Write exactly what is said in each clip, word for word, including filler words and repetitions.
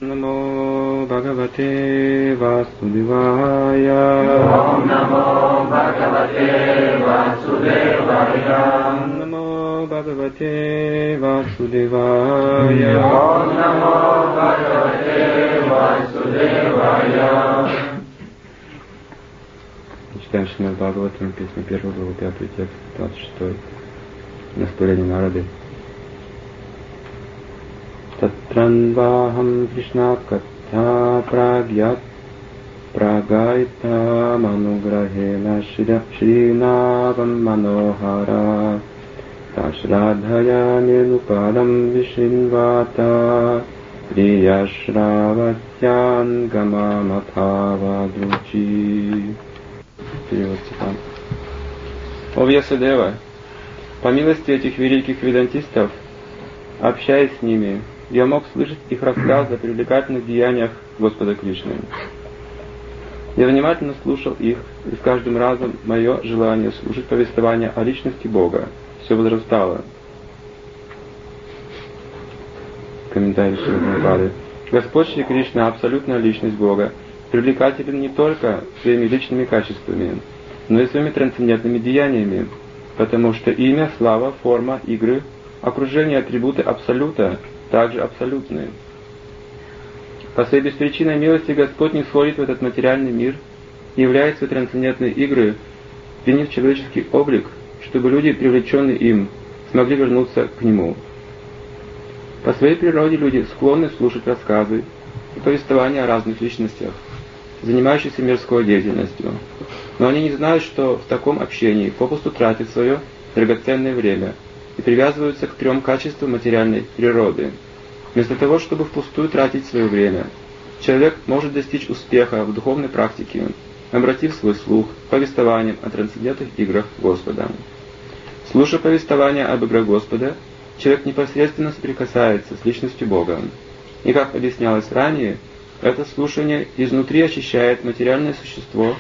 Namo Bhagavate Vasudevaya. Om Namo Bhagavate Vasudevaya. Namo Bhagavate Vasudevaya. Om Namo Bhagavate Vasudevaya. Читаем Шримад Бхагаватам, песня первого, глава пятый, текст двадцать шестой. Наставление Нарады. Татранвахам Кришна Катха Прагьят Прагайта Мануграхена Шринавам Манохара Ташрадхая Нилупадам Вишинвата Прияшраватян Гамаматхава Дручи. Перевод цитат. О Вьясадева, по милости этих великих ведантистов, общаясь с ними, я мог слышать их рассказы о привлекательных деяниях Господа Кришны. Я внимательно слушал их, и с каждым разом мое желание слушать повествование о личности Бога все возрастало. Комментарий Шримад Бхагаватам. Господь Шри Кришна, абсолютная личность Бога, привлекателен не только своими личными качествами, но и своими трансцендентными деяниями, потому что имя, слава, форма, игры, окружение, атрибуты Абсолюта также абсолютны. По своей беспричинной милости Господь не сходит в этот материальный мир и являет свои трансцендентные игры, принят человеческий облик, чтобы люди, привлеченные им, смогли вернуться к Нему. По своей природе люди склонны слушать рассказы и повествования о разных личностях, занимающихся мирской деятельностью, но они не знают, что в таком общении попусту тратят свое драгоценное время и привязываются к трем качествам материальной природы. Вместо того, чтобы впустую тратить свое время, человек может достичь успеха в духовной практике, обратив свой слух к повествованиям о трансцендентных играх Господа. Слушая повествования об играх Господа, человек непосредственно соприкасается с личностью Бога. И, как объяснялось ранее, это слушание изнутри очищает материальное существо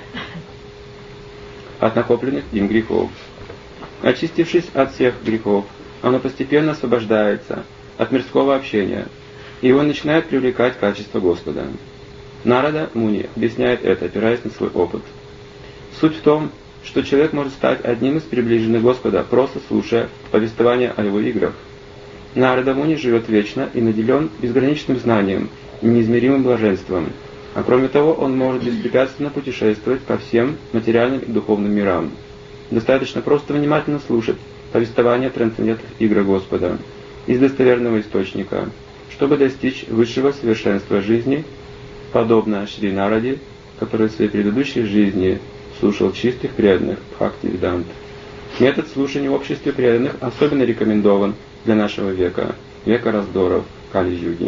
от накопленных им грехов. Очистившись от всех грехов, оно постепенно освобождается от мирского общения, и его начинает привлекать качество Господа. Нарада Муни объясняет это, опираясь на свой опыт. Суть в том, что человек может стать одним из приближенных Господа, просто слушая повествование о его играх. Нарада Муни живет вечно и наделен безграничным знанием и неизмеримым блаженством, а кроме того он может беспрепятственно путешествовать по всем материальным и духовным мирам. Достаточно просто внимательно слушать повествование трансцендентных игр Господа из достоверного источника, чтобы достичь высшего совершенства жизни, подобно Шри Нараде, который в своей предыдущей жизни слушал чистых преданных Бхакти-ведант. Метод слушания в обществе преданных особенно рекомендован для нашего века, века раздоров Кали-юги.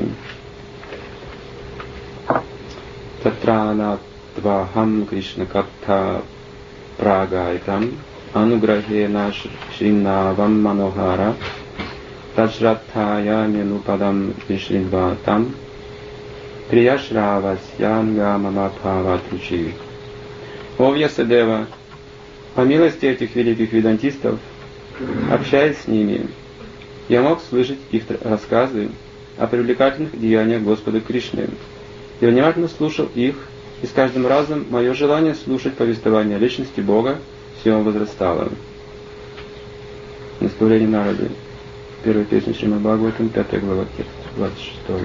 Татранатвахам Кришна Катха Прагайтам Ануграхена Шринавам Манохара Ташратхая Менупадам Вишринватам Прияшравасьянга Маматхаватручи. О Вьясадева, по милости этих великих ведантистов, общаясь с ними, я мог слышать их рассказы о привлекательных деяниях Господа Кришны. Я внимательно слушал их, и с каждым разом мое желание слушать повествование о личности Бога все возрастало. Наставление Нарады. Первая песня Шримад Бхагаватам, пятая глава, текст двадцать шестой.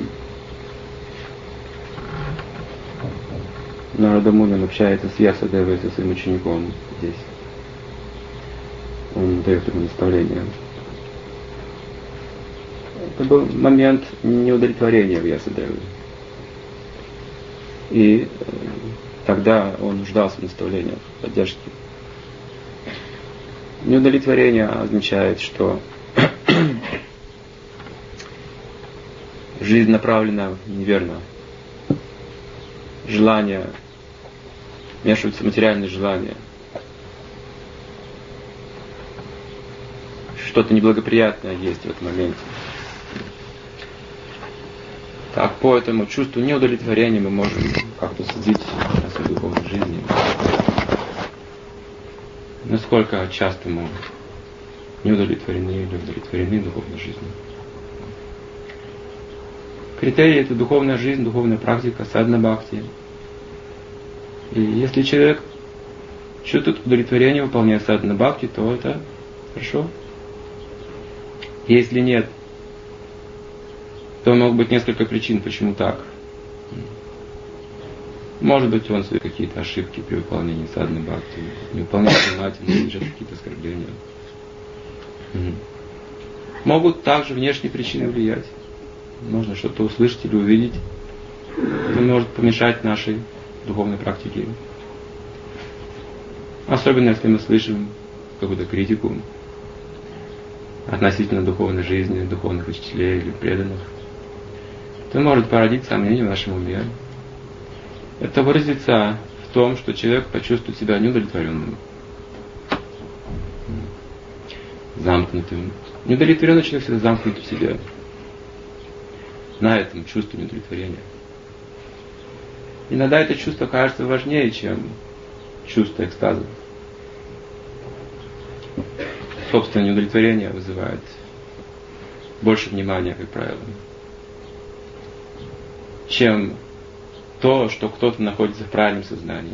Нарада Муни общается с Вьясадевой, со своим учеником здесь. Он дает ему наставление. Это был момент неудовлетворения Вьясадевы. И тогда он нуждался в наставлениях, поддержке. Неудовлетворение означает, что жизнь направлена неверно. Желания, вмешиваются материальные желания. Что-то неблагоприятное есть в этом моменте. Так, по этому чувству неудовлетворения мы можем как-то судить о своей духовной жизни. Насколько часто мы не удовлетворены или удовлетворены духовной жизнью. Критерий — это духовная жизнь, духовная практика, садхана бхакти. И если человек чувствует удовлетворение, выполняя садхана бхакти, то это хорошо. Если нет, то могут быть несколько причин, почему так. Может быть, он свои какие-то ошибки при выполнении садханы бхакти, не выполняет внимательно, лежат какие-то оскорбления. Могут также внешние причины влиять. Можно что-то услышать или увидеть. Это может помешать нашей духовной практике. Особенно, если мы слышим какую-то критику относительно духовной жизни, духовных учителей или преданных. Это может породить сомнения в нашем уме. Это выразится в том, что человек почувствует себя неудовлетворенным, замкнутым. Неудовлетворенный человек всегда замкнут в себе. На этом чувстве неудовлетворения. Иногда это чувство кажется важнее, чем чувство экстаза. Собственное неудовлетворение вызывает больше внимания, как правило, чем то, что кто-то находится в правильном сознании.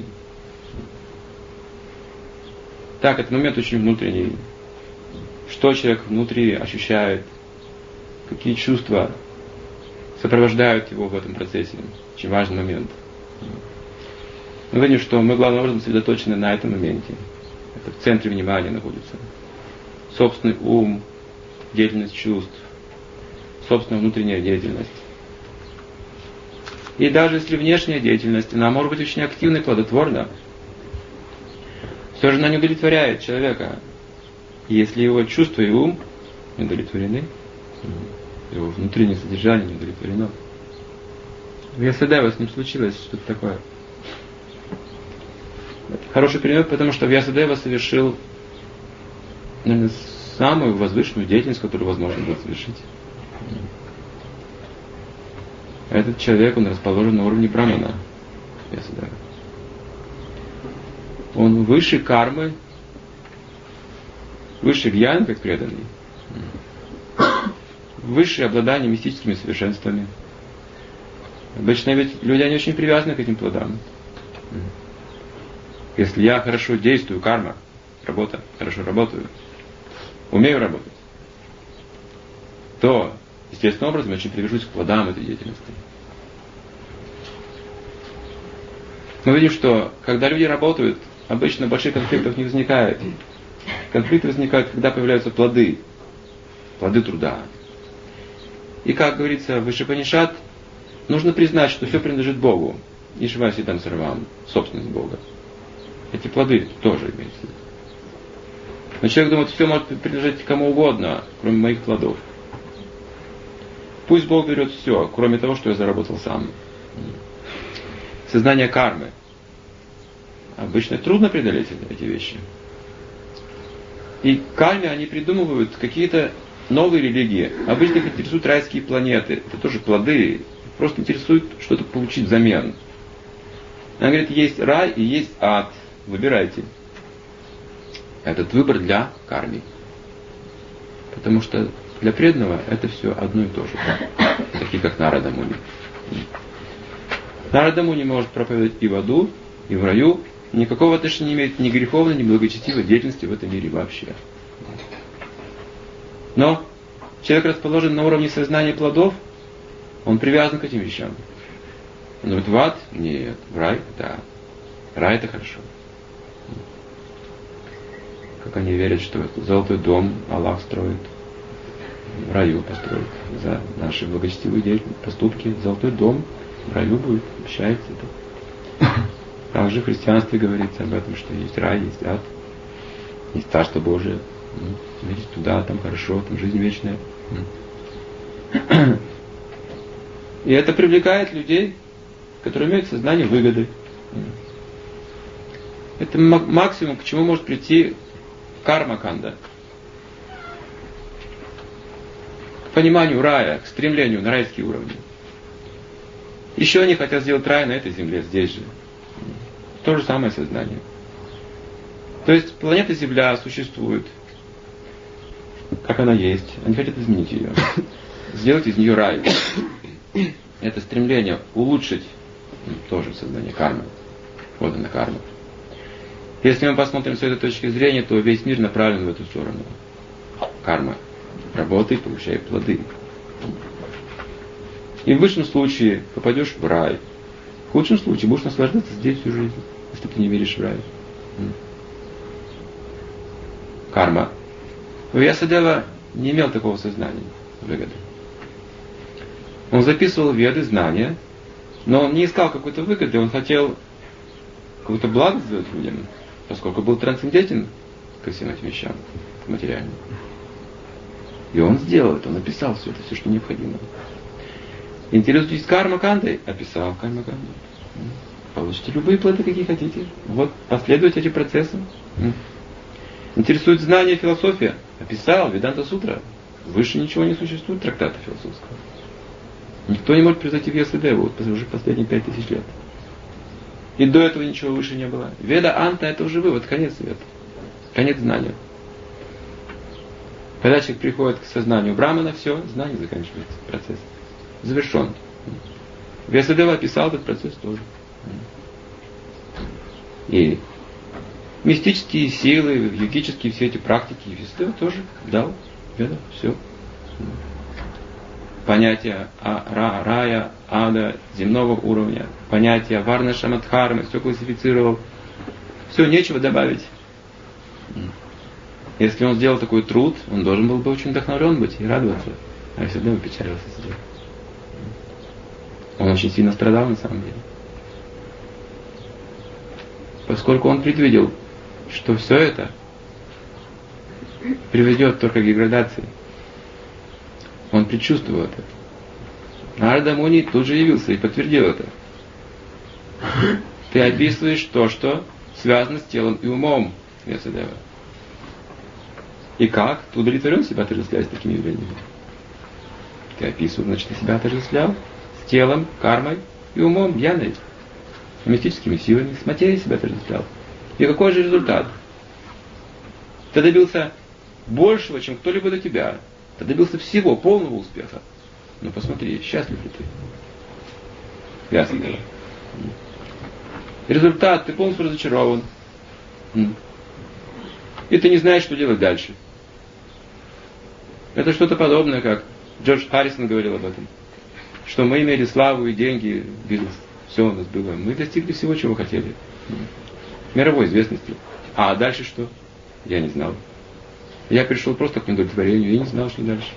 Так, этот момент очень внутренний. Что человек внутри ощущает, какие чувства сопровождают его в этом процессе. Очень важный момент. Мы видим, что мы главным образом сосредоточены на этом моменте. Это в центре внимания находится. Собственный ум, деятельность чувств, собственная внутренняя деятельность. И даже если внешняя деятельность, она может быть очень активной, плодотворна, все же она не удовлетворяет человека. Если его чувства и ум не удовлетворены, его внутреннее содержание не удовлетворено. В Вьясадева с ним случилось что-то такое. Хороший пример, потому что Вьясадева совершил, наверное, самую возвышенную деятельность, которую возможно было совершить. Этот человек, он расположен на уровне брамана. Вьясадева. Он выше кармы, выше гьян, как преданный, выше обладание мистическими совершенствами. Обычно ведь люди, они очень привязаны к этим плодам. Если я хорошо действую, карма, работа, хорошо работаю, умею работать, то естественным образом я очень привяжусь к плодам этой деятельности. Мы видим, что когда люди работают, обычно больших конфликтов не возникает. Конфликты возникают, когда появляются плоды, плоды труда. И как говорится в Ишупанишад, нужно признать, что все принадлежит Богу. Ишваси там сарвам, собственность Бога. Эти плоды тоже имеются. Но человек думает, все может принадлежать кому угодно, кроме моих плодов. Пусть Бог берет все, кроме того, что я заработал сам. Сознание кармы. Обычно трудно преодолеть эти вещи. И карме они придумывают какие-то новые религии. Обычно их интересуют райские планеты. Это тоже плоды. Просто интересует что-то получить взамен. Она говорит, есть рай и есть ад. Выбирайте. Этот выбор для кармы. Потому что для преданного это все одно и то же. Такие как Нарада Муни. Нарада Муни может проповедовать и в аду, и в раю. Никакого отношения не имеет ни греховной, ни благочестивой деятельности в этом мире вообще. Но человек расположен на уровне сознания плодов, он привязан к этим вещам. Он говорит, в ад? Нет. В рай? Да. Рай это хорошо. Как они верят, что золотой дом Аллах строит, в раю построит за наши благочестивые поступки. Золотой дом в раю будет, обещается это. Также в христианстве говорится об этом, что есть рай, есть ад, есть Царство Божие. Видите, туда, там хорошо, там жизнь вечная. И это привлекает людей, которые имеют сознание выгоды. Это максимум, к чему может прийти карма-канда. К пониманию рая, к стремлению на райские уровни. Еще они хотят сделать рай на этой земле, здесь же. То же самое сознание. То есть планета Земля существует, как она есть. Они хотят изменить ее. Сделать из нее рай. это стремление улучшить тоже сознание кармы. Вот она карма. Если мы посмотрим с этой точки зрения, то весь мир направлен в эту сторону. Карма. Работай, получай плоды. И в высшем случае попадешь в рай. В худшем случае будешь наслаждаться здесь всю жизнь, если ты не веришь в рай. Карма. Вьясадева не имел такого сознания выгоды. Он записывал веды, знания, но он не искал какой-то выгоды, он хотел какое-то благо сделать людям, поскольку был трансцендентен ко всем этим вещам материальным. И он сделал это, он описал все это, все, что необходимо. Интересуйтесь карма-кандой, описал карма-канду. Получите любые плоды, какие хотите. Вот, последуйте этим процессам. Интересует знание, философия, описал Веданта-сутра. Выше ничего не существует трактата философского. Никто не может превзойти Вьясадеву вот уже последние пять тысяч лет. И до этого ничего выше не было. Веда Анта — это уже вывод, конец света. Конец знания. Когда человек приходит к сознанию Брахмана, все, знание заканчивается, процесс завершен. Вьясадева описал этот процесс тоже. И мистические силы, йогические все эти практики Вьясадева тоже дал. Веда, все. Понятие ра, рая, ада, земного уровня, понятие варна шамадхармы, все классифицировал. Все, нечего добавить. Если он сделал такой труд, он должен был бы очень вдохновлен быть и радоваться. А я всегда печалился сидел. Он очень сильно страдал на самом деле. Поскольку он предвидел, что все это приведет только к деградации. Он предчувствовал это. Нарада Муни тут же явился и подтвердил это. Ты описываешь то, что связано с телом и умом, Вьясадева. И как? Ты удовлетворен себя отождествлять с такими явлениями? Ты описываешь, значит, ты себя отождествлял с телом, кармой и умом, яной, мистическими силами, с материей себя отождествлял. И какой же результат? Ты добился большего, чем кто-либо до тебя. Ты добился всего, полного успеха. Ну посмотри, счастлив ли ты? Ясно. Результат, ты полностью разочарован. И ты не знаешь, что делать дальше. Это что-то подобное, как Джордж Харрисон говорил об этом. Что мы имели славу и деньги, бизнес, все у нас было. Мы достигли всего, чего хотели. Мировой известности. А дальше что? Я не знал. Я пришел просто к удовлетворению и не знал, что дальше.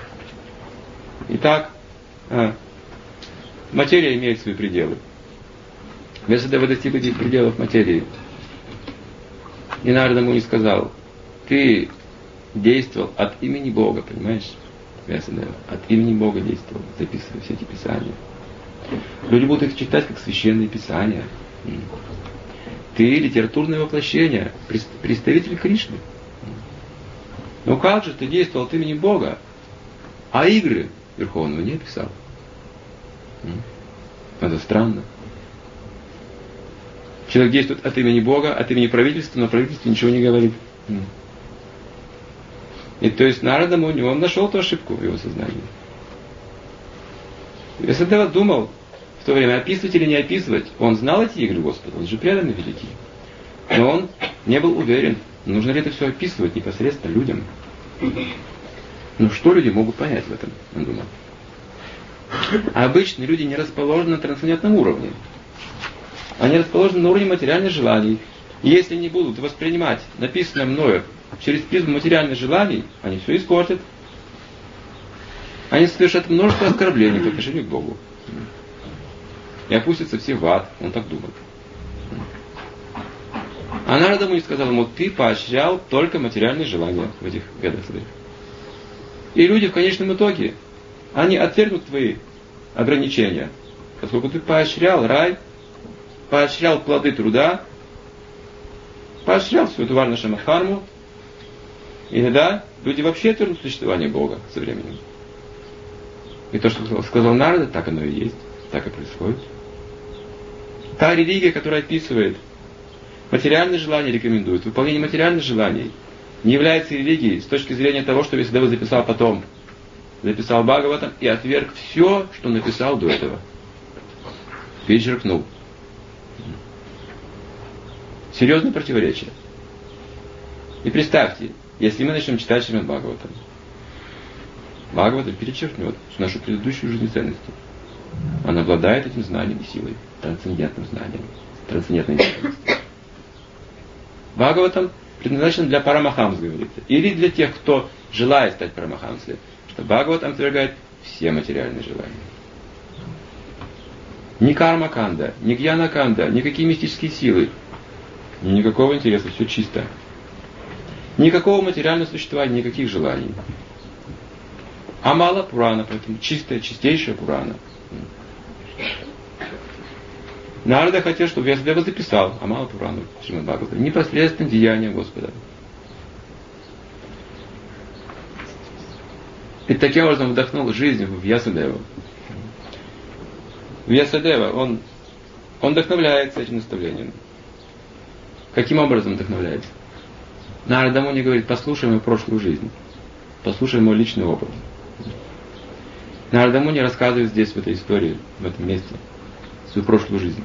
Итак, а, материя имеет свои пределы. Вьясадева достиг этих пределов материи. И Нарада Муни сказал, ты действовал от имени Бога, понимаешь? Вьясадева, от имени Бога действовал, записывая все эти писания. Люди будут их читать как священные писания. Ты литературное воплощение, представитель Кришны. Но как же ты действовал от имени Бога, а игры Верховного не описал? Это странно. Человек действует от имени Бога, от имени правительства, но правительство ничего не говорит. И то есть Нарада Муни, он нашел эту ошибку в его сознании. Вьясадева думал в то время, описывать или не описывать. Он знал эти игры Господа, он же преданный великий. Но он не был уверен, нужно ли это все описывать непосредственно людям. Ну что люди могут понять в этом, он думал. А обычные люди не расположены на трансцендентном уровне. Они расположены на уровне материальных желаний. И если они будут воспринимать написанное мною через призму материальных желаний, они все испортят. Они совершат множество оскорблений по отношению к Богу. И опустятся все в ад. Он так думает. А Нарада Муни сказал ему, ты поощрял только материальные желания в этих ведах своих. И люди в конечном итоге, они отвергнут твои ограничения. Поскольку ты поощрял рай, поощрял плоды труда, поощрял всю эту варна шамадхарму, и тогда люди вообще отвергнут существование Бога со временем. И то, что сказал Нарада, так оно и есть, так и происходит. Та религия, которая описывает материальные желания, рекомендует выполнение материальных желаний, не является религией с точки зрения того, что Вьясадева записал потом. записал Бхагаватам и отверг все, что написал до этого. Перечеркнул. Серьезное противоречие. И представьте, если мы начнем читать Шримад Бхагаватам, Бхагаватам перечеркнет нашу предыдущую жизненную ценность. Он обладает этим знанием и силой, трансцендентным знанием, трансцендентной деятельностью. Бхагаватам предназначен для парамахамс, говорится, или для тех, кто желает стать парамахамсой, что Бхагаватам отвергает все материальные желания. Ни карма-канда, ни гьяна-канда, никакие мистические силы, никакого интереса, все чисто. Никакого материального существования, никаких желаний. Амала Пурана, поэтому чистая, чистейшая Пурана. Нарада хотел, чтобы я себя записал Амала Пурану, Шримад Бхагаватам, непосредственно деяния Господа. И таким образом вдохнул жизнь в Вьясадеву. Вьясадева, он, он вдохновляется этим наставлением. Каким образом вдохновляется? Нарада Муни говорит, послушай мою прошлую жизнь, послушай мой личный опыт. Нарада Муни рассказывает здесь, в этой истории, в этом месте, свою прошлую жизнь.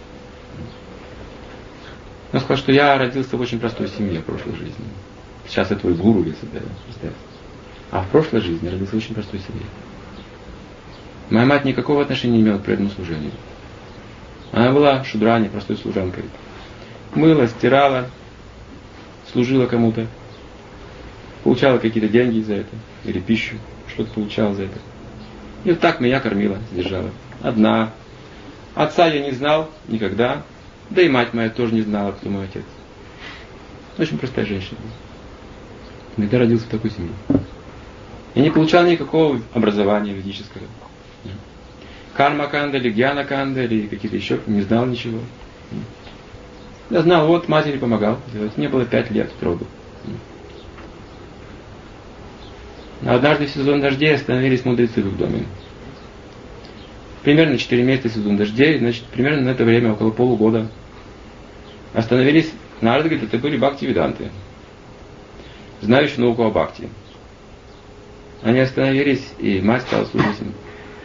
Он сказал, что я родился в очень простой семье в прошлой жизни. Сейчас я твой гуру, если да, представь. А в прошлой жизни я родился в очень простой семье. Моя мать никакого отношения не имела к преданному служению. Она была шудрани, простой служанкой. Мыла, стирала, служила кому-то, получала какие-то деньги за это, или пищу, что-то получала за это. И вот так меня кормила, содержала. Одна. Отца я не знал никогда, да и мать моя тоже не знала, кто мой отец. Очень простая женщина. Когда родился в такой семье. Я не получал никакого образования ведического. Карма-канда или гьяна-канда или какие-то еще, не знал ничего. Я знал, вот матери помогал делать. Мне было пять лет в роду. Однажды в сезон дождей остановились мудрецы в их доме. Примерно четыре месяца сезон дождей, значит, примерно на это время, около полугода, остановились, Нарада говорит, это были бхакти-веданты, знающие науку о бхакти. Они остановились, и мать стала служить им.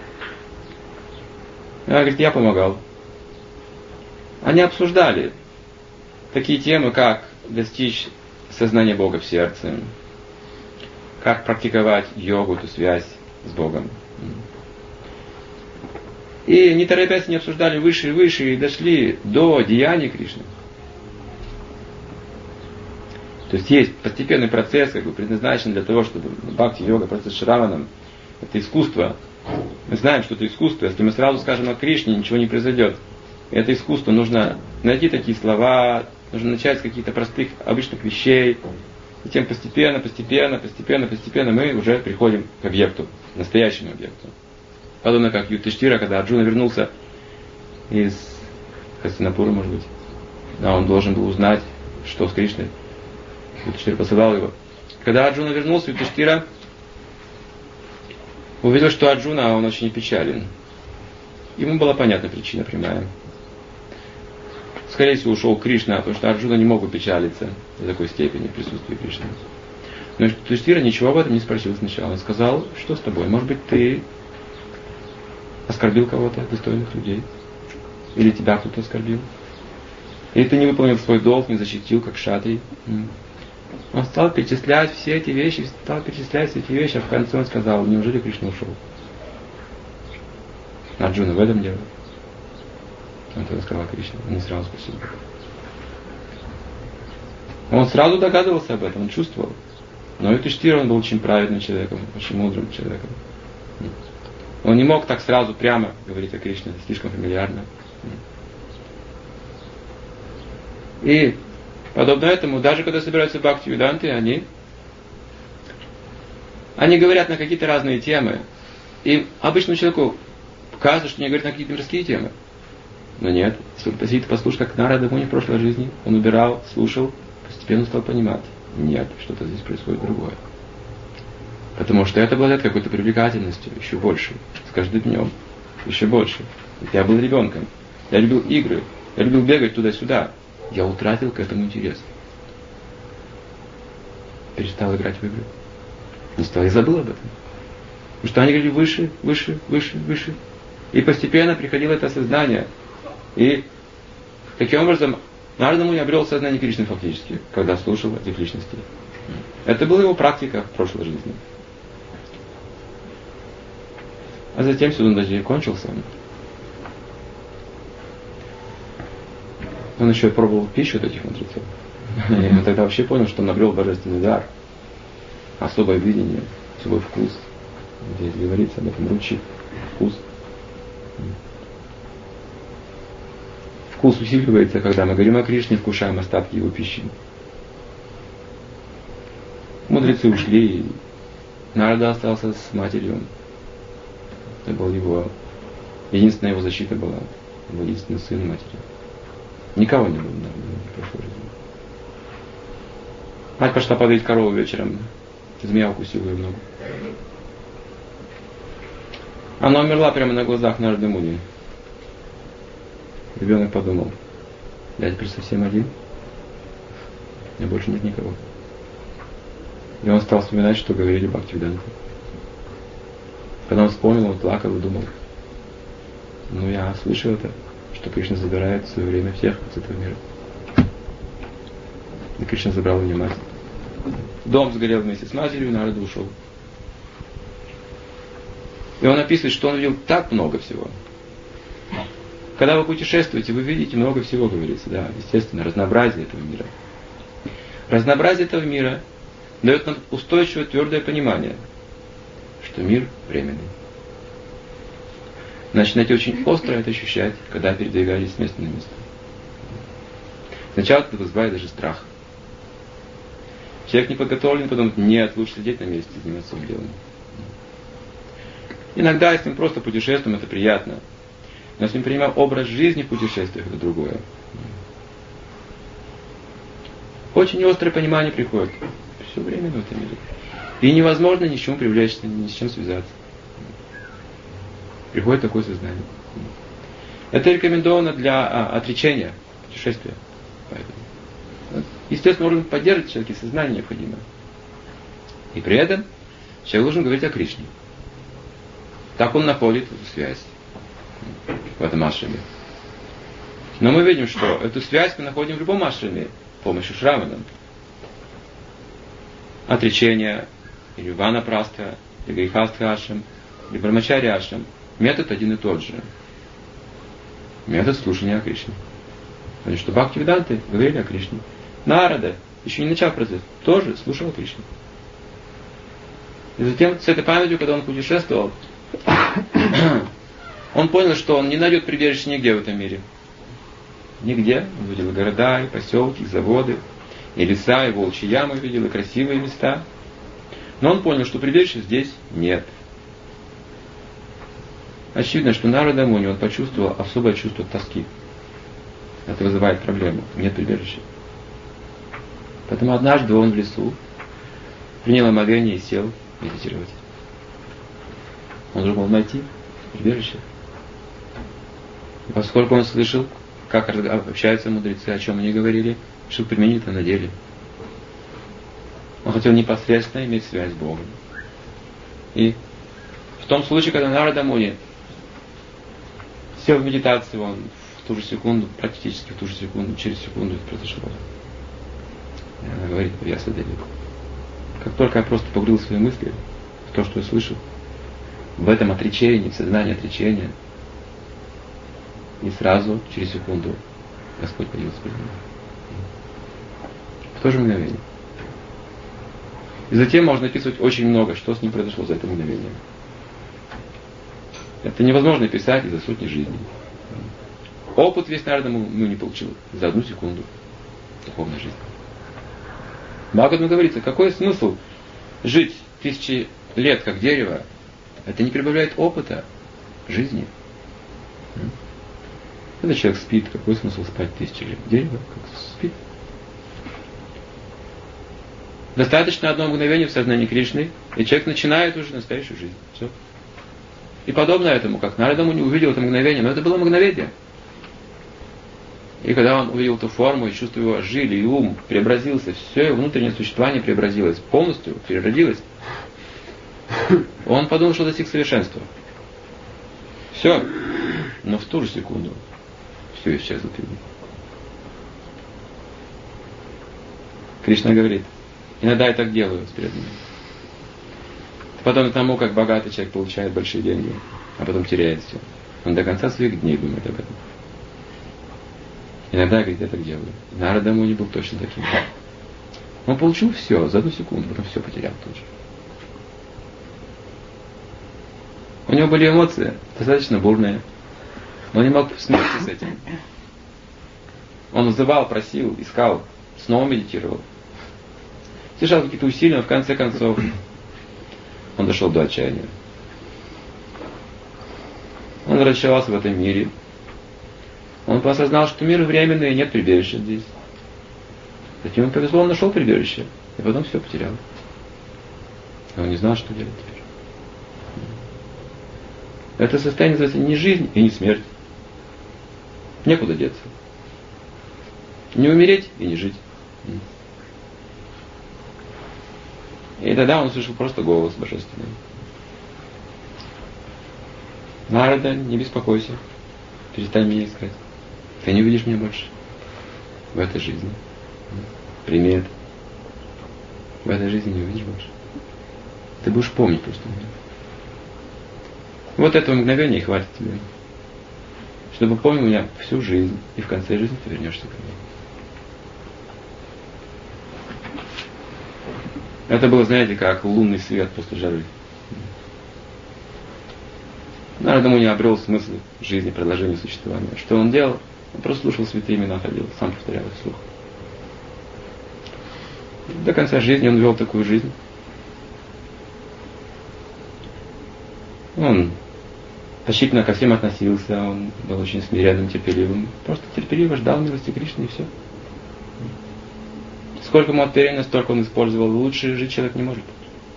Она говорит, я помогал. Они обсуждали такие темы, как достичь сознания Бога в сердце, как практиковать йогу, эту связь с Богом. И не торопясь, они обсуждали выше и выше, и дошли до деяний Кришны. То есть есть постепенный процесс, как бы предназначен для того, чтобы бхакти-йога, процесс шраванам, это искусство. Мы знаем, что это искусство. Если мы сразу скажем о Кришне, ничего не произойдет. И это искусство нужно найти такие слова, нужно начать с каких-то простых, обычных вещей. И тем постепенно, постепенно, постепенно, постепенно мы уже приходим к объекту, к настоящему объекту. Подобно как Юдхиштхира, когда Арджуна вернулся из Хастинапура, может быть. А он должен был узнать, что с Кришной. Юдхиштхира посылал его. Когда Арджуна вернулся, Юдхиштхира увидел, что Арджуна, он очень печален. Ему была понятна причина прямая. Скорее всего, ушел Кришна, потому что Арджуна не мог бы печалиться до такой степени присутствия Кришны. Но Юдхиштхира ничего об этом не спросил сначала. Он сказал, что с тобой? Может быть, ты оскорбил кого-то, достойных людей? Или тебя кто-то оскорбил? Или ты не выполнил свой долг, не защитил, как шатрий? Он стал перечислять все эти вещи, стал перечислять все эти вещи, а в конце он сказал, неужели Кришна ушел? Арджуна, в этом дело. Он тогда сказал Кришне, он не сразу спросил. Он сразу догадывался об этом, он чувствовал. Но Юдхиштхира, он был очень праведным человеком, очень мудрым человеком. Он не мог так сразу прямо говорить о Кришне, это слишком фамильярно. И подобно этому, даже когда собираются бхакти-веданты, они, они говорят на какие-то разные темы. И обычному человеку кажется, что они говорят на какие-то мирские темы. Но нет, если он посидит и послушает, как Нарада Муни в прошлой жизни, он убирал, слушал, постепенно стал понимать. Нет, что-то здесь происходит другое. Потому что это обладает какой-то привлекательностью, еще больше, с каждым днем, еще больше. Я был ребенком, я любил игры, я любил бегать туда-сюда. Я утратил к этому интерес. Перестал играть в игры. Не стал и забыл об этом. Потому что они говорили выше, выше, выше, выше. И постепенно приходило это сознание. И таким образом Нарада Муни обрел сознание Кришны фактически, когда слушал этих личностей. Это была его практика в прошлой жизни. А затем Судундаджи кончился. Он еще пробовал пищу от этих мудрецов. И он тогда вообще понял, что он обрел божественный дар. Особое видение, особый вкус. Здесь говорится об этом ручи. Вкус. Вкус усиливается, когда мы говорим о Кришне, вкушаем остатки его пищи. Мудрецы ушли, и Нарада остался с матерью. Это был его... Единственная его защита была. Его единственный сын матери. Никого не было в прошлой жизни. Мать пошла подоить корову вечером. Змея укусила ее в ногу. Она умерла прямо на глазах Нарады Муни. Ребенок подумал: я теперь совсем один. У меня больше нет никого. И он стал вспоминать, что говорили Бхактивиданты. Когда он вспомнил, он плакал и думал: ну я слышал это, что Кришна забирает в свое время всех из этого мира. И Кришна забрал у него мать. Дом сгорел вместе с матерью, и Нарада ушел. И он описывает, что он видел так много всего. Когда вы путешествуете, вы видите много всего, говорится. Да, естественно, разнообразие этого мира. Разнообразие этого мира дает нам устойчивое, твердое понимание, что мир временный. Начинаете очень остро это ощущать, когда передвигаетесь с места на место. Сначала это вызывает даже страх. Человек неподготовленный подумает: нет, лучше сидеть на месте и заниматься своим делом. Иногда, если мы просто путешествуем, это приятно. Но если мы принимаем образ жизни в путешествиях, это другое. Очень острое понимание приходит. Все время в этом мире. И невозможно ни с чем привлечься, ни с чем связаться. Приходит такое сознание. Это рекомендовано для а, отречения, путешествия. Поэтому, естественно, уровень поддерживать в человеке сознание необходимо. И при этом человек должен говорить о Кришне. Так он находит эту связь в этом ашраме. Но мы видим, что эту связь мы находим в любом ашраме с помощью шрамана. Отречение, или ванапраста, или грихастха ашрам, или брамачарья ашрам. Метод один и тот же. Метод слушания о Кришне. Потому что Бхактивиданты говорили о Кришне. Нарада, еще не начав процесс, тоже слушал о Кришне. И затем с этой памятью, когда он путешествовал, он понял, что он не найдет прибежище нигде в этом мире. Нигде. Он видел и города, и поселки, и заводы, и леса, и волчьи ямы видел, и красивые места. Но он понял, что прибежища здесь нет. Очевидно, что Нарада Муни, он почувствовал особое чувство тоски. Это вызывает проблему. Нет прибежища. Поэтому однажды он в лесу принял омовение и сел медитировать. Он думал найти прибежище. И поскольку он слышал, как общаются мудрецы, о чем они говорили, решил применить это на деле. Он хотел непосредственно иметь связь с Богом. И в том случае, когда Нарада Муни сел в медитацию, он в ту же секунду, практически в ту же секунду, через секунду это произошло. И она говорит: я Садеви. Как только я просто погрузил свои мысли в то, что я слышал, в этом отречении, в сознании отречения, и сразу, через секунду, Господь появился перед ним. В то же мгновение. И затем можно описывать очень много, что с ним произошло за это мгновение. Это невозможно писать из-за сотни жизней. Опыт весь, наверное, мы не получил за одну секунду духовной жизни. В Бхагаватам говорится, какой смысл жить тысячи лет как дерево? Это не прибавляет опыта жизни. Когда человек спит, какой смысл спать тысячи лет? Дерево как спит. Достаточно одно мгновение в сознании Кришны, и человек начинает уже настоящую жизнь. Все. И подобно этому, как Нарада Муни увидел это мгновение, но это было мгновение. И когда он увидел эту форму, и чувства его ожили, и ум преобразился, все его внутреннее существование преобразилось, полностью переродилось. Он подумал, что достиг совершенства. Все. Но в ту же секунду все исчезло перед ним. Кришна говорит, иногда я так делаю с преданными. Потом тому, как богатый человек получает большие деньги, а потом теряет все. Он до конца своих дней думает об этом. Иногда, говорит, я так делаю. Нарада Муни был точно таким. Он получил все за одну секунду, потом все потерял тут же. У него были эмоции достаточно бурные. Но он не мог смириться с этим. Он вызывал, просил, искал, снова медитировал. Совершал какие-то усилия, но в конце концов он дошел до отчаяния. Он разочаровался в этом мире. Он осознал, что мир временный, и нет прибежища здесь. Затем ему повезло, он нашел прибежище, и потом все потерял. И он не знал, что делать теперь. Это состояние называется не жизнь и не смерть. Некуда деться. Не умереть и не жить. И тогда он услышал просто голос божественный. Нарада, не беспокойся. Перестань меня искать. Ты не увидишь меня больше. В этой жизни. Прими это. В этой жизни не увидишь больше. Ты будешь помнить просто меня. Вот этого мгновения и хватит тебе. Чтобы помнил меня всю жизнь. И в конце жизни ты вернешься ко мне. Это было, знаете, как лунный свет после жары. Нарада Муни обрел смысл жизни, продолжения существования. Что он делал? Он просто слушал святые имена, ходил, сам повторял их вслух. До конца жизни он вел такую жизнь. Он почтительно ко всем относился, он был очень смиренным, терпеливым. Просто терпеливо ждал милости Кришны и все. Сколько ему отперения, столько он использовал. Лучше жить человек не может.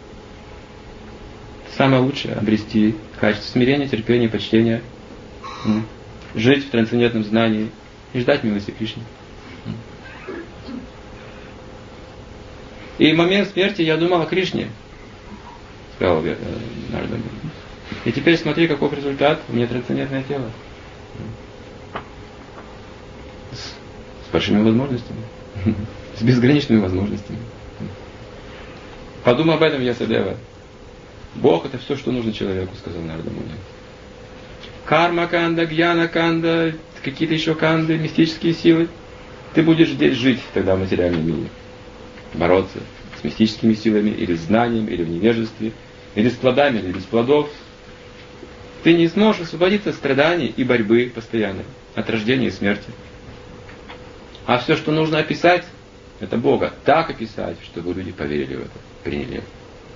Самое лучшее — обрести качество смирения, терпения, почтения. Жить в трансцендентном знании и ждать милости Кришны. И в момент смерти я думал о Кришне, сказал Нарада Муни. И теперь смотри, каков результат. У меня трансцендентное тело. С большими возможностями. С безграничными возможностями. Подумай об этом, Вьясадева. Бог — это все, что нужно человеку, сказал Нарада Муни. Карма-канда, гьяна-канда, какие-то еще канды, мистические силы. Ты будешь здесь жить тогда в материальном мире. Бороться с мистическими силами, или с знанием, или в невежестве, или с плодами, или без плодов. Ты не сможешь освободиться от страданий и борьбы постоянной, от рождения и смерти. А все, что нужно описать, это Бога. Так описать, чтобы люди поверили в это, приняли это.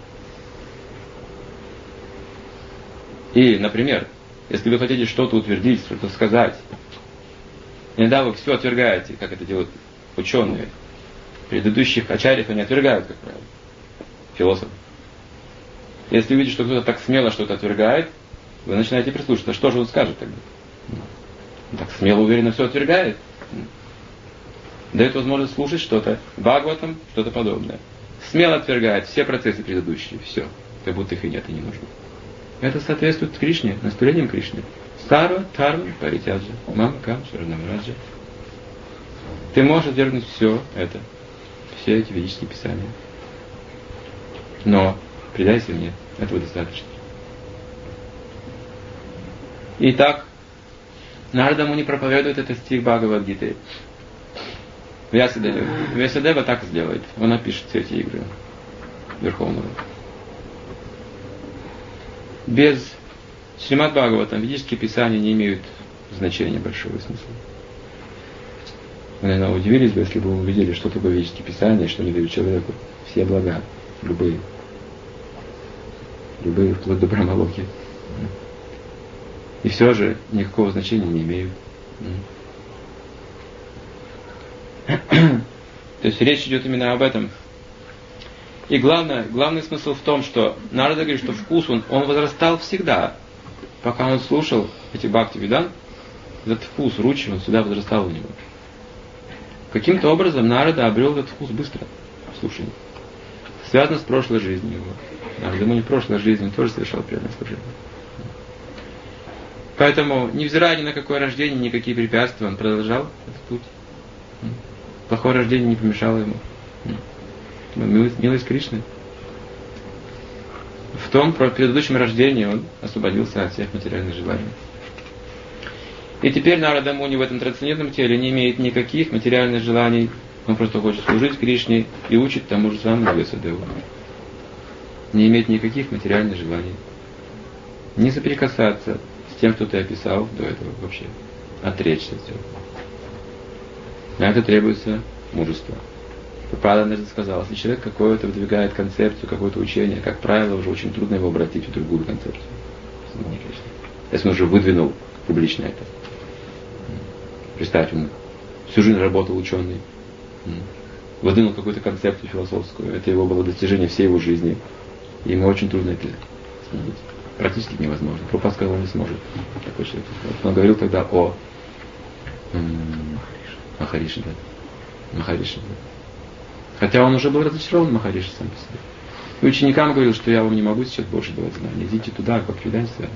И, например, если вы хотите что-то утвердить, что-то сказать, иногда вы все отвергаете, как это делают ученые. Предыдущих ачарьев они отвергают, как правило. Философы. Если видите, что кто-то так смело что-то отвергает, вы начинаете прислушиваться. Что же он скажет тогда? Он так смело, уверенно все отвергает. Дает возможность слушать что-то. Бхагаватам, что-то подобное. Смело отвергает все процессы предыдущие. Все. Как будто их и нет, и не нужно. Это соответствует Кришне, наставлениям Кришны. Сарва, Тарва, Паритяджа, Мама, Кам, Шаранамраджа. Ты можешь отвергнуть все это, все эти ведические писания. Но предайся мне, этого достаточно. Итак, Нарада Муни проповедует этот стих Бхагавад-гиты. Вьясадева. Вьясадева так сделает. Он напишет все эти игры Верховного. Без Шримад Бхагаватам ведические писания не имеют значения большого смысла. Вы, наверное, удивились бы, если бы вы увидели, что такое ведические писания, что они дают человеку. Все блага, любые. Любые, вплоть до Брахмалоки. И все же никакого значения не имеют. То есть речь идет именно об этом. И главное, главный смысл в том, что Нарада говорит, что вкус он, он возрастал всегда. Пока он слушал эти бхакти-ведан, этот вкус ручи, он всегда возрастал у него. Каким-то образом Нарада обрел этот вкус быстро в слушании. связано с прошлой жизнью его. А, думаю, не в прошлой жизни он тоже совершал преданное служение. Поэтому, невзирая ни на какое рождение, никакие препятствия, он продолжал этот путь. Плохое рождение не помешало ему. Милость, милость Кришны. В том предыдущем рождении он освободился от всех материальных желаний. И теперь Нарада Муни в этом трансцендентном теле не имеет никаких материальных желаний. Он просто хочет служить Кришне и учит тому же самому Вьясадеву. Не иметь никаких материальных желаний. Не соприкасаться с тем, что ты описал до этого вообще. Отречься от всего. На это требуется мужество. Прабхупада даже сказал, если человек какое-то выдвигает концепцию, какое-то учение, как правило, уже очень трудно его обратить в другую концепцию. Если он уже выдвинул публично это. Представьте, он всю жизнь работал ученый, выдвинул какую-то концепцию философскую, это его было достижение всей его жизни. И ему очень трудно это сменить. Практически невозможно. Прабхупада сказал, он не сможет. Такой человек. Он говорил тогда о Махариши, да. Махариши, да. Хотя он уже был разочарован Махариши сам по себе. И ученикам говорил, что я вам не могу сейчас больше давать знания. Идите туда, как преданство.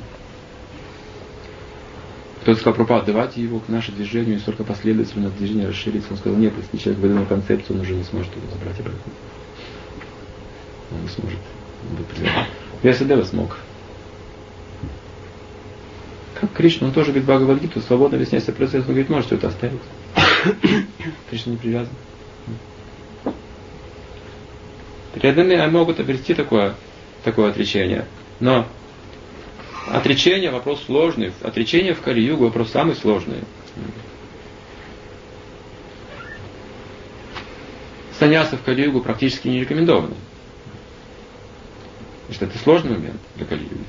Кто-то сказал, Прабхупада, давайте его к нашему движению, и столько последователей, у нас движение расширится. Он сказал, нет, если человек выдвинул концепцию, он уже не сможет его забрать обратно. Он не сможет. Он будет привязан. Вьясадева смог. Как Кришна, он тоже говорит Бхагавад-гиту, свободно объясняется процесс, он говорит, можете это оставить. Кришна не привязан. Преданные могут обрести такое, такое отречение. Но отречение вопрос сложный. Отречение в Кали-югу вопрос самый сложный. Саньяса в Кали-югу практически не рекомендовано. Потому что это сложный момент для Кали-юги.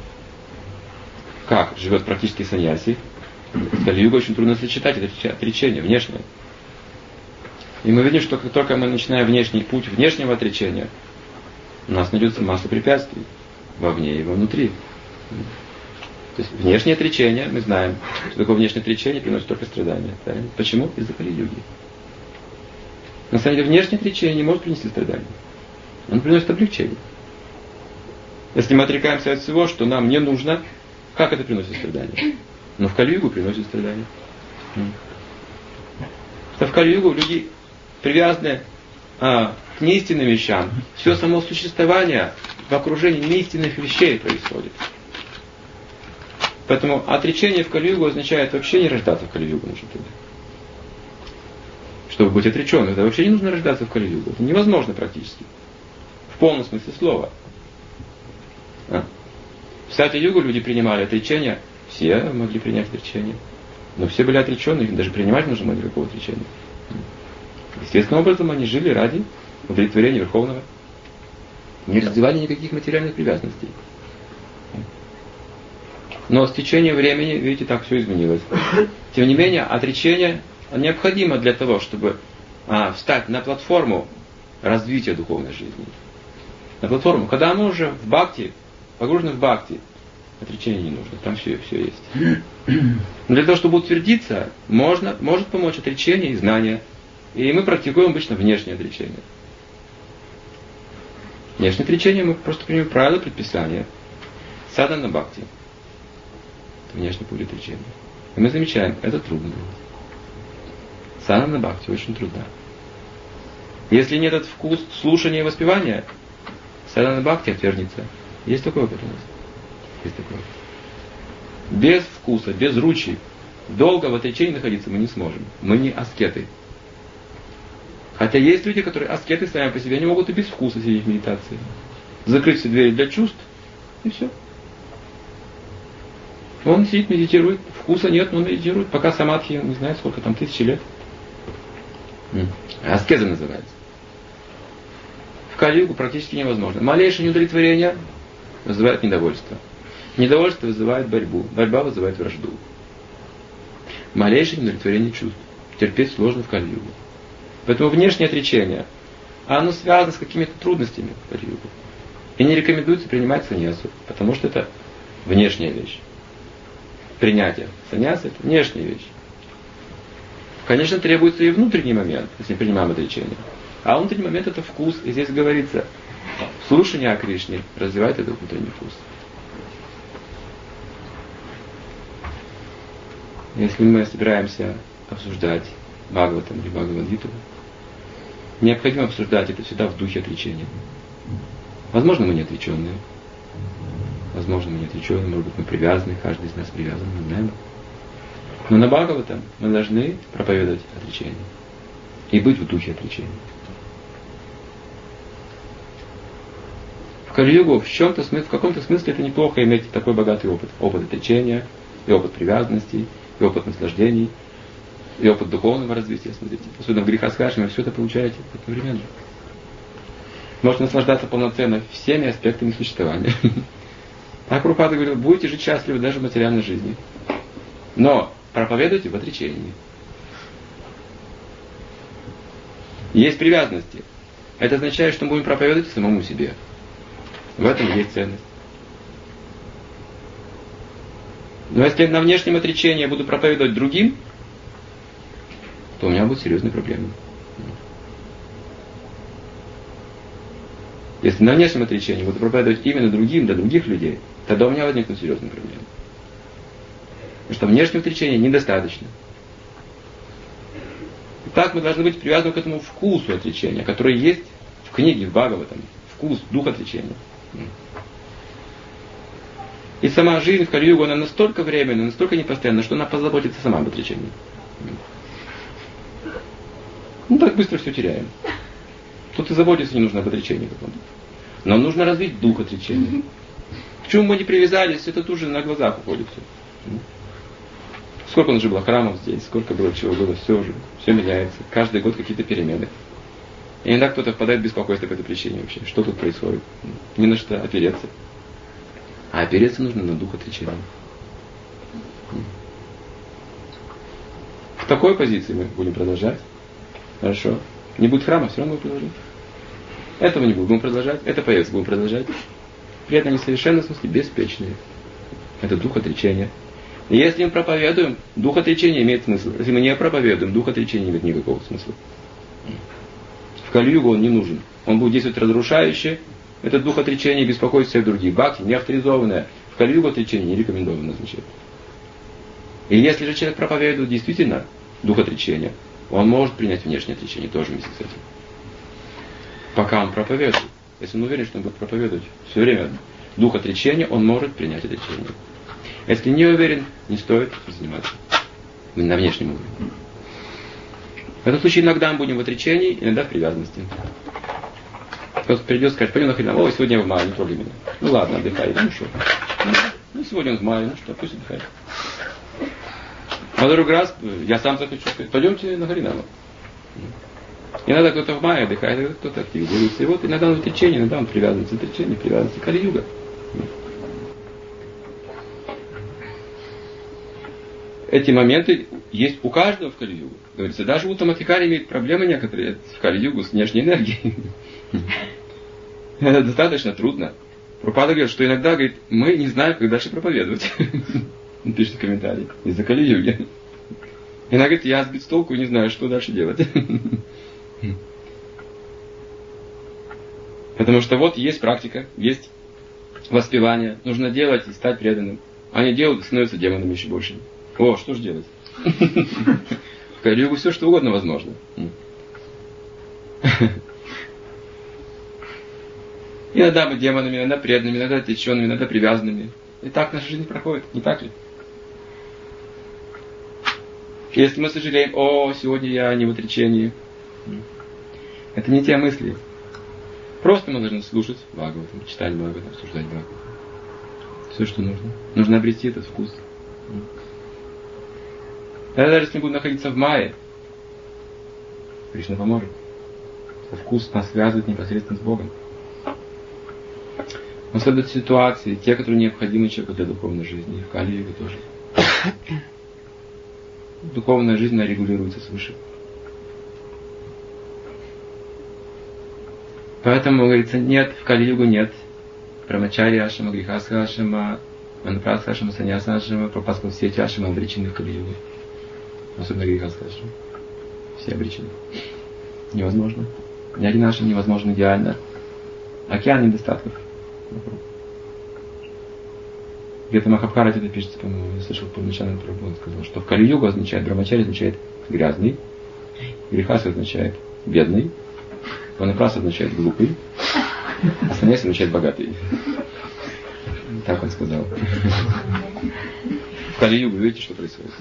Как живет практически саньяси? С Кали-югой очень трудно сочетать это отречение внешнее. И мы видим, что как только мы начинаем внешний путь внешнего отречения, у нас найдется масса препятствий вовне и вовнутри. То есть внешнее отречение, мы знаем, что такое внешнее отречение приносит только страдания. Правильно? Почему? Из-за Кали-юги. На самом деле внешнее отречение не может принести страдания. Он приносит облегчение. Если мы отрекаемся от всего, что нам не нужно, как это приносит страдания? Но в Кали-югу приносит страдания. Что в Кали-югу люди привязаны а, к неистинным вещам. Все само существование в окружении неистинных вещей происходит. Поэтому отречение в Кали-югу означает вообще не рождаться в Кали-югу. Чтобы быть отреченным, это вообще не нужно рождаться в Кали-югу. Это невозможно практически. В полном смысле слова. А. В Сати-югу люди принимали отречение, все могли принять отречение. Но все были отречены, их даже принимать нужно было никакого отречения. Естественным образом они жили ради удовлетворения Верховного. Не развивали никаких материальных привязанностей. Но с течением времени, видите, так все изменилось. Тем не менее, отречение необходимо для того, чтобы а, встать на платформу развития духовной жизни. На платформу. Когда мы уже в бхакти, погружены в бхакти, отречение не нужно, там все, все есть. Но для того, чтобы утвердиться, можно, может помочь отречение и знание. И мы практикуем обычно внешнее отречение. Внешнее отречение мы просто примем правила предписания. Садхана бхакти. Это внешний путь отречения. И мы замечаем, это трудно. Садхана бхакти очень трудно. Если нет этот вкус слушания и воспевания, садхана бхакти отвергнется. Есть такое опыт у нас? Есть такое. Без вкуса, без ручи, долго в отречении находиться мы не сможем. Мы не аскеты. Хотя есть люди, которые аскеты сами по себе, они могут и без вкуса сидеть в медитации. Закрыть все двери для чувств, и все. Он сидит, медитирует, вкуса нет, но медитирует, пока самадхи, не знаю, сколько там, тысячи лет. Аскеза называется. В Кали-югу практически невозможно. Малейшее неудовлетворение вызывает недовольство. Недовольство вызывает борьбу. Борьба вызывает вражду. Малейшее неудовлетворение чувств. Терпеть сложно в Кали-югу. Поэтому внешнее отречение, оно связано с какими-то трудностями в Кали-югу. И не рекомендуется принимать саньясу, потому что это внешняя вещь. Принятие саньясы – это внешняя вещь. Конечно, требуется и внутренний момент, если принимаем отречение. А внутренний момент – это вкус. И здесь говорится, Слушание о Кришне развивает этот внутренний вкус. Если мы собираемся обсуждать Бхагаватам или Бхагавад-гиту, необходимо обсуждать это всегда в духе отречения. Возможно, мы не отреченные. Возможно, мы не отреченные, может быть, мы привязаны, каждый из нас привязан, мы знаем. Но на Бхагаватам мы должны проповедовать отречение и быть в духе отречения. В Кали-югу в чем-то смысле, в каком-то смысле это неплохо иметь такой богатый опыт. Опыт отречения, и опыт привязанностей, и опыт наслаждений, и опыт духовного развития. Смотрите, особенно в грехасхашаме вы все это получаете одновременно. Можете наслаждаться полноценно всеми аспектами существования. Так Прабхупада говорил, будете жить счастливы даже в материальной жизни. Но проповедуйте в отречении. Есть привязанности. Это означает, что мы будем проповедовать самому себе. В этом есть ценность. Но если на внешнем отречении я буду проповедовать другим, то у меня будут серьезные проблемы. Если на внешнем отречении буду проповедовать именно другим, для других людей, тогда у меня возникнут серьезные проблемы. Потому что внешнего отречения недостаточно. Так мы должны быть привязаны к этому вкусу отречения, который есть в книге, в Бхагаватам. Вкус, дух отречения. И сама жизнь в Кали-югу, она настолько временная, настолько непостоянна, что она позаботится сама об отречении. Ну так быстро все теряем. Тут и заботиться не нужно об отречении каком-то. Нам нужно развить дух отречения. К чему мы не привязались, это тут же на глазах уходит все. Сколько у нас же было храмов здесь, сколько было чего было, все уже, все меняется. Каждый год какие-то перемены. И иногда кто-то впадает в беспокойство по этой причине вообще. Что тут происходит? Не на что опереться. А опереться нужно на дух отречения. В такой позиции мы будем продолжать. Хорошо. Не будет храма, все равно будем продолжать. Этого не будем продолжать. Это появится, будем продолжать. При этом они совершенно в смысле беспечные. Это дух отречения. И если мы проповедуем, дух отречения имеет смысл. Если мы не проповедуем, дух отречения не имеет никакого смысла. В Кали-югу он не нужен. Он будет действовать разрушающе. Этот дух отречения беспокоит всех других. Бхакти не авторизованное. В Кали-югу отречение не рекомендовано означает. И если же человек проповедует действительно дух отречения, он может принять внешнее отречение тоже вместе с этим. Пока он проповедует. Если он уверен, что он будет проповедовать все время дух отречения, он может принять отречение. Если не уверен, не стоит заниматься на внешнем уровне. В этом случае иногда мы будем в отречении, иногда в привязанности. Кто-то придет и скажет, пойдем на хрена, ой, сегодня я в мае, не трогай меня. Ну ладно, отдыхай, ну что. Ну сегодня он в мае, ну что, пусть отдыхает. А в другой раз я сам захочу сказать, пойдемте на Харинаму. Иногда кто-то в мае отдыхает, иногда кто-то активизируется. И вот иногда он в отречении, иногда он привязывается к отречению, привязывается к Кали-юга. Эти моменты есть у каждого в Кали-югу. Говорится, даже у Тамакикари имеют проблемы некоторые в Кали-югу с внешней энергией. Это достаточно трудно. Прабхупада говорит, что иногда, говорит, мы не знаем, как дальше проповедовать. Он пишет в комментарии. Из-за Кали-юги. Иногда говорит, я сбит с толку и не знаю, что дальше делать. Потому что вот есть практика, есть воспевание. Нужно делать и стать преданным. Они делают и становятся демонами еще больше. О, что же делать? В Кали-югу все что угодно возможно. Иногда мы демонами, иногда преданными, иногда отреченными, иногда привязанными. И так наша жизнь проходит, не так ли? Если мы сожалеем, о, сегодня я не в отречении. Это не те мысли. Просто мы должны слушать Бхагаватам, читать Бхагаватам, обсуждать Бхагаватам. Все, что нужно. Нужно обрести этот вкус. Тогда даже если мы будем находиться в мае, Кришна поможет. Вкус нас связывает непосредственно с Богом. Но следуют ситуации, те, которые необходимы человеку для духовной жизни. И в Кали-юге тоже. Духовная жизнь, она регулируется свыше. Поэтому, говорится, нет, в Кали-югу нет Брамачарья ашрама, Грихастха ашрама, Манапрастха ашрама, Саньяса ашрама, Пропаска, все эти ашрамы обречены в Кали-югу. Особенно Грихастха ашрама. Все обречены. Невозможно. Ни один ашрам невозможно идеально. Океан недостатков. Где-то в Махабхарате это пишется, по-моему, я слышал, Пурначананда Прабху, он сказал, что в Кали-югу означает, Брамачари означает грязный, Грихаса означает бедный, Ванапраса означает глупый, а саньяси означает богатый. Так он сказал. В Кали-югу видите, что происходит?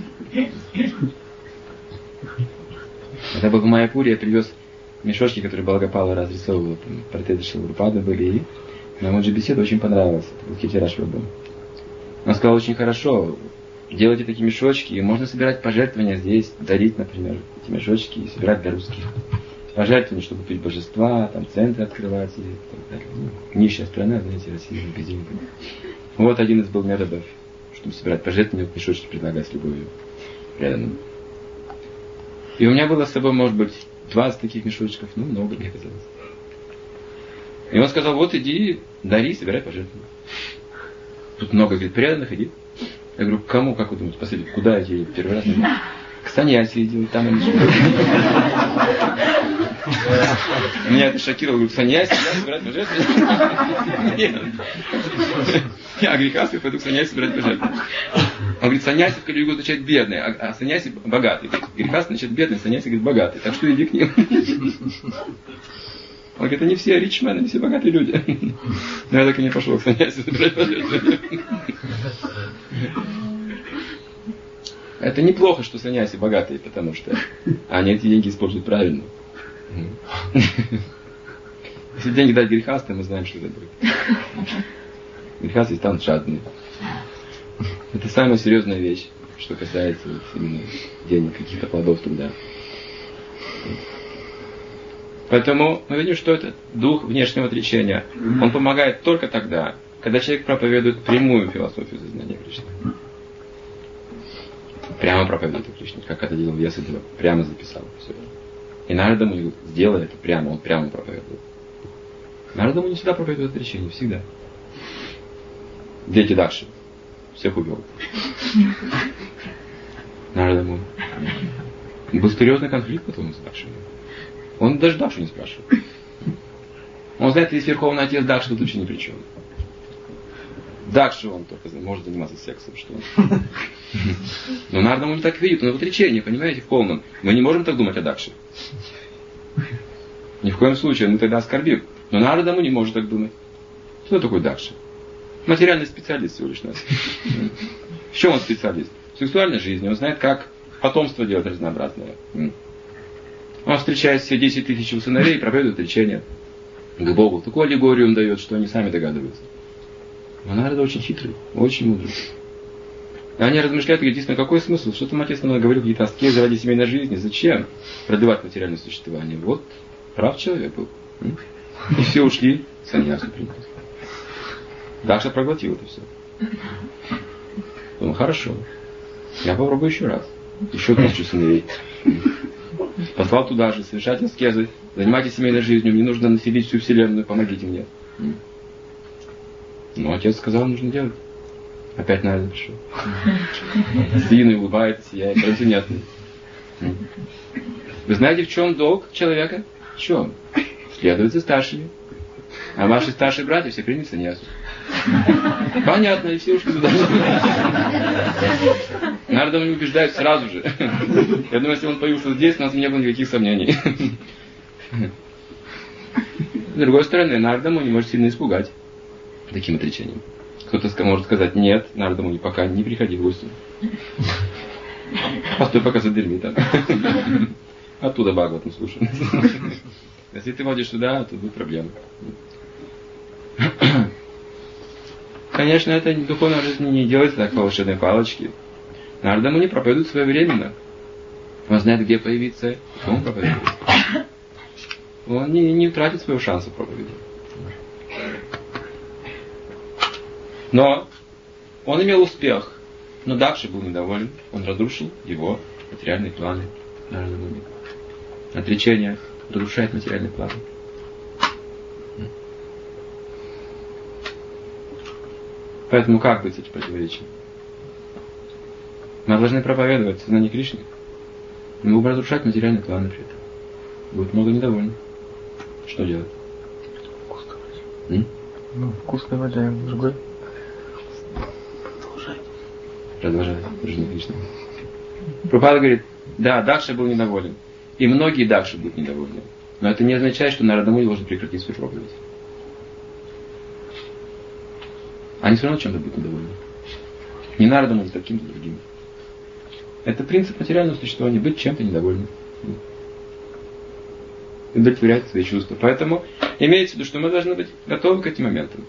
Когда был в Майяпуре, я привез мешочки, которые Балагапала разрисовывал, портреты Шилапрапады были, и нам он же беседа очень понравилась. Это был Китираш Прабху. Он сказал, очень хорошо, делайте такие мешочки, и можно собирать пожертвования здесь, дарить, например, эти мешочки и собирать для русских. Пожертвования, чтобы купить божества, там центры открывать и так далее. Ну, нищая страна, знаете, Россия без денег. Вот один из был методов, чтобы собирать пожертвования, вот мешочки предлагать с любовью преданным. И у меня было с собой, может быть, двадцать таких мешочков, ну, много мне казалось. И он сказал, вот иди, дари, собирай пожертвования. Тут много, говорит, преданных, иди. Я говорю, кому, как вы думаете, последний, куда идти первый раз? К саньяси иди, там они живут. Меня это шокировало, говорю, к саньяси, да, собирать пожертвования? Нет. Я грехастый, пойду к саньяси собирать пожертвования. Он говорит, саньяси в Кали-югу означает бедный, а, а саньяси богатый. Грехастый значит бедный, саньяси говорит богатый. Так что иди к ним. Он говорит, они все ричмены, они все богатые люди. Но я так и не пошел к саньяси собирать пожертвования. Это неплохо, что саньяси богатые, потому что они эти деньги используют правильно. Если деньги дать грехастым, мы знаем, что это будет. Грехасты станут жадными. Это самая серьезная вещь, что касается вот именно денег, каких-то плодов труда. Поэтому мы видим, что это дух внешнего отречения. Он помогает только тогда, когда человек проповедует прямую философию сознания Кришны. Прямо проповедует о Кришне, как это делал Вьясадева, прямо записал все. И Нарада ему сделай это прямо, он прямо проповедует. Нарада ему не всегда проповедует отречение, всегда. Дети Дакши. Всех убил. Нарада ему. Был серьезный конфликт потом с Дакшей. Он даже Дакшу не спрашивал. Он знает, если Верховный Отец Дакши, тут вообще ни при чем. Дакши он только может заниматься сексом, что он. Но Нарада ему не так видит, он в отречении, понимаете, в полном. Мы не можем так думать о Дакше. Ни в коем случае, мы тогда оскорбим. Но Нарада ему не может так думать. Что такое Дакша? Материальный специалист всего лишь нас. В чем он специалист? В сексуальной жизни. Он знает, как потомство делать разнообразное. Он встречает все десять тысяч сыновей и проповедует отречение к Богу. Такую аллегорию он дает, что они сами догадываются. Но Нарада очень хитрый, очень мудрый. И они размышляют и говорят, действительно, какой смысл? Что там отец нам говорил, какие-то аскезы ради семейной жизни? Зачем продлевать материальное существование? Вот, прав человек был. И все ушли, саньясу приняли. Дакша проглотил это все. Думал, хорошо, я попробую еще раз. Еще тысячу сыновей. Послал туда же, совершать аскезы, занимайтесь семейной жизнью, мне нужно населить всю вселенную, помогите мне. Ну, отец сказал, нужно делать. Опять Нарада пришел. Сын улыбается, сияет, трансцендентный. Вы знаете, в чем долг человека? В чем? Следует за старшими. А ваши старшие братья все приняли саньясу. Понятно, и все ушли туда. Нарада не убеждает сразу же. Я думаю, если он появился здесь, у нас не было никаких сомнений. С другой стороны, Нарада не может сильно испугать таким отречением. Кто-то может сказать, нет, Нарада не пока не приходи в гости. Постой пока за дверьми там. Оттуда Бхагаватам слушай. Если ты водишь туда, то будет проблема. Конечно, это в духовной жизни не делается так по волшебной палочке. Нарада не проповедует своевременно. Он знает, где появиться, и он проповедует. Он не, не тратит своего шанса проповеди. Но он имел успех. Но Дакша был недоволен. Он разрушил его материальные планы. Нарада Муни. Отречение разрушает материальные планы. Поэтому как быть с этим противоречием? Мы должны проповедовать сознание Кришны. Мы будем разрушать материальные планы при этом. Будет много недовольных. Что делать? М? Ну, вкусный валяем, другой. Продолжай, Кришна Кришна. Прабхупада говорит, да, Дакша был недоволен. И многие Дакши будут недовольны. Но это не означает, что Нарада Муни должен прекратить свою проповедь. Они все равно чем-то будут недовольны. Не Нарада Муни, а каким-то другим. Это принцип материального существования, быть чем-то недовольным. Удовлетворять свои чувства. Поэтому имеется в виду, что мы должны быть готовы к этим моментам.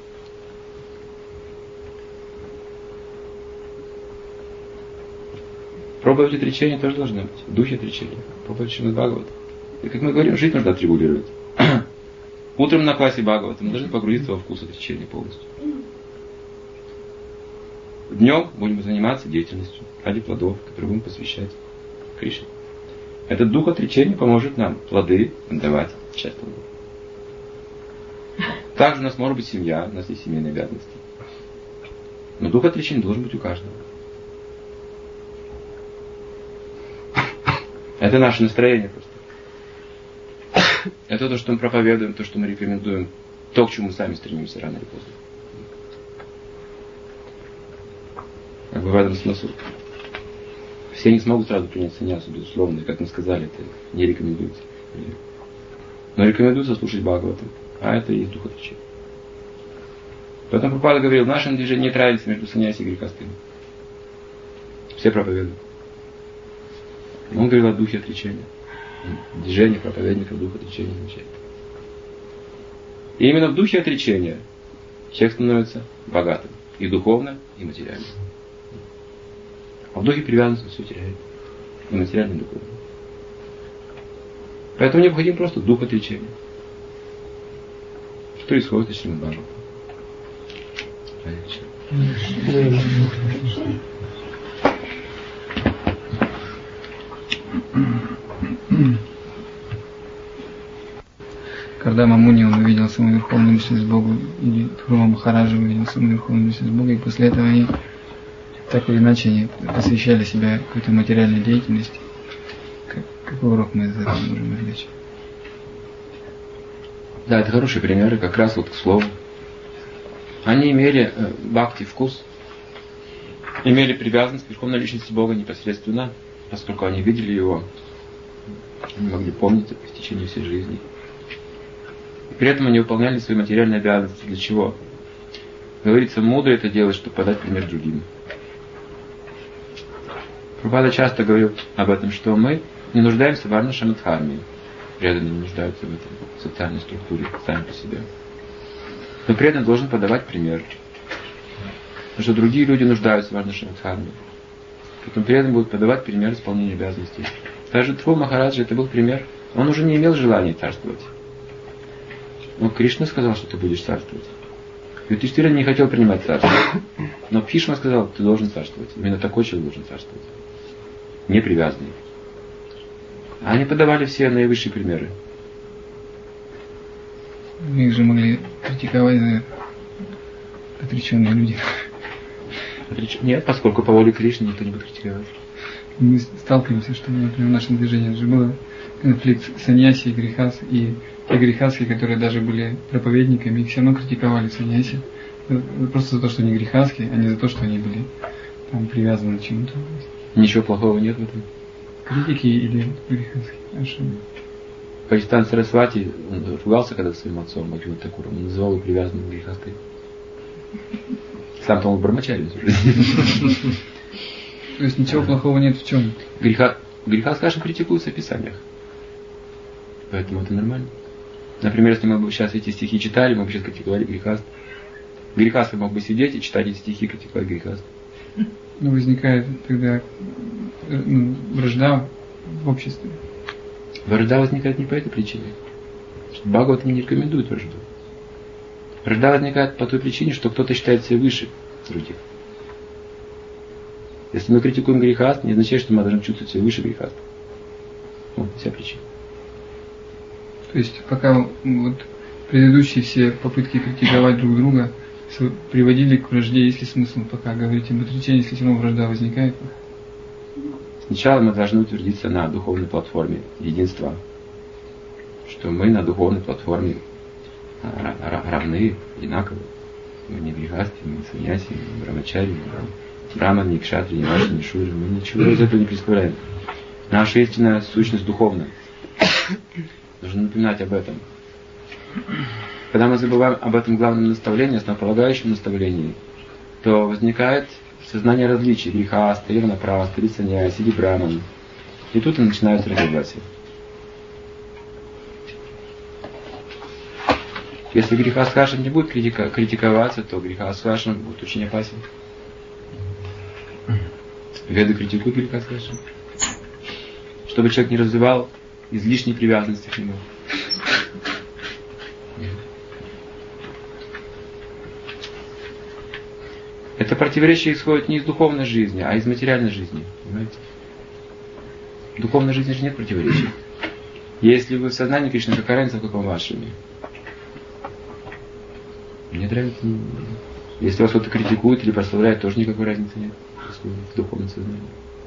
Пробовать отречение тоже должно быть. В духе отречения. Пробовать Шримад Бхагавата. И как мы говорим, жизнь нужно отрегулировать. Утром на классе Бхагавата мы должны погрузиться во вкус отречения полностью. Днем будем заниматься деятельностью ради плодов, которые будем посвящать Кришне. Этот дух отречения поможет нам плоды отдавать счастливо. Также у нас может быть семья, у нас есть семейные обязанности. Но дух отречения должен быть у каждого. Это наше настроение просто. Это то, что мы проповедуем, то, что мы рекомендуем, то, к чему мы сами стремимся рано или поздно. Как бы в этом смысл. Все не смогут сразу принять саньясу, безусловно, и как мы сказали, это не рекомендуется. Но рекомендуется слушать Бхагаватам, а это и есть дух отречения. Поэтому Прабхупада говорил, в нашем движении нет разницы между саньяси и грехастыми. Все проповедуют. Он говорил о духе отречения. Движение проповедников духа отречения означает. И именно в духе отречения человек становится богатым. И духовно, и материально. А в духе привязанности все теряет. И материально, и духовно. Поэтому необходим просто дух отречения. Что исходит из Шримад Бхагавата. Когда Мамуни он увидел самую верховную личность Бога, или Дхурва Махараджа увидел самую верховную личность Бога, и после этого они так или иначе они посвящали себя какой-то материальной деятельности. Как, какой урок мы из этого можем извлечь? Да, это хорошие примеры, как раз вот к слову. Они имели э, бхакти, вкус, имели привязанность к верховной личности Бога непосредственно, поскольку они видели его, они могли помнить это в течение всей жизни. И при этом они выполняли свои материальные обязанности. Для чего? Говорится, мудро это делать, чтобы подать пример другим. Прабхупада часто говорил об этом, что мы не нуждаемся в варна-шамадхарме. Преданные не нуждаются в этой социальной структуре сами по себе. Но преданный должен подавать пример. Потому что другие люди нуждаются в варна-шамадхарме. Поэтому преданный будет подавать пример исполнения обязанностей. Даже Дхурва Махараджа это был пример. Он уже не имел желания царствовать. Но Кришна сказал, что ты будешь царствовать. Юдхиштхира не хотел принимать царство. Но Бхишма сказал, ты должен царствовать. Именно такой человек должен царствовать. Не привязанный. А они подавали все наивысшие примеры. Их же могли критиковать за отреченные люди. Нет, поскольку по воле Кришны никто не будет критиковать. Мы сталкиваемся, что, например, в нашем движении же был конфликт саньяси и грехас, и те грехаски, которые даже были проповедниками, их все равно критиковали саньяси. Просто за то, что они грехаски, а не за то, что они были там привязаны к чему-то. Ничего плохого нет в этом. Критики или грехаски? Ошибка. Бхактисиданта Сарасвати, он ругался когда с своим отцом Бхактивинода Тхакуром, он называл его привязанным грехаской. Сам-то он брамачарий. То есть ничего плохого нет в чем? Греха, греха, скажем, критикуются в Писаниях. Поэтому это нормально. Например, если мы бы сейчас эти стихи читали, мы бы сейчас критиковали грехаст. Грехаст мог бы сидеть и читать эти стихи, критиковать грехаст. Ну, возникает тогда ну, вражда в обществе. Вражда возникает не по этой причине. Бхагавата не рекомендует вражду. Вражда возникает по той причине, что кто-то считает себя выше других. Если мы критикуем грехаст, не означает, что мы должны чувствовать себя выше грехаста. Вот вся причина. То есть пока вот предыдущие все попытки критиковать друг друга приводили к вражде, есть ли смысл пока говорить об отречении, если все равно вражда возникает? Сначала мы должны утвердиться на духовной платформе единства. Что мы на духовной платформе равны, одинаковы. Мы не грехасти, мы не саньяси, не брамачари, не браман, не кшатри, не ваши, не шуры. Мы ничего из этого не представляем. Наша истинная сущность духовна. Нужно напоминать об этом. Когда мы забываем об этом главном наставлении, основополагающем наставлении, то возникает сознание различий. Греха, стали направо, стали саньяси, или браман. И тут и начинаются разногласия. Если греха Свашан не будет критика, критиковаться, то греха Свашан будет очень опасен. Веды критикуют греха Свашан. Чтобы человек не развивал излишней привязанности к нему. Это противоречие исходит не из духовной жизни, а из материальной жизни. Понимаете? В духовной жизни же нет противоречий. Если вы в сознании Кришны, какая разница, в каком вашем? Мне нравится. Если вас кто-то критикует или прославляет, тоже никакой разницы нет в духовном сознании.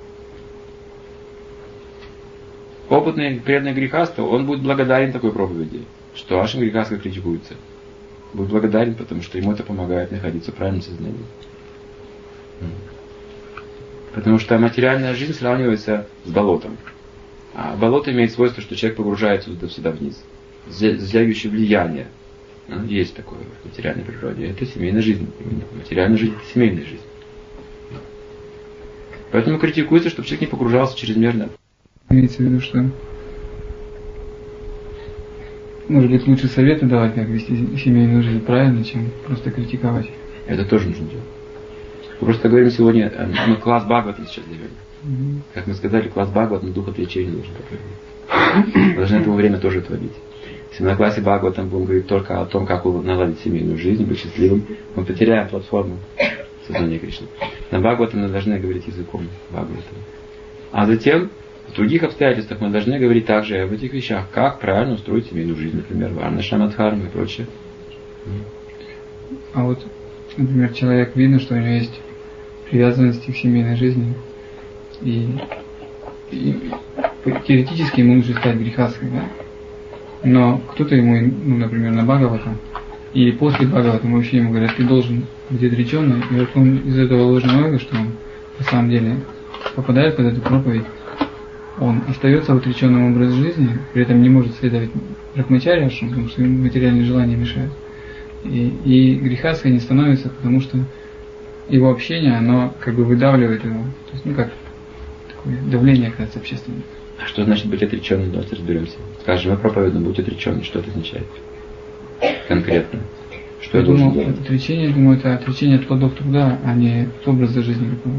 Опытный, преданный грехаста, он будет благодарен такой проповеди, что Ашин грехаста критикуется. Будет благодарен, потому что ему это помогает находиться в правильном сознании. Потому что материальная жизнь сравнивается с болотом. А болото имеет свойство, что человек погружается туда-сюда вниз. Затягивающее влияние. Есть такое в материальной природе. Это семейная жизнь. Именно материальная жизнь – это семейная жизнь. Поэтому критикуется, чтобы человек не погружался чрезмерно. Имеется в виду, что может быть лучше советы давать, как вести семейную жизнь правильно, чем просто критиковать. Это тоже нужно делать. Мы просто говорим сегодня, мы класс Бхагавата сейчас делаем. Mm-hmm. Как мы сказали, класс Бхагавата, но дух отречения нужно проповедовать. Мы должны этому время тоже творить. Если на классе Бхагавата будем говорить только о том, как наладить семейную жизнь, быть счастливым, мы потеряем платформу сознания Кришны. На Бхагавата мы должны говорить языком Бхагавата. А затем, в других обстоятельствах мы должны говорить также об этих вещах, как правильно устроить семейную жизнь, например, Варна, Шамадхарма и прочее. А вот, например, человек, видно, что у него есть привязанности к семейной жизни, и, и теоретически ему нужно стать грехастой, да? Но кто-то ему, ну, например, на Бхагавата, или после Бхагавата ему вообще ему говорят, ты должен быть отреченный, и вот он из этого ложного эго, что он на самом деле попадает под эту проповедь, он остается в отреченном образе жизни, при этом не может следовать брахмачарье, потому что ему материальные желания мешают. И, и грехастой не становится, потому что его общение, оно как бы выдавливает его. То есть, ну как, такое давление, кажется, общественное. А что значит быть отреченным? Давайте разберемся. Скажем, мы проповедуем, будь отреченным. Что это означает? Конкретно. Что я, я должен думаю, делать? Отречение, я думаю, это отречение от плодов труда, а не от образа жизни какого-то.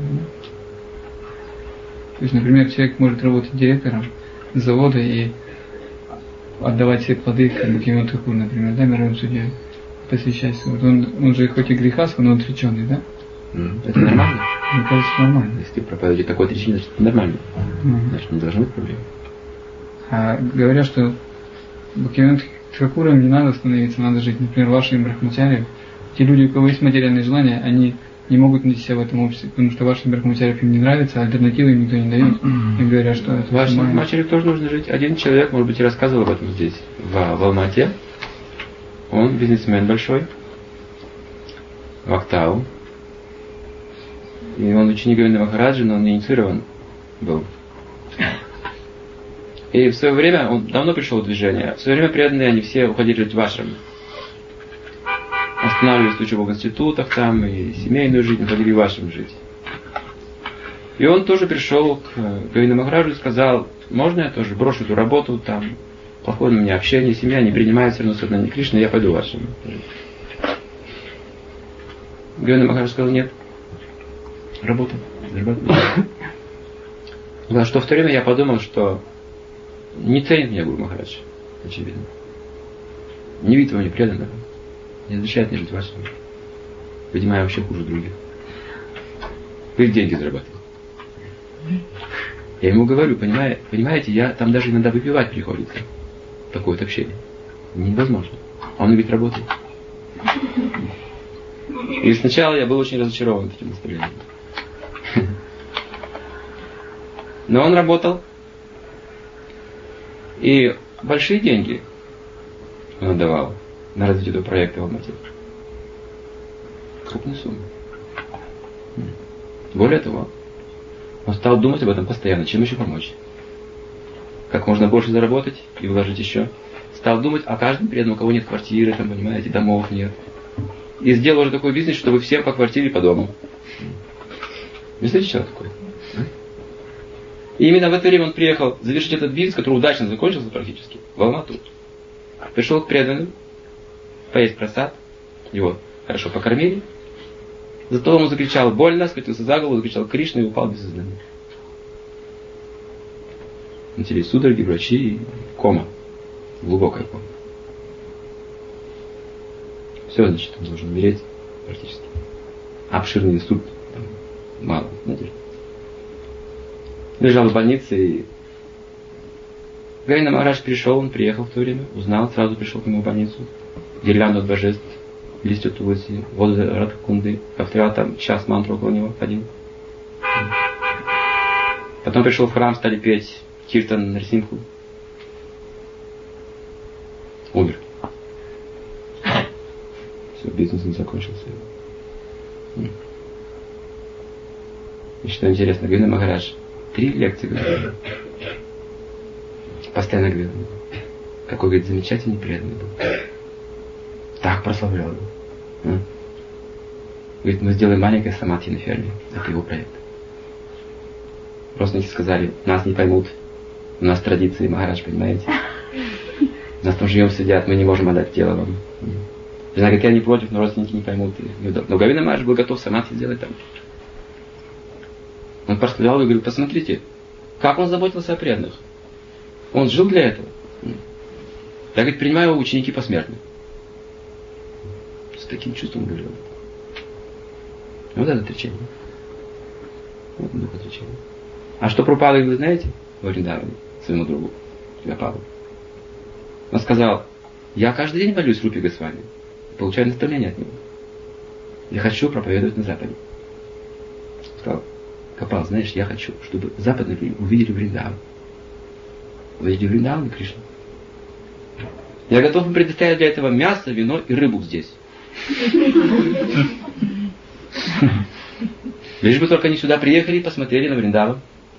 То есть, например, человек может работать директором завода и отдавать все плоды, как Бхактивинода Тхакур, например, да, мировым судьей, посвящать. Вот он, он же хоть и грехаст, но он отреченный, да? Mm. Это нормально? Мне кажется, нормально. Если ты проповедуешь такое отречение, значит это нормально. Mm. Значит, не должно быть проблем. А говорят, что Бхактивинода Тхакурам не надо становиться, надо жить. Например, ваши брахмачари, те люди, у кого есть материальные желания, они не могут найти себя в этом обществе, потому что вашим брахмачарям им не нравится, а альтернативы им никто не дает. И говорят, что это... Вашим брахмачарям тоже нужно жить. Один человек, может быть, и рассказывал об этом здесь, в, в Алмате. Он бизнесмен большой, в Актау. И он ученик Говинда Махараджи, но он не инициирован был. И в свое время, он давно пришел в движение, в свое время преданные, они все уходили жить в ашрам. Останавливались в учебных институтах там, и семейную жизнь, уходили в ашрам жить. И он тоже пришел к Говинда Махараджу и сказал, можно я тоже брошу эту работу, там, плохое у меня общение, семья не принимает все равно сознание Кришны, я пойду в ашрам. Говинда Махарадж сказал, нет. Работа. Да, что в то время я подумал, что не ценит меня Гуру Махарадж, очевидно. Не видит его мне преданного. Не разрешает мне жить в ашраме. Видимо, я вообще хуже других. Вы деньги зарабатывал. Я ему говорю, понимаете, понимаете, я там даже иногда выпивать приходится. Такое вот общение. Невозможно. А он говорит, работает. И сначала я был очень разочарован таким настроением. Но он работал. И большие деньги он отдавал. на развитие этого проекта в Алмате. Крупные суммы. Более того, он стал думать об этом постоянно, чем еще помочь. Как можно больше заработать и вложить еще. Стал думать о каждом преданном, у кого нет квартиры, там, понимаете, домов нет. И сделал уже такой бизнес, чтобы всем по квартире и по дому. Представляете, что такое? И именно в это время он приехал завершить этот бизнес, который удачно закончился практически, в Алмату. Пришел к преданным, поесть просад, его хорошо покормили. Зато он закричал больно, схватился за голову, закричал Кришна и упал без сознания. Начались судороги, врачи и кома. Глубокая кома. Все, значит, он должен умереть практически. Обширный инсульт. Там, мало, знаете. Лежал в больнице и Говинда Махарадж пришел, он приехал в то время, узнал, сразу пришел к нему в больницу. Гирлянду от божеств, листья туласи, воду радхакунды, повторял там час мантру около него, ходил. Потом пришел в храм, стали петь Киртан Нарсимху. Умер. Все, бизнес не закончился. И что интересно, Говинда Махарадж три лекции говорил. Постоянно говорил. Какой, говорит, замечательный преданный был. Так прославлял его. А? Говорит, мы сделаем маленькое самадхи на ферме. Это его проект. Просто сказали, нас не поймут. У нас традиции, Махарадж, понимаете? Нас там живем, сидят, мы не можем отдать тело вам. Не знаю, какие они против, но родственники не поймут. Но Говинда Махарадж был готов самадхи сделать там. Он прославлял и говорил, посмотрите, как он заботился о преданных. Он жил для этого. Я, говорит, принимаю его ученики посмертно. С таким чувством говорил. Вот это отречение. Вот это отречение. А что Прабхупада говорит, знаете, во Вриндаване, своему другу, Гопалу? Он сказал, я каждый день молюсь Рупи Госвами, получаю наставление от него. Я хочу проповедовать на Западе. Сказал, Гопал, знаешь, я хочу, чтобы западные люди увидели Вриндаван. Увидели Вриндаван и Кришну. Я готов им предоставить для этого мясо, вино и рыбу здесь. Лишь бы только они сюда приехали и посмотрели на Вриндаван.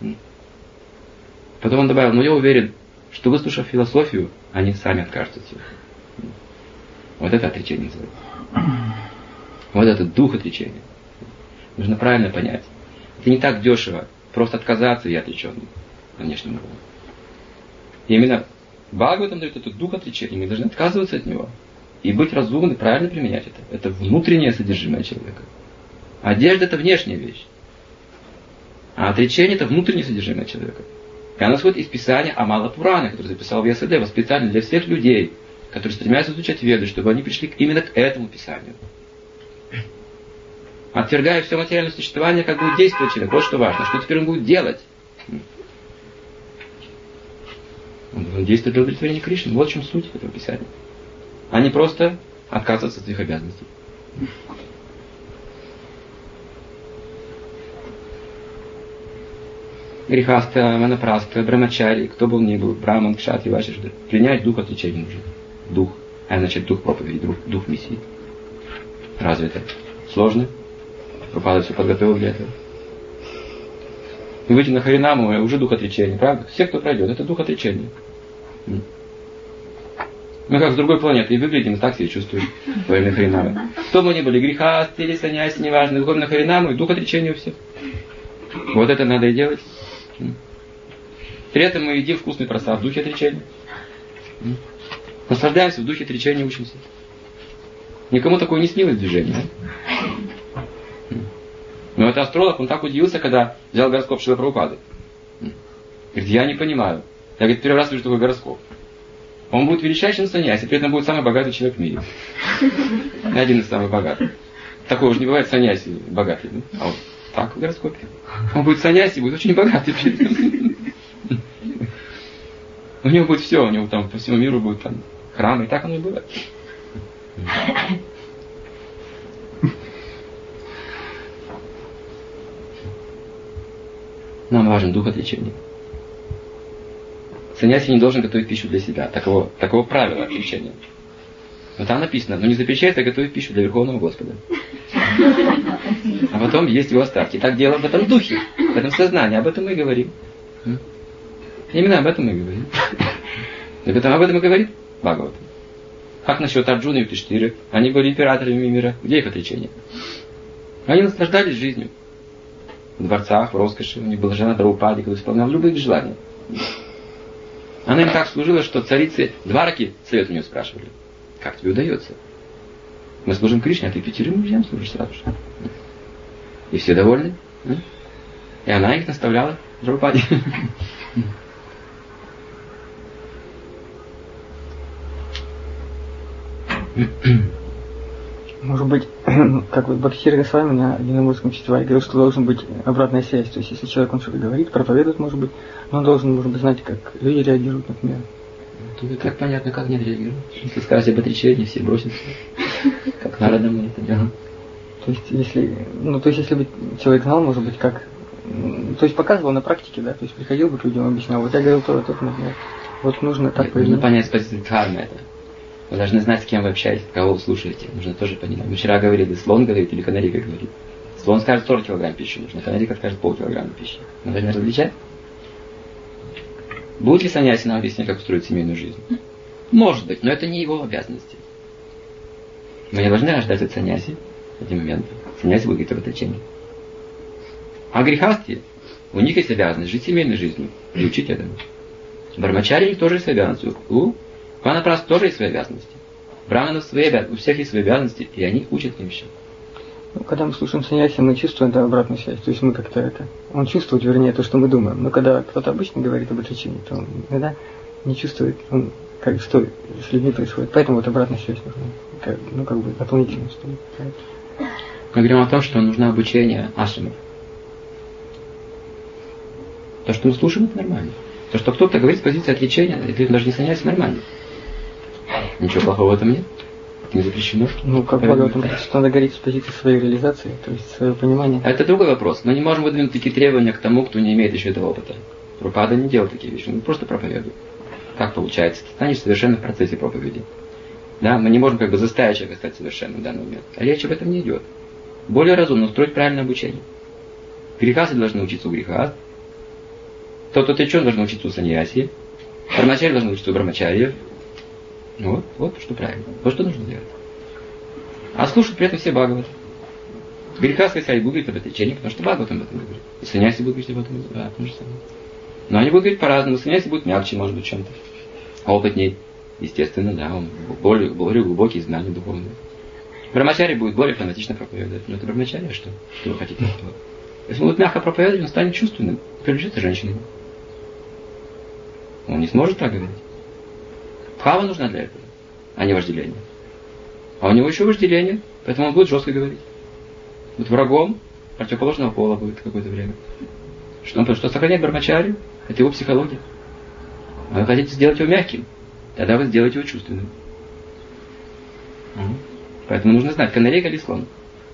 Потом он добавил, но я уверен, что выслушав философию, они сами откажутся от всего. Вот это отречение называется. Вот это дух отречения. Нужно правильно понять. Это не так дешево, просто отказаться и отреченным на внешнем уровне. И именно Бхагаватам дает этот дух отречения, мы должны отказываться от него. И быть разумным, правильно применять это. Это внутреннее содержимое человека. Одежда – это внешняя вещь. А отречение – это внутреннее содержимое человека. И оно исходит из Писания Амала Пурана, который записал Вьясадева специально для всех людей, которые стремятся изучать Веды, чтобы они пришли именно к этому Писанию. Отвергая все материальное существование, как будет действовать человек. Вот что важно. Что теперь он будет делать? Он должен действовать для удовлетворения Кришны. Вот в чем суть этого Писания. А не просто отказываться от своих обязанностей. Грехаста, Манапраста, Брамачари, кто бы он ни был, Браман, Кшатри, Вашишда, принять дух отречения нужно. Дух. А значит дух проповеди, дух, дух миссии. Разве это сложно? Прабхупада все подготовил для этого. И выйти на Харинаму, уже дух отречения, правда? Все, кто пройдет, это дух отречения. Мы как с другой планеты и выглядим, и так себя чувствуем во время Харинамы. Кто бы ни были, грехасты или саньяси, неважно, выходим на Харинаму, и дух отречения у всех. Вот это надо и делать. При этом мы едим вкусный просад в духе отречения. Наслаждаемся в духе отречения, учимся. Никому такое не снилось движение. Но это астролог, он так удивился, когда взял гороскоп Шрилы Прабхупады. Говорит, я не понимаю. Я, говорит, первый раз вижу такой гороскоп. Он будет величайшим саньяси, при этом будет самый богатый человек в мире. Один из самых богатых. Такого уже не бывает саньяси богатый. Да? А вот так в гороскопе. Он будет саньяси, будет очень богатый. У него будет все, у него там по всему миру будет там храмы, и так оно и бывает. Нам важен дух отречения. Саньяси не должен готовить пищу для себя. Таково, таково правило отречения. Но там написано, но не запрещается готовить пищу для Верховного Господа. А потом есть его остатки. Так дело в этом духе, в этом сознании. Об этом мы и говорим. Именно об этом мы и говорим. И потом об этом и говорит Бхагавата. Как насчет Арджуны и Юдхиштхиры? Они были императорами мира. Где их отречение? Они наслаждались жизнью. В дворцах, в роскоши. У них была жена Драупади, которая исполняла любые желания. Она им так служила, что царицы Двараки совет у нее спрашивали. Как тебе удается? Мы служим Кришне, а ты пятерым мужьям служишь сразу же. И все довольны. И она их наставляла Драупади. Может быть, как вот Бхактисиddханта Госвами на Динамурском фестивале говорил, что должен быть обратная связь. То есть, если человек он что-то говорит, проповедует, может быть, но он должен, может быть, знать, как люди реагируют, например. Тут как понятно, как не реагируют. Если скажете об отречении, все бросятся. Как Нарада мы это делаем. То есть, если, ну, то есть, если бы человек знал, может быть, как, то есть, показывал на практике, да, то есть, приходил бы к людям, объяснял, вот я говорил то, то, например, вот нужно так поведение. Нужно понять с позиции дхармы это. Вы должны знать, с кем вы общаетесь, кого вы слушаете. Нужно тоже понимать. Мы вчера говорили, слон говорит или канарейка говорит. Слон скажет сорок килограмм пищи нужно, канарейка скажет полкилограмма пищи. Мы должны различать. Будет ли саньяси нам объяснять, как устроить семейную жизнь? Может быть, но это не его обязанности. Мы не должны ожидать от саньяси эти моменты. Саньяси будет говорить об отречении. А грехасти, у них есть обязанность жить семейной жизнью и учить этому. Брамачари у них тоже есть обязанность. У Ванапрастха тоже есть свои обязанности. Браманов свои обязанности. У всех есть свои обязанности, и они учат им еще. Ну, когда мы слушаем саньяси, мы чувствуем да, обратную связь. То есть мы как-то это... Он чувствует, вернее, то, что мы думаем. Но когда кто-то обычно говорит об отречении, то он иногда не чувствует, он, как, что с людьми происходит. Поэтому вот обратная связь нужна. Как, ну, как бы дополнительно. Что ли. Мы говорим о том, что нужно обучение ашрамов. То, что мы слушаем, это нормально. То, что кто-то говорит с позиции отречения, это даже не саньяси, нормально. Ничего плохого в этом нет. Это не запрещено. Ну, как Бхагаватам говорит, что надо говорить с позиции своей реализации, то есть свое понимание. А это другой вопрос. Мы не можем выдвинуть такие требования к тому, кто не имеет еще этого опыта. Прабхупада не делает такие вещи, он просто проповедует. Как получается? Ты станешь совершенным в процессе проповеди. Да, мы не можем как бы заставить человека стать совершенным в данный момент. А речь об этом не идет. Более разумно устроить правильное обучение. Грехасы должны учиться у грехас. Тот, кто отречен, должен учиться у саньяси. Брамачари должен учиться у брамачариев. Вот, вот что правильно. Вот что нужно делать. А слушать при этом все Бхагаваты. Грехасы сказать будут говорить об отречении, потому что Бхагаватам об этом говорит. И саньяси будут говорить об этом, да, то же самое. Но они будут говорить по-разному. Саньяси будет мягче, может быть, чем-то. Опытней. Естественно, да, он более, более глубокие знания духовные. Брамачари будет более фанатично проповедовать. Но это брамачари, что? Что вы хотите от этого? Если он будет мягко проповедовать, он станет чувственным. Привлечется женщиной. Он не сможет так говорить. Бхава нужна для этого, а не вожделение. А у него еще вожделение, поэтому он будет жестко говорить. Вот врагом противоположного пола будет какое-то время. Что он что сохраняет брамачари, это его психология. А вы хотите сделать его мягким, тогда вы сделаете его чувственным. Угу. Поэтому нужно знать, канарейка или слон.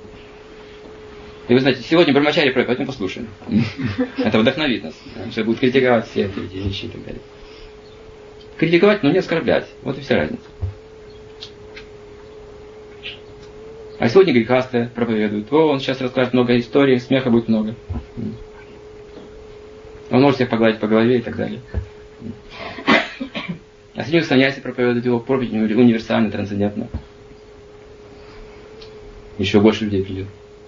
И вы знаете, сегодня брамачари проповедует, поэтому послушаем. Это вдохновит нас, что будут критиковать все эти вещи и так далее. Критиковать, но не оскорблять. Вот и вся разница. А сегодня грехасты проповедуют. О, он сейчас расскажет много историй, смеха будет много. Он может всех погладить по голове и так далее. А сегодня саньяси проповедуют, его проповедь универсально, трансцендентно. Еще больше людей придет.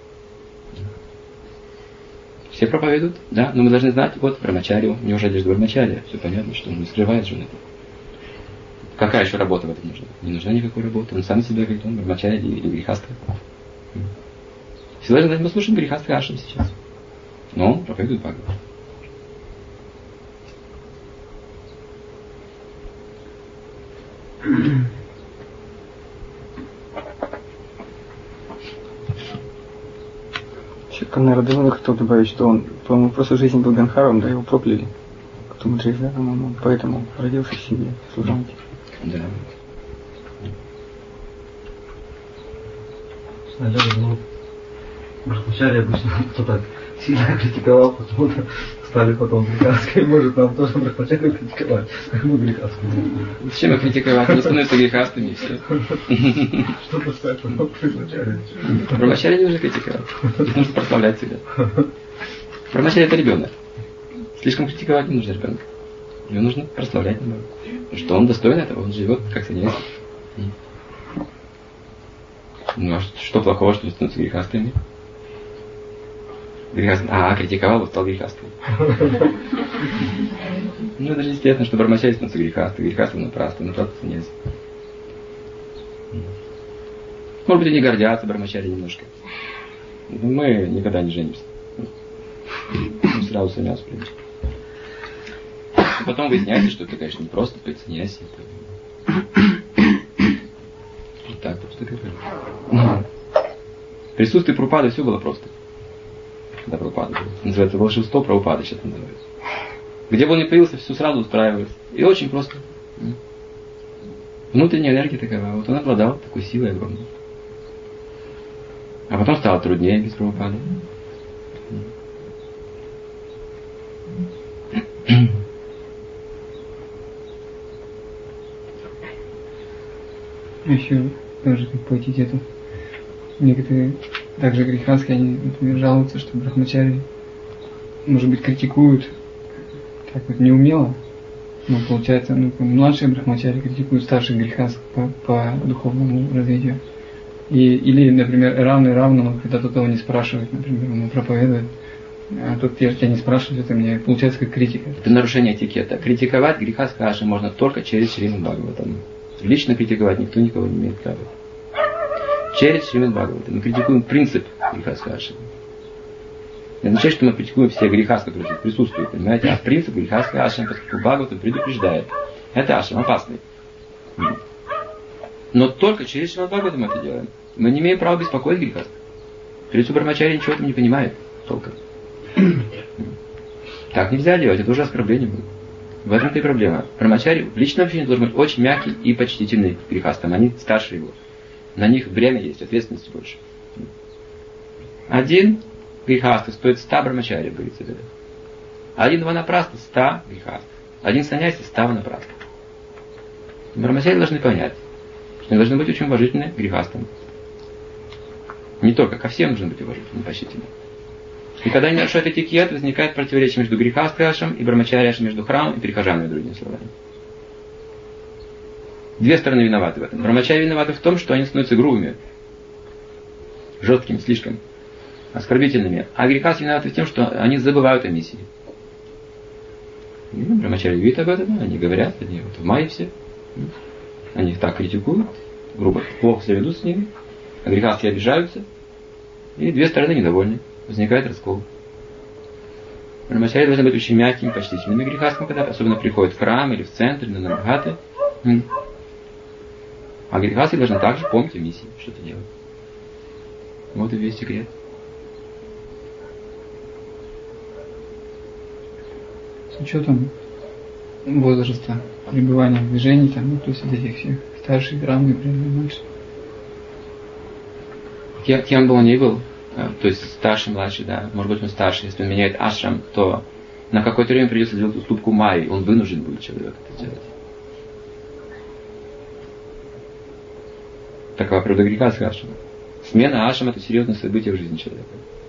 Все проповедуют, да, но мы должны знать, вот брамачари, у него же одежда брамачария, все понятно, что он не скрывает же это. Какая еще работа в этом нужна? Не нужна никакой работы. Он сам себя говорит, он брамачари или грехаста. Все должны знать, мы слушаем грехаста ашрам сейчас. Но он проповедует Бхагават. Наверное, хотел добавить, что он, по-моему, в прошлой жизни был Ганхаром, да, его прокляли. Потом Джейс, да, по-моему, поэтому родился в семье служанки. Да. Сначала, ну, Брамачари обычно кто так сильно критиковал, почему-то стали потом грехастскими, может нам тоже брахмачарью критиковать, как мы грехастскими. Зачем их критиковать? Они становятся грехастыми и все. Чтобы стать потом брахмачарью. Брахмачарью не нужно критиковать. Их нужно прославлять себя. Брахмачарья это ребенок. Слишком критиковать не нужно ребенка. Его нужно прославлять немного. Что он достоин этого, он живет как саньяси. Ну а что плохого, что становятся грехастыми? Грехастым. А, критиковал, вот стал грехастым. Ну это же естественно, что брахмачарья становятся грехастым. Грехастым напрасно, напрасно саньяси. Может быть, они гордятся брахмачарьей немножко. Мы никогда не женимся. Мы сразу саньясу примем. Потом выясняется, что это, конечно, не просто быть саньяси. Вот так просто говорю. В присутствии Прабхупады все было просто. Когда Прабхупада был. Называется волшебство Прабхупады, сейчас называется. Где бы он ни появился, все сразу устраивается. И очень просто. Внутренняя энергия такова. Вот он обладал такой силой огромной. А потом стало труднее без Прабхупады. Еще тоже как по этикету. Некоторые также грехастские, они, например, жалуются, что брахмачари, может быть, критикуют так вот неумело, но получается, ну, младшие брахмачари критикуют старших грехастских по, по духовному развитию. И, или, например, равный равному, когда тот его не спрашивает, например, ему проповедует, а тот тебя не спрашивает, это мне получается как критика. Это нарушение этикета. Критиковать грехастских ашрам можно только через Шримад Бхагаватам. Лично критиковать никто никого не имеет права. Через Шримад Бхагаватам мы критикуем принцип грехастского ашрама. Это означает, что мы критикуем все грехастки, которые здесь присутствуют, понимаете? А принцип грехастского ашрама, поскольку Бхагаватам предупреждает. Это ашрам опасный. Но только через Шримад Бхагаватам мы это делаем. Мы не имеем права беспокоить грехастых. Прежде Брахмачарья ничего этого не понимает толком. Так нельзя делать, это уже оскорбление будет. В этом-то и проблема. Брахмачарьи в личном общении должен быть очень мягкий и почтительный к грехастам. Они старше его. На них бремя есть, ответственности больше. Один грехаст стоит ста брахмачарьи, говорится. Один ванапраста ста грехастов. Один саньяси ста ванапрастов. Брахмачарьи должны понять, что они должны быть очень уважительны к грехастам. Не только ко всем нужно быть уважительным, почтительным. И когда они нарушают этикет, возникает противоречие между грехастской ашрам и брахмачарьей ашрам, между храмом и прихожанами, другими словами. Две стороны виноваты в этом. Брахмачарьи виноваты в том, что они становятся грубыми, жесткими, слишком оскорбительными. А грехасты виноваты в том, что они забывают о миссии. И брахмачарьи видят об этом, они говорят, они вот в мае все. Они их так критикуют, грубо, плохо себя ведут с ними. А грехасты обижаются. И две стороны недовольны. Возникает раскол. Брахмачарьи должны быть очень мягкими, почтительными грехастами, когда особенно приходят в храм или в центр, или на Набхаты. А грехасты должны также помнить о миссии, что-то делать. Вот и весь секрет. С учетом возраста, пребывания в движении, там, ну, то есть вот этих всех старших, равных, младших. Кем, кем бы он ни был, то есть старший, младший, да, может быть он старший, если он меняет ашрам, то на какое-то время придется сделать уступку майи, он вынужден будет человек это делать. Такова природа грехастского ашрама. Смена ашрама — это серьезное событие в жизни человека.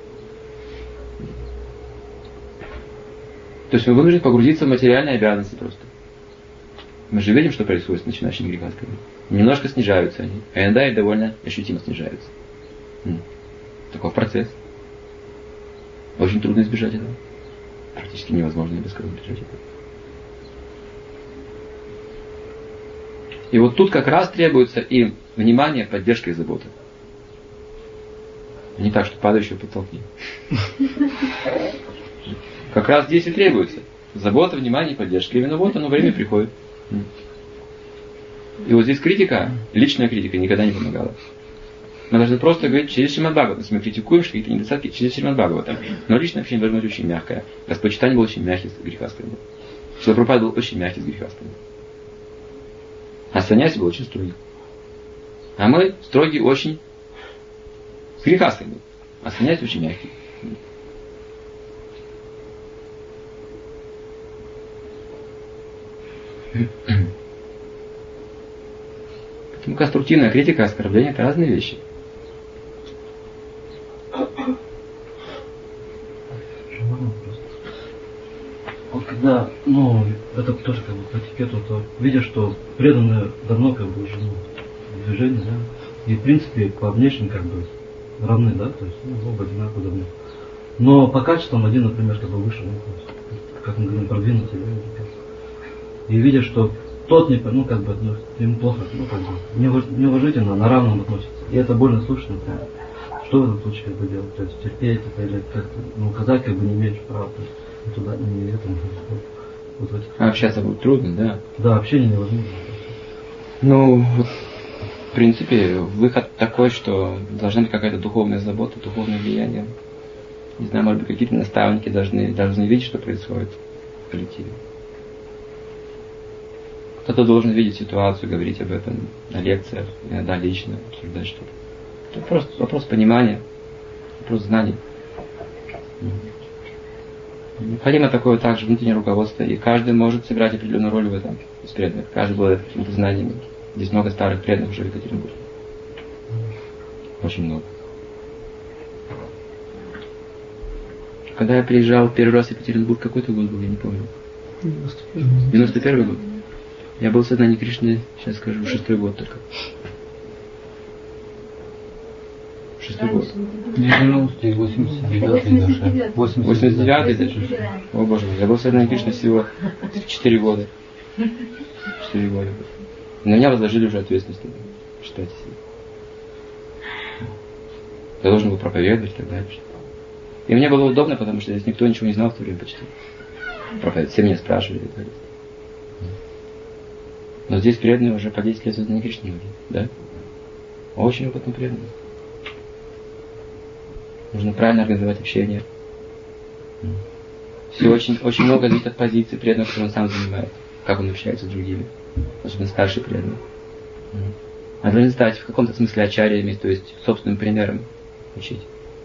То есть мы вынуждены погрузиться в материальные обязанности просто. Мы же видим, что происходит с начинающими грехастами. Немножко снижаются они, а иногда и довольно ощутимо снижаются. Таков процесс. Очень трудно избежать этого. Практически невозможно бескорыстно избежать этого. И вот тут как раз требуется и внимание, поддержка и забота. Не так, что падающего подтолкни. Как раз здесь и требуется забота, внимание, поддержка. Именно вот оно время приходит. И вот здесь критика, личная критика никогда не помогала. Мы должны просто говорить через Шримад Бхагаватам. Если мы критикуем какие-то недостатки, через Шримад Бхагаватам. Но личное общение должно быть очень мягкое. Господь Чайтанья был очень мягкий с грехастами. Шрила Прабхупада был очень мягкий с грехастами. А саньяси был очень строгий. А мы строгий очень с грехастами. А саньяси очень мягкий. Поэтому конструктивная критика и оскорбление – это разные вещи. Вот когда, ну, это тоже как бы по этикету, то видя, что преданные давно как бы уже ну, в движении, да, и в принципе по внешним как бы равны, да, то есть ну, оба одинаково давно. Но по качествам один, например, как бы выше, ну, то есть, как мы говорим, продвинутый, да, и видя, что тот не, ну, как бы относится, ему плохо, ну, как бы неуважительно, на равном относится. И это больно слушать, например. Что в этом случае как бы делать? То есть терпеть это или как-то, ну, указать как бы не имеешь права. То есть, туда не это вот, вот, а общаться будет трудно, да? Да, общение невозможно. Ну, в принципе, выход такой, что должна быть какая-то духовная забота, духовное влияние. Не знаю, может быть, какие-то наставники должны, должны видеть, что происходит в коллективе. Кто-то должен видеть ситуацию, говорить об этом на лекциях, иногда лично, обсуждать что-то. Это просто вопрос понимания, вопрос знаний. Необходимо такое также внутреннее руководство, и каждый может сыграть определенную роль в этом из преданных. Каждый обладает какими-то знаниями. Здесь много старых преданных уже в Екатеринбурге. Очень много. Когда я приезжал первый раз в Екатеринбург, какой-то год был, я не помню. девяносто первый год. Я был в сознании Кришны, сейчас скажу, шестой год только. Шестой год. девяностый, восемьдесят девятый даже. восемьдесят девятый даже. О боже мой, я был в сознании Кришны всего четыре года. четыре года. На меня возложили уже ответственность. Считайте себе. Я должен был проповедовать и так далее. И мне было удобно, потому что здесь никто ничего не знал в то время почти. Проповедовать. Все меня спрашивали и так далее. Но здесь преданные уже по десять лет сознания Кришны, да? Очень опытные преданные. Нужно правильно организовать общение. Все очень, очень много зависит от позиции преданного, которую он сам занимает. Как он общается с другими. Особенно старшие преданные. А должны стать в каком-то смысле ачарьями, то есть собственным примером учить.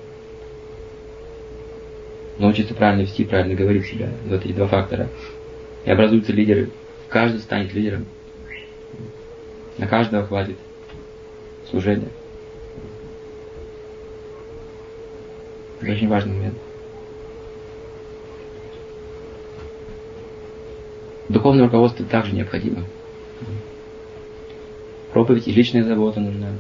Научиться правильно вести, правильно говорить себя. Вот эти два фактора. И образуются лидеры. Каждый станет лидером. На каждого хватит служения. Это очень важный момент. Духовное руководство также необходимо. Проповедь и личная забота нужна.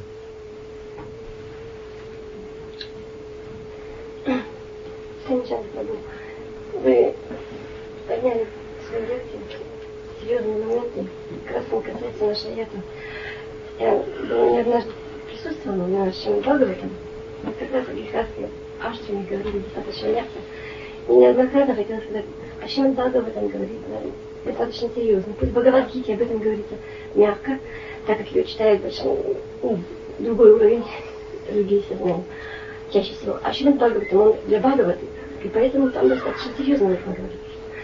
Вы подняли в своей лекции серьезные моменты, как раз он касается нашей лекции. Я не однажды присутствовала на нашем Бхагаватам, вот как раз о грехаске Аштаме говорили достаточно мягко. И неоднократно хотела сказать, о Шримад Бхагаватам говорит достаточно серьезно. Пусть в Бхагавад-гите об этом говорится мягко, так как ее читают ну, другой уровень людей сознания чаще всего. А Шримад Бхагаватам, он для Бхагаваты, и поэтому там достаточно серьезно об этом говорит.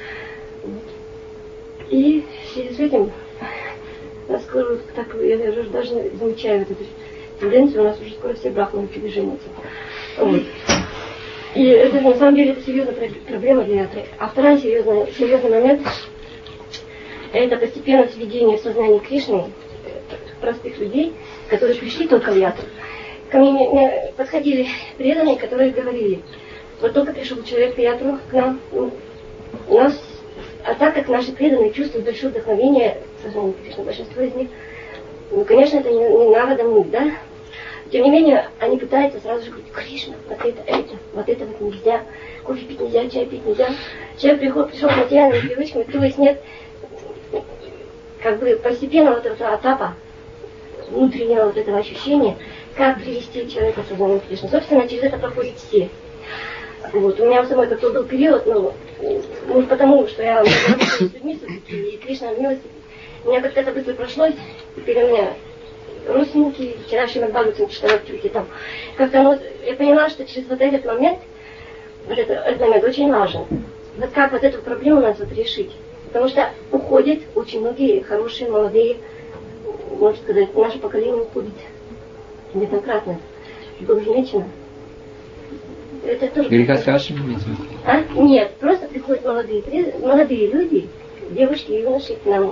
И в связи с этим, скоро, так, я уже даже замечаю вот эту тенденцию, у нас уже скоро все брахманы женятся. Вот. И это на самом деле это серьезная проблема для ятры. А второй серьезный, серьезный момент – это постепенное сведение сознания Кришны простых людей, которые пришли только в ятру. Ко мне, мне подходили преданные, которые говорили, вот только пришел человек в ятру к нам, у нас, а так как наши преданные чувствуют большое вдохновение сознания Кришны, большинство из них, ну, конечно, это не, не наводом, да? Тем не менее, они пытаются сразу же говорить, Кришна, вот это, это, вот это вот нельзя, кофе пить нельзя, чай пить нельзя. Человек пришел, пришел с материальными привычками, то есть нет, как бы постепенно вот этого этапа, внутреннего вот этого ощущения, как привести человека в сознание Кришны. Собственно, через это проходят все. Вот. У меня у самой такой был период, ну, может потому, что я с людьми, и Кришна в милости, у меня как-то это быстро прошло, теперь у меня родственники, вчера Шримад Бхагаватам читала в Тюрке там. Как-то ну, я поняла, что через вот этот момент, вот это, этот момент очень важен. Вот как вот эту проблему надо вот решить. Потому что уходят очень многие хорошие, молодые, можно сказать, наше поколение уходит неоднократно. Было замечено. Это тоже... Греха Саши? А? Нет, просто приходят молодые, молодые люди, девушки и юноши к нам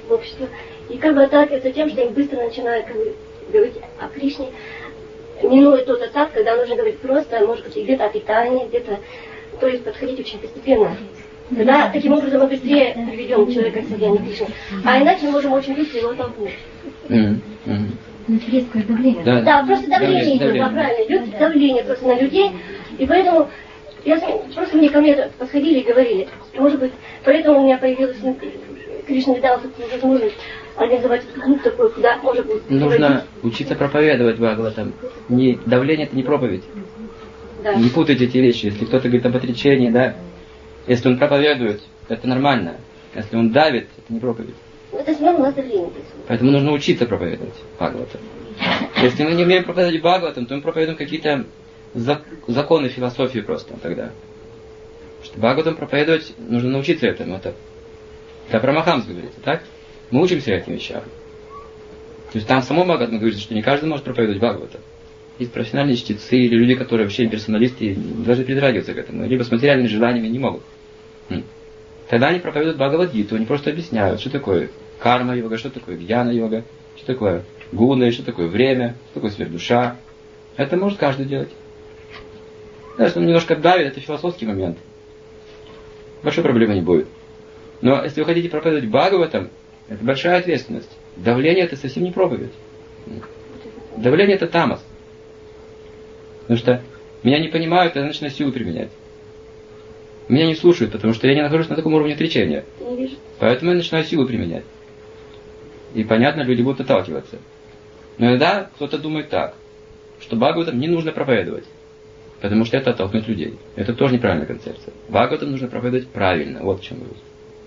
в общество, и как бы отталкиваются тем, что им быстро начинают как бы, говорить о Кришне, минуя тот этап, когда нужно говорить просто, может быть, где-то о питании, где-то, то есть подходить очень постепенно. Тогда таким образом мы быстрее приведем человека к состоянию Кришны. А иначе мы можем очень быстро его толкнуть. Mm-hmm. Mm-hmm. Резкое давление. Да, да, просто давление идет, да, правильно, идет давление просто на людей, и поэтому я, просто мне ко мне подходили и говорили, может быть, поэтому у меня появилась, Кришна дал такую возможность организовать клуб такой, куда может быть. Нужно учиться проповедовать Бхагаватам. Не, давление это не проповедь. Да. Не путайте эти вещи. Если кто-то говорит об отречении, да, если он проповедует, это нормально. Если он давит, это не проповедь. Это все равно у нас давление. Поэтому нужно учиться проповедовать Бхагаватам. Если мы не умеем проповедовать Бхагаватам, то мы проповедуем какие-то законы философии просто тогда. Потому что Бхагаватам проповедовать нужно научиться этому. Это для Парамахамса говорится, так? Мы учимся этим вещам. То есть там в самом Бхагаватам говорится, что не каждый может проповедовать Бхагаватам. Есть профессиональные чтецы или люди, которые вообще персоналисты, и даже притрагиваются к этому, либо с материальными желаниями не могут. Тогда они проповедуют Бхагавад-гиту, они просто объясняют, что такое карма-йога, что такое гьяна-йога, что такое гуны, что такое время, что такое сверхдуша. Это может каждый делать. Да, если он немножко давит, это философский момент. Большой проблемы не будет. Но если вы хотите проповедовать Бхагаватам, это большая ответственность. Давление это совсем не проповедь. Давление это тамас. Потому что меня не понимают, я начинаю силу применять. Меня не слушают, потому что я не нахожусь на таком уровне отречения. Поэтому я начинаю силу применять. И понятно, люди будут отталкиваться. Но иногда кто-то думает так, что Бхагаватам не нужно проповедовать, потому что это оттолкнет людей. Это тоже неправильная концепция. Бхагаватам нужно проповедовать правильно. Вот в чем вопрос.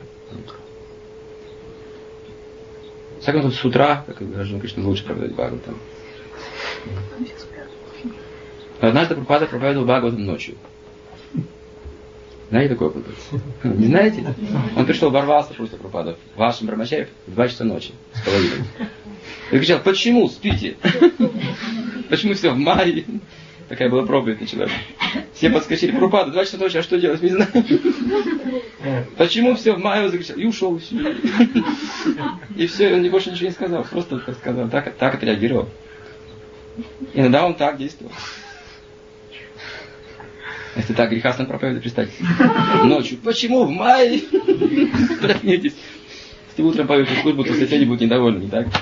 В всяком случае, с утра, как граждан Кришны, лучше проповедовать Бхагаватам. Однажды Прабхупада проповедовал Бхагаватам ночью. Знаете такой опыт? Не знаете? Он пришел, ворвался просто Прабхупада в вашем Брамачаре в два часа ночи с половиной. И кричал: почему спите? Почему все в мае? Такая была проповедь началась. Все подскочили: Прабхупада, два часа ночи, а что делать? Не знаю. Почему все в мае? Закричал. И ушел. Все. И все, он больше ничего не сказал. Просто так сказал. Так, так отреагировал. Иногда он так действовал. Если так грехастно проповедует, представьте. Ночью. Почему в мае? Проснитесь. Если утром появится службу, то соседи будут недовольны, не так?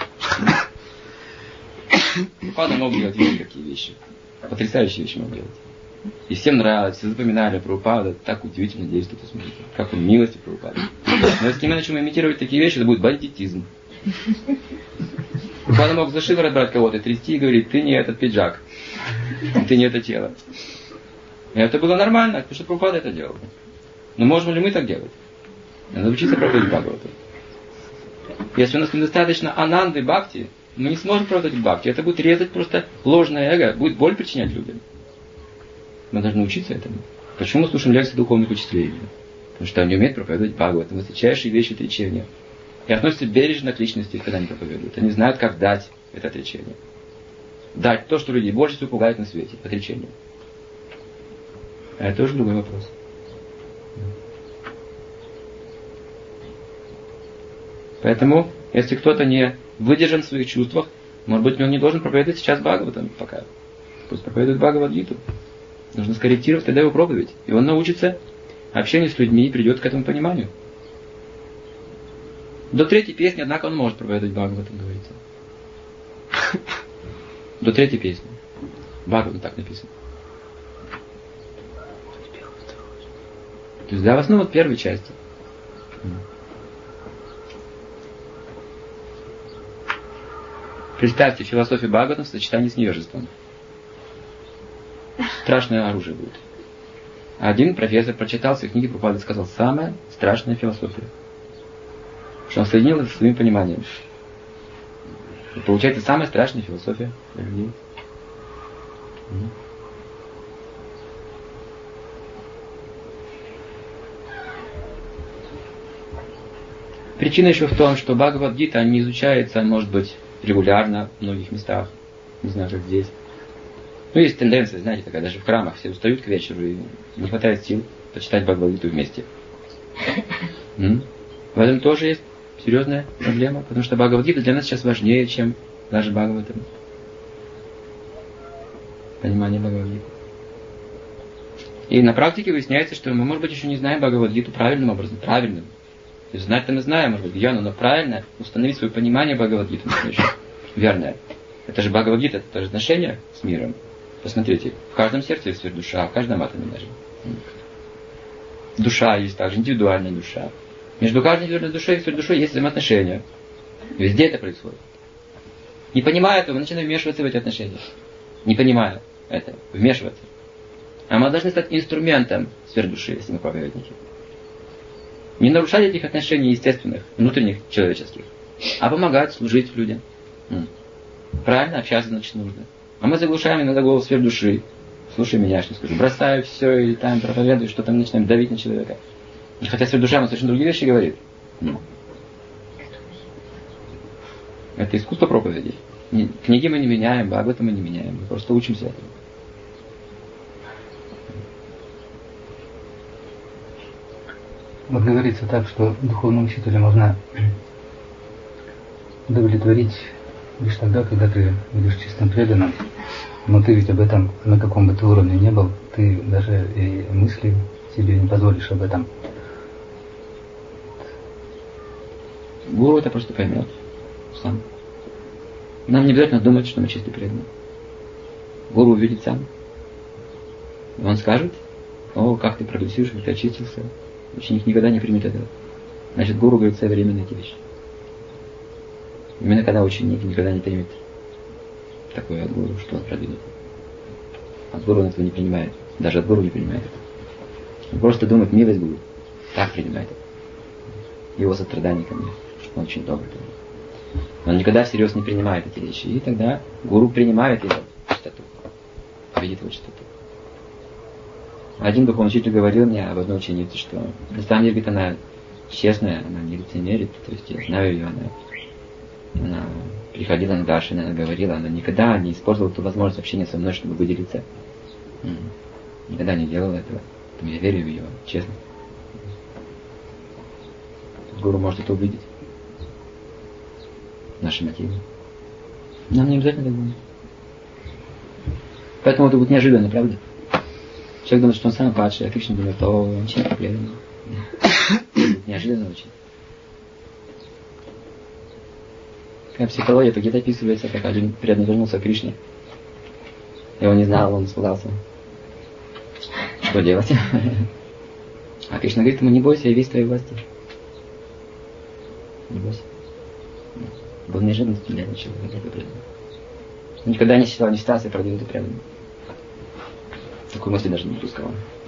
Прабхупада мог делать какие вещи. Потрясающие вещи мог делать. И всем нравилось, все запоминали Прабхупада. Так удивительно действует, смотрите. Как он милости Прабхупада. Но если мы начнем имитировать такие вещи, это будет бандитизм. Прабхупада мог за шиворот брать кого-то, трясти и говорить: ты не этот пиджак, ты не это тело. И это было нормально, потому что Прабхупада это делал. Но можем ли мы так делать? Надо учиться проповедовать Бхагаватам. Если у нас недостаточно ананды бхакти, мы не сможем проповедовать бхакти. Это будет резать просто ложное эго, будет боль причинять людям. Мы должны учиться этому. Почему мы слушаем лекции духовных учителей? Потому что они умеют проповедовать Бхагаватам, высочайшие вещи отречения. И относятся бережно к личности, когда они проповедуют. Они знают, как дать это отречение. Дать то, что людей больше всего пугает на свете. Отречение. А это уже другой вопрос. Поэтому, если кто-то не выдержан в своих чувствах, может быть, он не должен проповедовать сейчас Бхагаватам пока. Пусть проповедует Бхагавад-гиту. Нужно скорректировать тогда его проповедь. И он научится общению с людьми и придет к этому пониманию. До третьей песни, однако, он может проповедовать Бхагаватам, говорится. До третьей песни. Бхагаватам так написано. То есть, да, в основном от первой части. Представьте философию Бхагаватам в сочетании с невежеством. Страшное оружие будет. Один профессор прочитал свои книги Прабхупады и сказал: самая страшная философия. Что он соединил это со своим пониманием. И получается самая страшная философия для людей. Причина еще в том, что Бхагавад-гита не изучается, может быть, регулярно в многих местах. Не знаю, как здесь. Ну, есть тенденция, знаете, такая, даже в храмах все устают к вечеру и не хватает сил почитать Бхагавад-гиту вместе. М? В этом тоже есть серьезная проблема, потому что Бхагавад-гита для нас сейчас важнее, чем даже Бхагаватам. Понимание Бхагавад-гиты. И на практике выясняется, что мы, может быть, еще не знаем Бхагавад-гиту правильным образом, правильным. То есть знать-то мы знаем, может быть, Гьяну, но правильно установить свое понимание Бхагавад-гиты верное. Это же Бхагавад-гита, это тоже отношение с миром. Посмотрите, в каждом сердце есть сфера душа, в каждом атоме даже. Душа есть также, индивидуальная душа. Между каждой индивидуальной душой и сферой душой есть взаимоотношения. Везде это происходит. Не понимая этого, мы начинаем вмешиваться в эти отношения. Не понимая этого, вмешиваться. А мы должны стать инструментом сферы души, если мы проповедники. Не нарушать этих отношений естественных, внутренних, человеческих, а помогать, служить людям. Правильно общаться, значит, нужно. А мы заглушаем иногда голос сфер души. Слушай меня, что скажу. Бросаю все и там проповедую, что там начинаем давить на человека. Хотя сфера душа нам совершенно другие вещи говорит. Это искусство проповедей. Книги мы не меняем, Бхагавата мы не меняем. Мы просто учимся этому. Вот говорится так, что духовного учителя можно удовлетворить лишь тогда, когда ты будешь чистым преданным. Но ты ведь об этом, на каком бы ты уровне не был, ты даже и мысли себе не позволишь об этом. Гуру это просто поймет сам. Нам не обязательно думать, что мы чистый преданный. Гуру увидит сам. Он скажет: о, как ты прогрессируешь, как ты очистился. Ученик никогда не примет этого. Значит, гуру говорит современные эти вещи. Именно когда ученик никогда не примет такое от гуру, что он продвинет. От гуру он этого не принимает. Даже от гуру не принимает это. Он просто думает, милость гуру. Так принимает это. Его сострадание ко мне. Он очень добрый. Он никогда всерьез не принимает эти вещи. И тогда гуру принимает его чистоту. Видит его чистоту. Один духовный учитель говорил мне об одной ученице, что на самом деле, говорит, она честная, она не лицемерит. То есть я знаю ее, она, она приходила на Даршин, она говорила, она никогда не использовала ту возможность общения со мной, чтобы выделиться. Никогда не делала этого. Поэтому я верю в ее честность. Гуру может это увидеть. Наши мотивы. Нам не обязательно так будет. Поэтому это будет неожиданно, правда? Человек думает, что он самый падший, а Кришна думает, о, он честный преданный. Неожиданно очень. Такая психология, так это описывается, как один преданный вернулся к Кришне. И он не знал, он испугался. Что делать? А Кришна говорит ему, не бойся, я весь в твоей власти. Не бойся. Был неожиданностью для этого человека, для этого преданного. Никогда не считал, не считался продвинутым преданным. Такой мысли даже не допускал.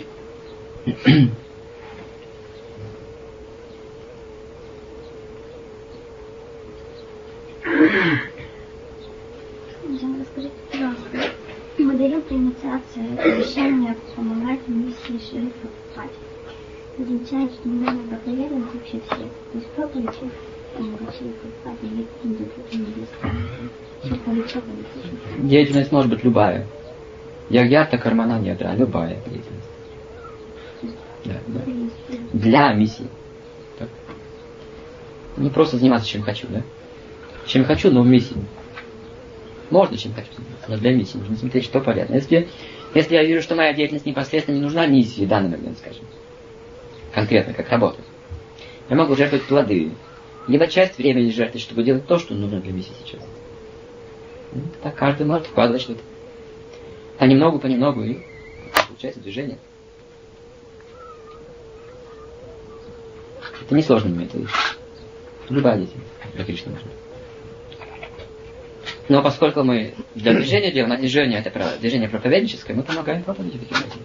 Расскажите, пожалуйста, моделью при инициации обещания помогать миссии Шри Прабхупаде. Означает, что мы нужно проповедовать вообще всех. То есть проповедь помогать Шри Прабхупаде или индусу. Деятельность может быть любая. Ягьярта кармана нядра, любая деятельность. Да, да. Для миссии. Так. Не просто заниматься чем хочу, да? Чем хочу, но в миссии. Можно чем хочу заниматься, но для миссии нужно смотреть, что полезно. Если, если я вижу, что моя деятельность непосредственно не нужна миссии в данный момент, скажем, конкретно, как работать, я могу жертвовать плоды. Либо часть времени жертвовать, чтобы делать то, что нужно для миссии сейчас. Так каждый может вкладывать что-то. Понемногу, понемногу, и получается движение. Это несложный метод. Любая деятельность для Кришны нужна. Но поскольку мы для движения делаем, а движение это движение проповедническое, мы помогаем проповеди таким образом.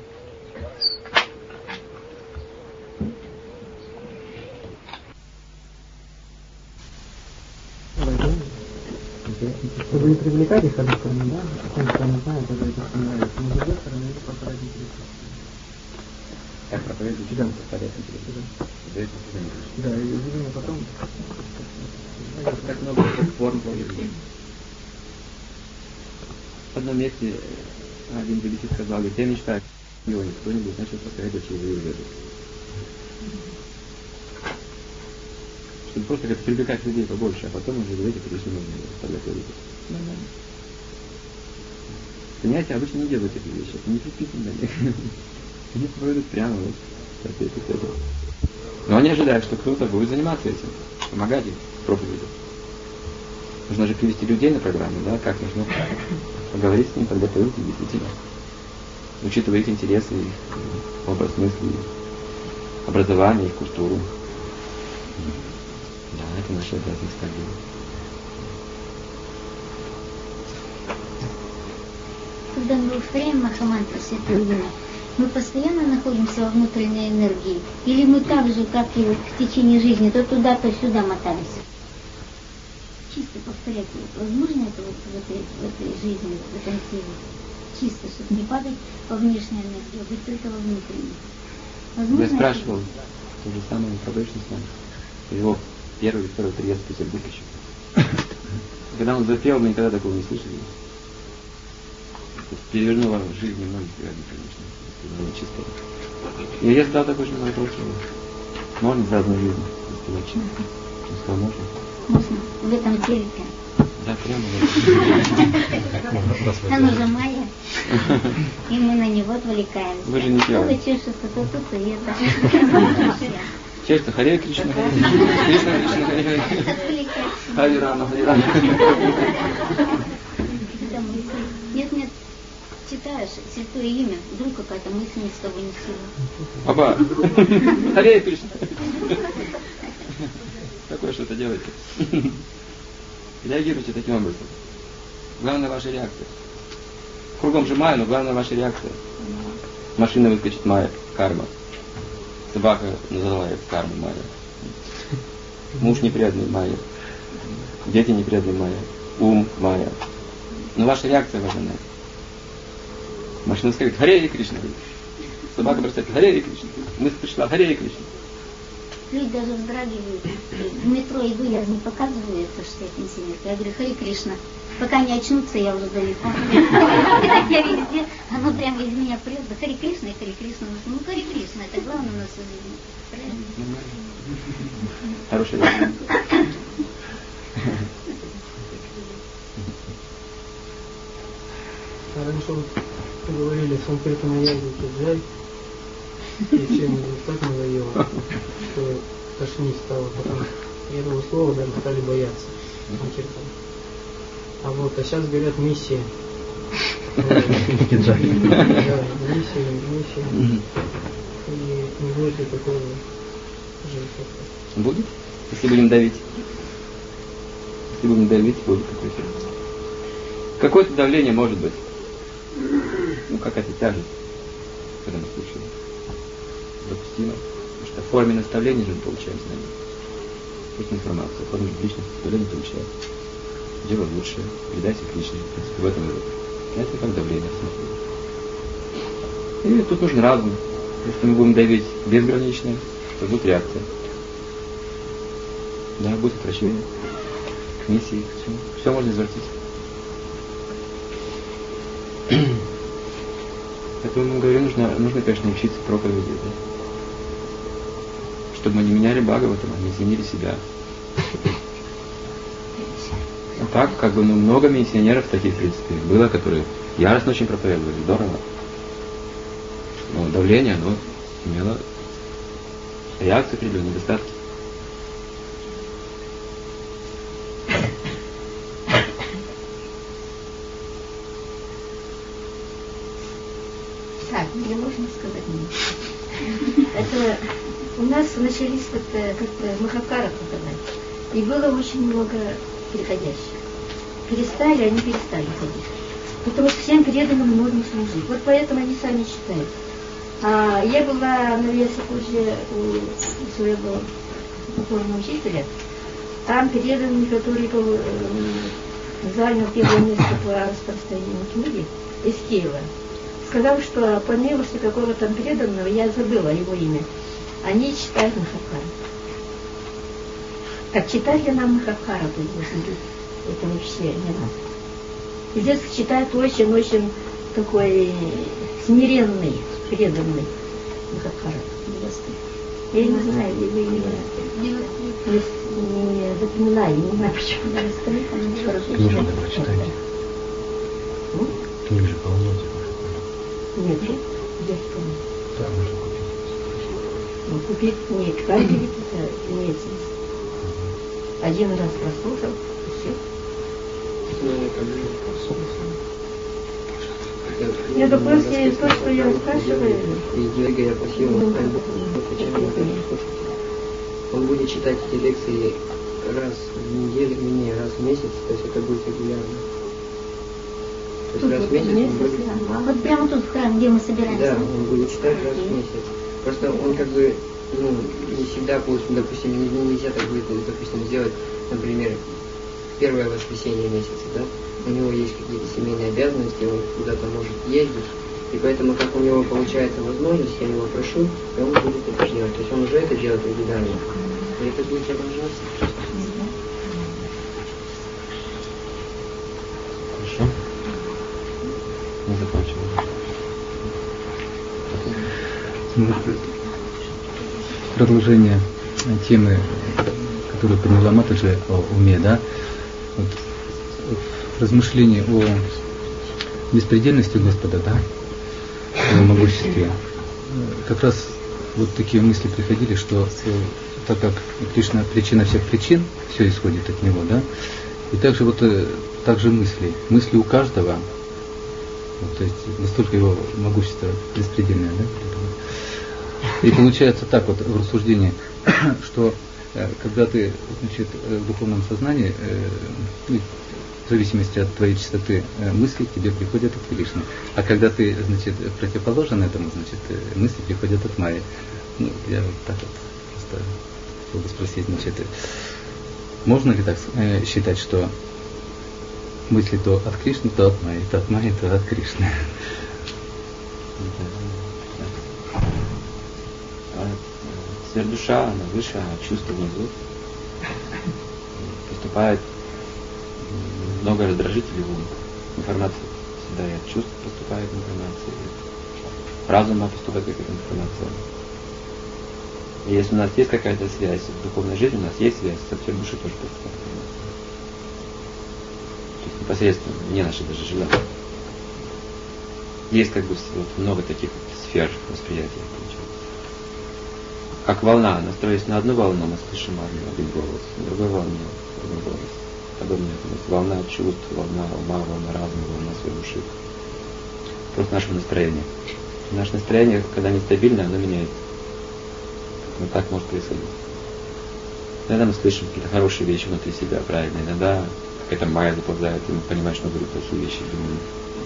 Чтобы не привлекать их, с одной стороны, да, с одной стороны, знаю, это это нравится, но с другой стороны, это просто ради интереса. Как проповедует учитель, ради интереса. Да, и видимо потом... Как много форм проявлений. В одном месте один великий сказал, говорит, я мечтаю, его кто-нибудь начал проповедовать его и чтобы просто как привлекать людей побольше, а потом уже говорить о Кришне можно подготовить. Нормально. Понятия обычно не делают эти вещи, это не предписано для них. Они проводят прямо вот соответствует этого. Но они ожидают, что кто-то будет заниматься этим, помогать им в проповеди. Нужно же привести людей на программу, да, как нужно поговорить с ним, подготовить их действительно. Учитывая их интересы, их образ мысли, образование, их культуру. Да, это наша обязанность так делать. Когда мы повторяем Махамантру Святого Имя, мы постоянно находимся во внутренней энергии? Или мы так же, как и в течение жизни, то туда, то сюда мотались? Чисто повторять, возможно это вот в этой, в этой жизни, в этом теле? Чисто, чтобы не падать во внешнюю энергию, быть только во внутренней. Возможно, я спрашивал то же самое про Бришна. Его первый или второй приезд в Петербург еще. Когда он запел, мы никогда такого не слышали. Перевернула жизнь многих реально, конечно, если было чисто. И я задал такой же вопрос. Можно в разной жизни распевать чисто? Он сказал, можно. Можно. В этом теле. Да, прямо в этом. Оно же Майя. И мы на него отвлекаемся. Вы же не пьете. Кто чешется, то тут, и это. Честно, Харе Кришна, Харе Кришна, Кришна, Харе Харе Рама, Харе Рама. Нет, нет, читаешь святое имя, вдруг какая-то мысль ни с того ни с сего. Папа, Харе Кришна. Такое что-то делайте. Реагируйте таким образом. Главное ваша реакция. Кругом же майя, но главное ваша реакция. Машина выскочит майя, карма. Собака называет карму майя. Муж непреданный майя. Дети непреданные майя. Ум майя. Но ваша реакция важна. Машина скажет, Харе Кришна. Собака бросает, Харе Кришна. Мысль пришла, Харе Кришна. Люди даже вздрагивают. В метро иду, я не показываю это, что я пенсионерка. Я говорю, Харе Кришна. Пока не очнутся, я уже далеко. Я везде, оно прямо из меня прет. Да Харе Кришна и Харе Кришна. Ну, Харе Кришна, это главное у нас в жизни. Правильно? Хорошая реакция. Раньше вот говорили, Санкиртана яблоки взять, и всем так надоело, что тошнить стало. Потом этого слова даже стали бояться Санкиртана. А вот, а сейчас говорят миссия. Да, миссия, миссия. И не будет ли такого же эффекта? Будет? Если будем давить. Если будем давить, будет какой-то. Какое-то давление может быть. Ну, какая-то тяжесть, когда мы слушаем. Допустимо. Потому что в форме наставления же мы получаем знания. Пусть информация, в форме личных наставлений получаем. Делай лучше, передайся к личным. В принципе, в этом и вот. Это как давление. И тут нужен разум. Если мы будем давить безгранично, то будет реакция. Да, будет отвращение к миссии, к всему. Все можно извратить. Поэтому мы говорим, нужно, нужно, конечно, учиться проповеди, да? Чтобы мы не меняли Бхагаватам, а не изменили себя. А так, как бы, ну, много миссионеров таких, в принципе, было, которые яростно очень проповедовали, здорово. Но давление, оно имело реакцию определенные, недостатки. Так, мне можно сказать мне? Это у нас начались как-то, как-то Махакара подавать. И было очень много переходящих. Перестали, они перестали ходить. Потому что всем преданным нужно служить. Вот поэтому они сами читают. А я была на Весокуже у своего духовного учителя. Там преданный, который был, занял первое место по распространению книги из Киева, сказал, что по милости какого-то преданного, я забыла его имя, они читают Махабхару. Так читать ли нам Махабхару должен быть? Это вообще не надо. И здесь читают очень-очень такой смиренный, преданный Махабхару. Я не знаю, ли вы не не запоминаю, не знаю почему. Книжку прочитайте. Книг же полно. Нет, нет, где вспомню. Да, можно купить. Ну, купить не каждый вид, это имеется в виду. Один раз прослушал, и все. Я, допустим, то, что я спрашиваю... Он будет читать эти лекции раз в неделю, не раз в месяц, то есть это будет регулярно. То есть раз в месяц он будет... Вот прямо тут в храме, где мы собираемся. Да, он будет читать раз в месяц. Просто он как бы, ну, не всегда будет, допустим, нельзя так будет, допустим, сделать, например, первое воскресенье месяца, да? У него есть какие-то семейные обязанности, он куда-то может ездить. И поэтому, как у него получается возможность, я его прошу, и он будет это делать. То есть он уже это делает регулярно. И это будет продолжаться. Хорошо. Мы закончим. Продолжение темы, которую подняла Матаджи о уме, да? Вот, в размышлении о беспредельности Господа, да? О его могуществе. Как раз вот такие мысли приходили, что так как Кришна причина всех причин, все исходит от него, да? И также вот также мысли. Мысли у каждого, вот, то есть настолько его могущество беспредельное, да? И получается так вот в рассуждении, что э, когда ты, значит, в духовном сознании, э, в зависимости от твоей частоты э, мысли, тебе приходят от Кришны. А когда ты, значит, противоположен этому, значит, э, мысли приходят от Майи. Ну, я вот так вот просто хотел бы спросить, значит, можно ли так э, считать, что мысли то от Кришны, то от Майи, то от Майи, то от Кришны? Сверхдуша, она выше, а чувство внизу. Поступает много раздражителей в ум. Информация всегда и от чувств поступает информация, и от разума поступает какая-то информация. И если у нас есть какая-то связь в духовной жизни, у нас есть связь, со сверхдушей тоже поступает информация. То есть непосредственно, не наши даже желания. Есть как бы вот много таких сфер восприятия. Как волна, настроясь на одну волну, мы слышим один голос, на другой волне другой голос. Подобное. То есть волна чувств, волна ума, волна разума, волна своей души. Просто нашего настроения. Наше настроение, когда нестабильное, оно меняется. Вот так может происходить. Иногда мы слышим какие-то хорошие вещи внутри себя, правильно. Иногда какая-то майя заползает, и мы понимаем, что мы говорим плохие вещи, думаем.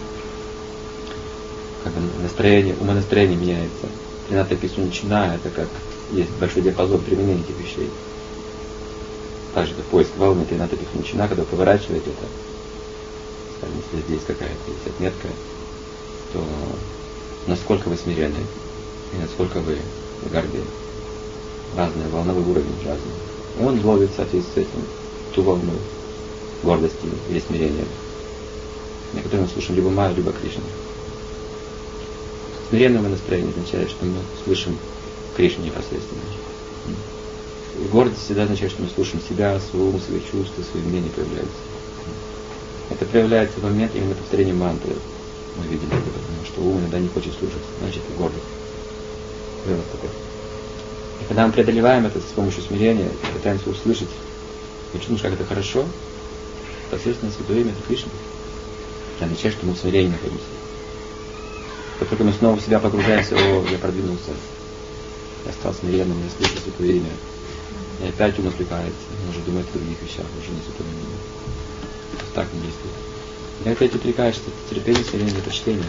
Как настроение, умонастроение меняется. Тринадцать пису начиная, это как есть большой диапазон применения этих вещей. Также это поиск волны, тринадцать пису начиная, когда поворачиваете это, скажем, если здесь какая-то есть отметка, то насколько вы смирены и насколько вы в горде. Разный волновой уровень разный. И он ловит в соответствии с этим ту волну гордости или смирения, на которой мы слушаем либо Майю, либо Кришну. Смиренное настроение означает, что мы слышим Кришну непосредственно. И гордость всегда означает, что мы слушаем себя, свой ум, свои чувства, свои мнения проявляются. Это проявляется в момент именно повторения мантры. Мы видели это, потому что ум иногда не хочет слушать, значит и гордость. Вывод такой. И когда мы преодолеваем это с помощью смирения, пытаемся услышать, почему как это хорошо, то, соответственно, святое имя это Кришна. Это означает, что мы в смирении находимся. Как только мы снова в себя погружаемся, о, я продвинулся, я стал смиренным, я слышу святое имя, и опять ум отвлекается, он уже думает о других вещах, уже не святое имя. Так не действует. И опять отвлекаешься, это терпение, смирение, это чтение.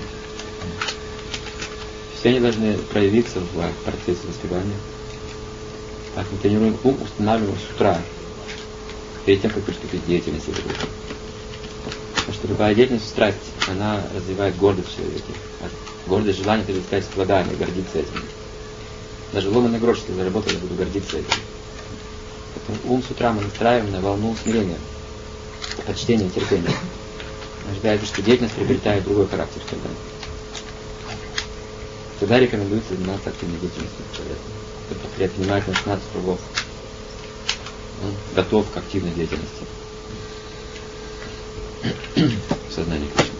Все они должны проявиться в процессе воспевания. Так мы тренируем ум, устанавливаем с утра, перед тем, как приступить к деятельности. Потому что любая деятельность, страсть, она развивает гордость в человеке. Гордость, желание, это сказать, страдание, гордиться этим. Даже ломаный грош, если заработал, я буду гордиться этим. Поэтому ум с утра мы настраиваем на волну смирения, почтения, терпения. Ожидается, что деятельность приобретает другой характер тогда. Тогда рекомендуется заниматься активной деятельностью человека. Предпринимает на шестнадцать кругов. он готов к активной деятельности в сознании Кришны.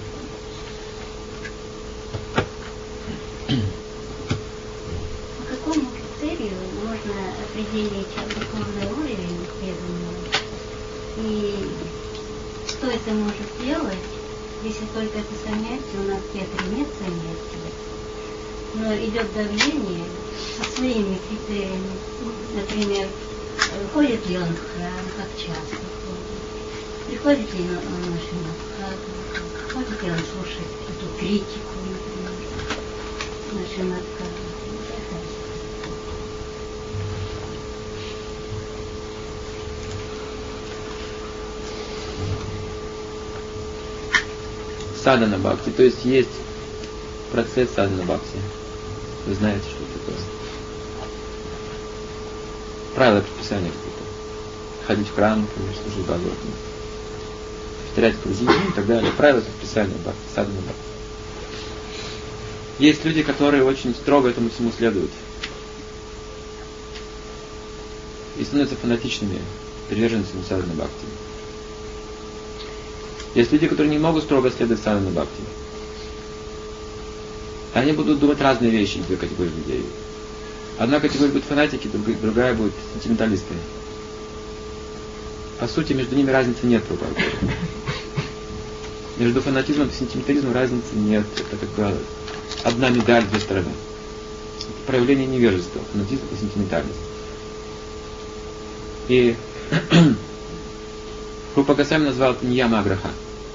По какому критерию можно определить духовный уровень преданного? И кто это может сделать, если только это занятие, у нас в театре нет занятий, но идет давление со своими критериями. Например, ходит ли он в храм, как часто ходит, приходит ли он на Шримад-Бхагаватам, ходит ли он слушать эту критику, например, на Шримад-Бхагаватам. Садхана бхакти, то есть есть процесс садхана бхакти. Вы знаете, что это такое. Правила предписания какие-то. Ходить в храм, например, служить Бхагаватам. Повторять круги и так далее. Правила предписания бхакти, садхана бхакти. Есть люди, которые очень строго этому всему следуют. И становятся фанатичными приверженцами садхана бхакти. Есть люди, которые не могут строго следовать садхана бхакти. Они будут думать разные вещи, две категории людей. Одна категория будет фанатики, другая будет сентименталисты. По сути, между ними разницы нет. Между фанатизмом и сентиментализмом разницы нет. Это как бы одна медаль, две стороны. Это проявление невежества, фанатизм и сентиментальность. И Рупа Госвами назвал это ньяма аграха.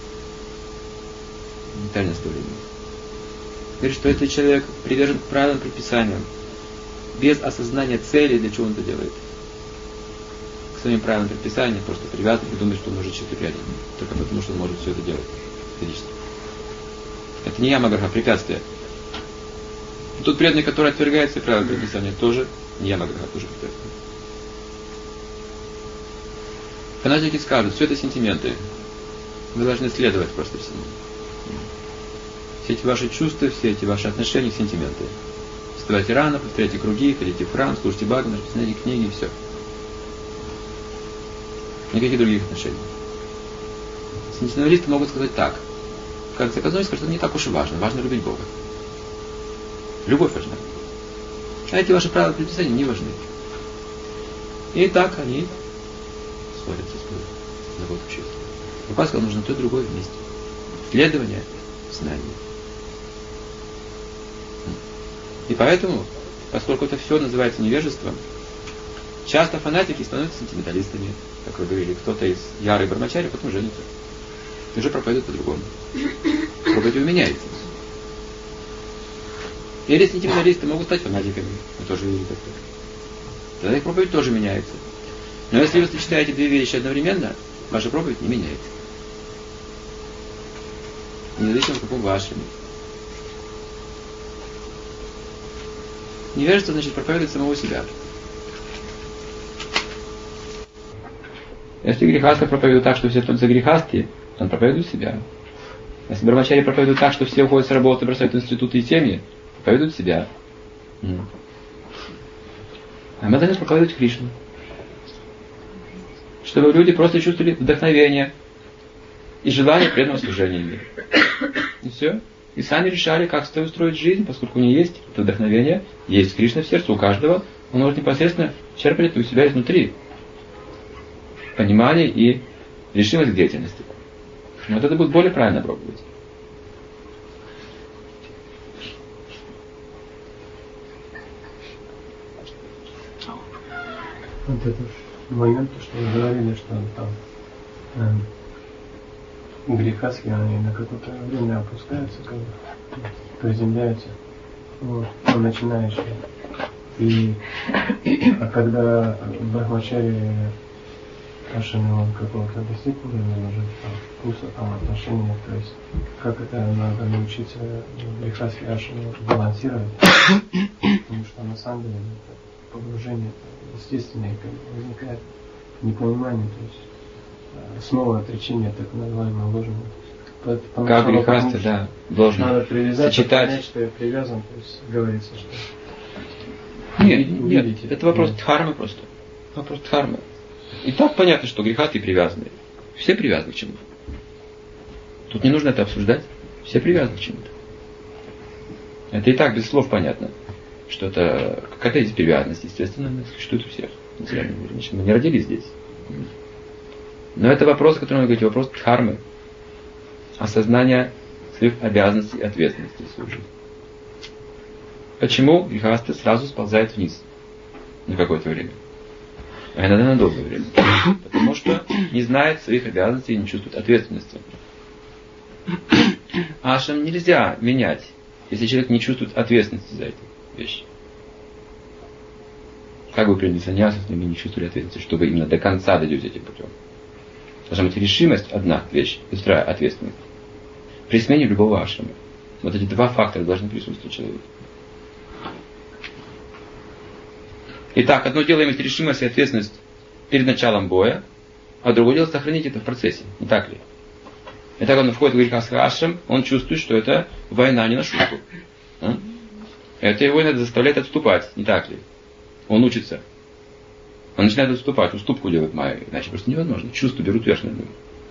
Детальное наставление. Говорит, что если человек привержен к правилам, предписаниям, без осознания цели, для чего он это делает, к своим правилам, предписаниям, просто привязан и думает, что он может чистый преданный, только потому, что он может все это делать физически. Это не яма граха, препятствие. Тот преданный, который отвергает свои правила предписания, тоже не яма граха, тоже препятствие. Фанатики скажут, все это сентименты. Вы должны следовать просто всему. Все эти ваши чувства, все эти ваши отношения, сентименты. Вставайте рано, повторяйте круги, ходите в храм, слушайте Бхагаватам, читайте книги и все. Никаких других отношений. Сентименталисты могут сказать так. Как заказной скажут, это не так уж и важно. Важно любить Бога. Любовь важна. А эти ваши правила предписания не важны. И так они сходятся с Богом. На Бог общества. Рупа сказал, нужно то и другое вместе. Следование, знание. И поэтому, поскольку это все называется невежеством, часто фанатики становятся сентименталистами. Как вы говорили, кто-то из ярой брамачари, потом женится. И уже проповедует по-другому. Проповедь меняется. Или сентименталисты могут стать фанатиками. Мы тоже видели такое. Тогда их проповедь тоже меняется. Но если вы сочетаете две вещи одновременно, ваша проповедь не меняется. Независимо в каком вашем. Невежество значит проповедовать самого себя. Если грехаска проповедует так, что все тут за грехасти, он проповедует себя. Если брамачари проповедует так, что все уходят с работы, бросают институты и семьи, проповедуют себя. А мы должны проповедовать Кришну. Чтобы люди просто чувствовали вдохновение и желание преданного служения миру. И все. И сами решали, как устроить жизнь, поскольку у них есть это вдохновение, есть Кришна в сердце у каждого, он может непосредственно черпать это у себя изнутри. Понимание и решимость к деятельности. Но вот это будет более правильно пробовать. Вот это момент, что вы говорили, что там э, грехаски, они на какое-то время опускаются, как бы, приземляются, вот, ну, начинающие. И а когда брахмачари ашраме он какого-то достиг уровня уже там, вкуса, там, отношения, то есть как это надо научиться грехаски ашраме балансировать, потому что на самом деле это погружение естественное, возникает непонимание, то есть снова отречение так называемое ложное. Потому как грехасты, да, должен надо привязаться, сочетать. Понять, что я привязан, то есть говорится, что... Нет, нет, это вопрос дхармы просто. Вопрос дхармы. И так понятно, что грехасты привязаны. Все привязаны к чему-то. Тут не нужно это обсуждать. Все привязаны к чему-то. Это и так без слов понятно, что это какая-то есть привязанность, естественно, существует у всех. Мы не родились здесь. Но это вопрос, о котором вы говорите, вопрос дхармы, осознания своих обязанностей и ответственности в свою жизнь. Почему грехасты сразу сползает вниз на какое-то время? А иногда на долгое время. Потому что не знает своих обязанностей и не чувствует ответственности. Ашрам нельзя менять, если человек не чувствует ответственности за эти вещи. Как вы приняли саньясу, если вы не чувствовали ответственности, что вы именно до конца дойдете этим путем? Должна быть решимость, одна вещь, и вторая ответственность. При смене любого ашрама. Вот эти два фактора должны присутствовать в человеке. Итак, одно дело иметь решимость и ответственность перед началом боя, а другое дело сохранить это в процессе. Не так ли? Итак, он входит в грехастский ашрам, он чувствует, что это война не на шутку. А? Это его иногда заставляет отступать, не так ли? Он учится. Он начинает отступать, уступку делает майя, иначе просто невозможно. Чувства берут верх над ним.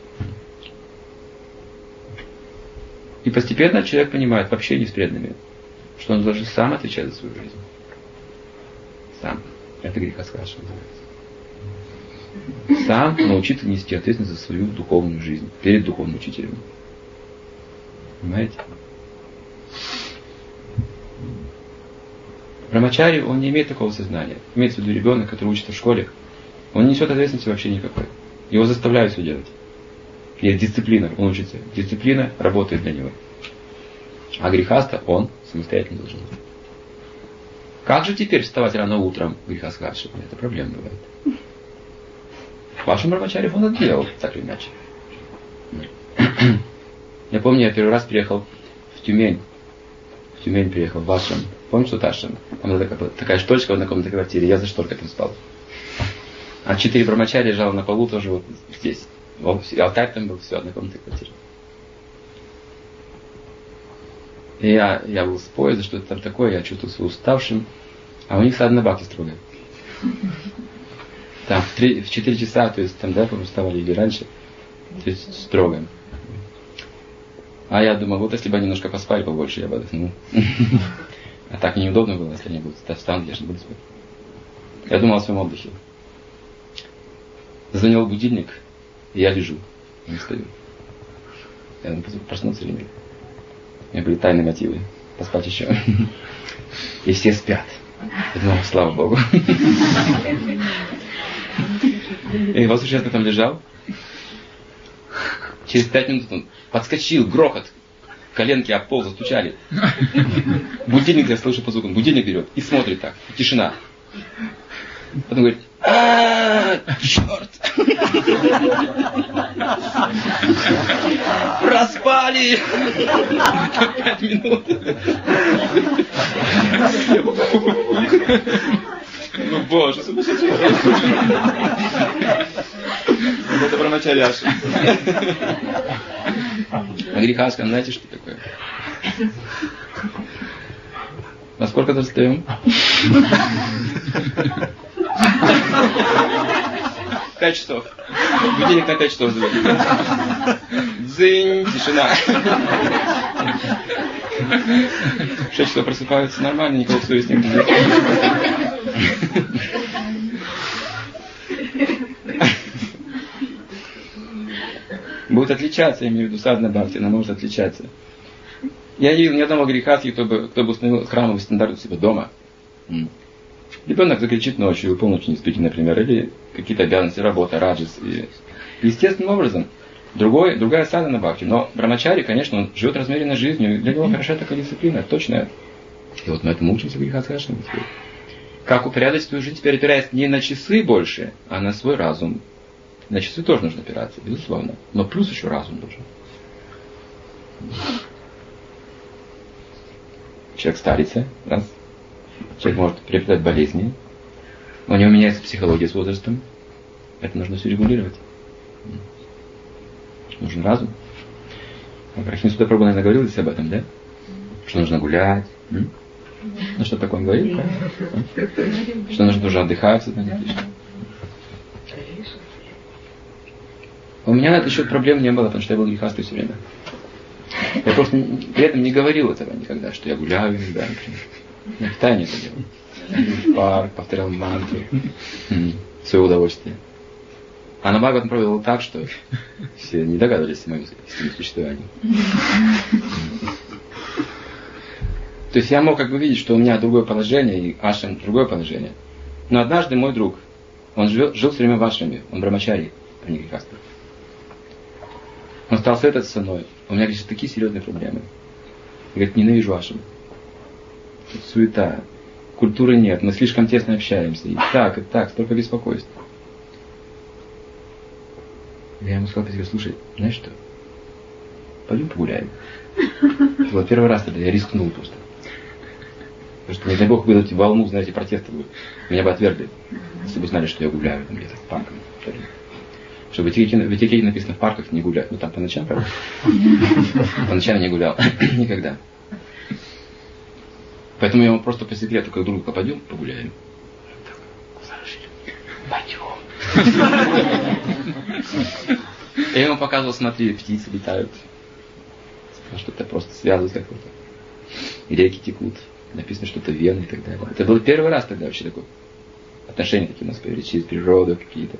И постепенно человек понимает в общении с преданными, что он должен сам отвечать за свою жизнь. Сам. Это грехастский ашрам называется. Сам научиться нести ответственность за свою духовную жизнь перед духовным учителем. Понимаете? Брамачари, он не имеет такого сознания. Имеется в виду ребенок, который учится в школе. Он не несет ответственности вообще никакой. Его заставляют все делать. Есть дисциплина, он учится. Дисциплина работает для него. А грехаста он самостоятельно должен. Как же теперь вставать рано утром в грехастском ашраме? Это проблема бывает. В вашем брамачаре он это делал, так или иначе. Я помню, я первый раз приехал в Тюмень. В Тюмень приехал в ашрам. Помните, что ашрам? Там была такая, такая штучка в однокомнатной квартире, я за шторкой там спал. А четыре брамачари лежало на полу тоже вот здесь. Алтарь там был, все, однокомнатная квартира. И я, я был с поезда, что-то там такое, я чувствовал себя уставшим. А у них садхана бхакти строго. Там в, три, в четыре часа, то есть там, да, вставали или раньше, то есть строго. А я думал, вот если бы они немножко поспали побольше, я бы отдохнул. А так неудобно было, если они будут встанут, я же не буду спать. Я думал о своем отдыхе. Зазвонил будильник, и я лежу, не стою. Я думаю, проснуться или нет. У меня были тайные мотивы. Поспать еще. И все спят. Я думал, слава Богу. И вот сейчас я там лежал. Через пять минут он подскочил, грохот. Коленки об пол застучали. Будильник, я слышу по звуку. Будильник берет и смотрит так. Тишина. Потом говорит: а черт! Проспали! Пять минут. Ну боже, сумасшедший. Это брамачари ашрам. А грехастском, знаете, что такое? Во сколько достаем? Пять часов. Будильник на пять часов звонит. Дзынь, тишина. Шесть часов просыпаются нормально, никого в совести не будет. Будет отличаться, я имею в виду садхана бхакти, она может отличаться. Я не видел ни одного грехастхи, кто бы, кто бы установил храмовый стандарт у себя дома. Ребенок закричит ночью, вы полночи не спите, например, или какие-то обязанности, работа, раджас. И естественным образом, другой, другая садхана бхакти. Но брамачари, конечно, он живет размеренной жизнью, и для него хороша такая дисциплина, точная. И вот мы этому учимся в грехастском ашраме. Как упорядочить свою жизнь, теперь опираясь не на часы больше, а на свой разум. На часы тоже нужно опираться, безусловно. Но плюс еще разум нужен. Человек старится, раз. Человек может приобретать болезни. У него меняется психология с возрастом. Это нужно все регулировать. Нужен разум. Рахим Судапрабху, наверное, говорил здесь об этом, да? Что нужно гулять. М? Ну что такое он говорил? Что нужно тоже отдыхать. У меня на этот счет проблем не было, потому что я был грехастый все время. Я просто при этом не говорил этого никогда, что я гуляю иногда, например. На Китае не это делал. В парк, повторял мантру. В свое удовольствие. А на Бхагаватам провел так, что все не догадывались о моем истинном существовании. То есть я мог как бы видеть, что у меня другое положение, и ашрам другое положение. Но однажды мой друг, он жил, жил все время в ашраме, он брамачари, а не грехастый. Он стал советоваться со мной. У меня, говорит, такие серьезные проблемы. Я, говорит, ненавижу ашрам. Тут суета, культуры нет, мы слишком тесно общаемся. И так, и так, столько беспокойств. Я ему сказал, слушай, знаешь что, пойдем погуляем. Это был первый раз тогда, я рискнул просто. Потому что, не дай бог, выдать волну, знаете, протеста будет. Меня бы отвергли, если бы знали, что я гуляю там где-то в парках. Что в этикете, в этикете написано в парках не гулять. Ну там по ночам, правда? По ночам я не гулял. Никогда. Поэтому я ему просто по секрету, как другу, пойдем погуляем. Пойдем. Я ему показывал, смотри, птицы летают. Что-то просто связывают как-то. Реки текут. Написано что-то вены и так далее. Это был первый раз тогда вообще такое. Отношения такие у нас появились через природу какие-то.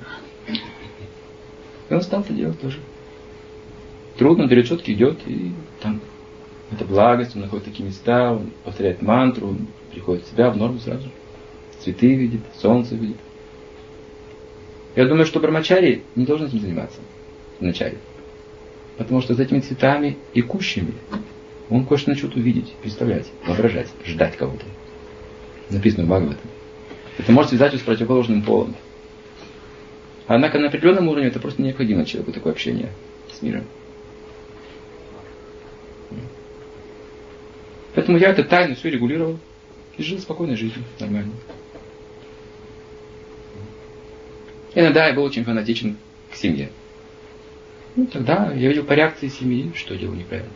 И он стал это делать тоже. Трудно, до четко идет, и там это благость, он находит такие места, он повторяет мантру, он приходит в себя, в норму сразу. Цветы видит, солнце видит. Я думаю, что брамачари не должен этим заниматься вначале. Потому что за этими цветами и кущами он кое-что начнет увидеть, представлять, воображать, ждать кого-то. Написано в Бхагаватам. Это может связать его с противоположным полом. Однако на определенном уровне это просто необходимо человеку, такое общение с миром. Поэтому я это тайно все регулировал и жил спокойной жизнью, нормально. Иногда я был очень фанатичен к семье. Ну, тогда я видел по реакции семьи, что я делаю неправильно.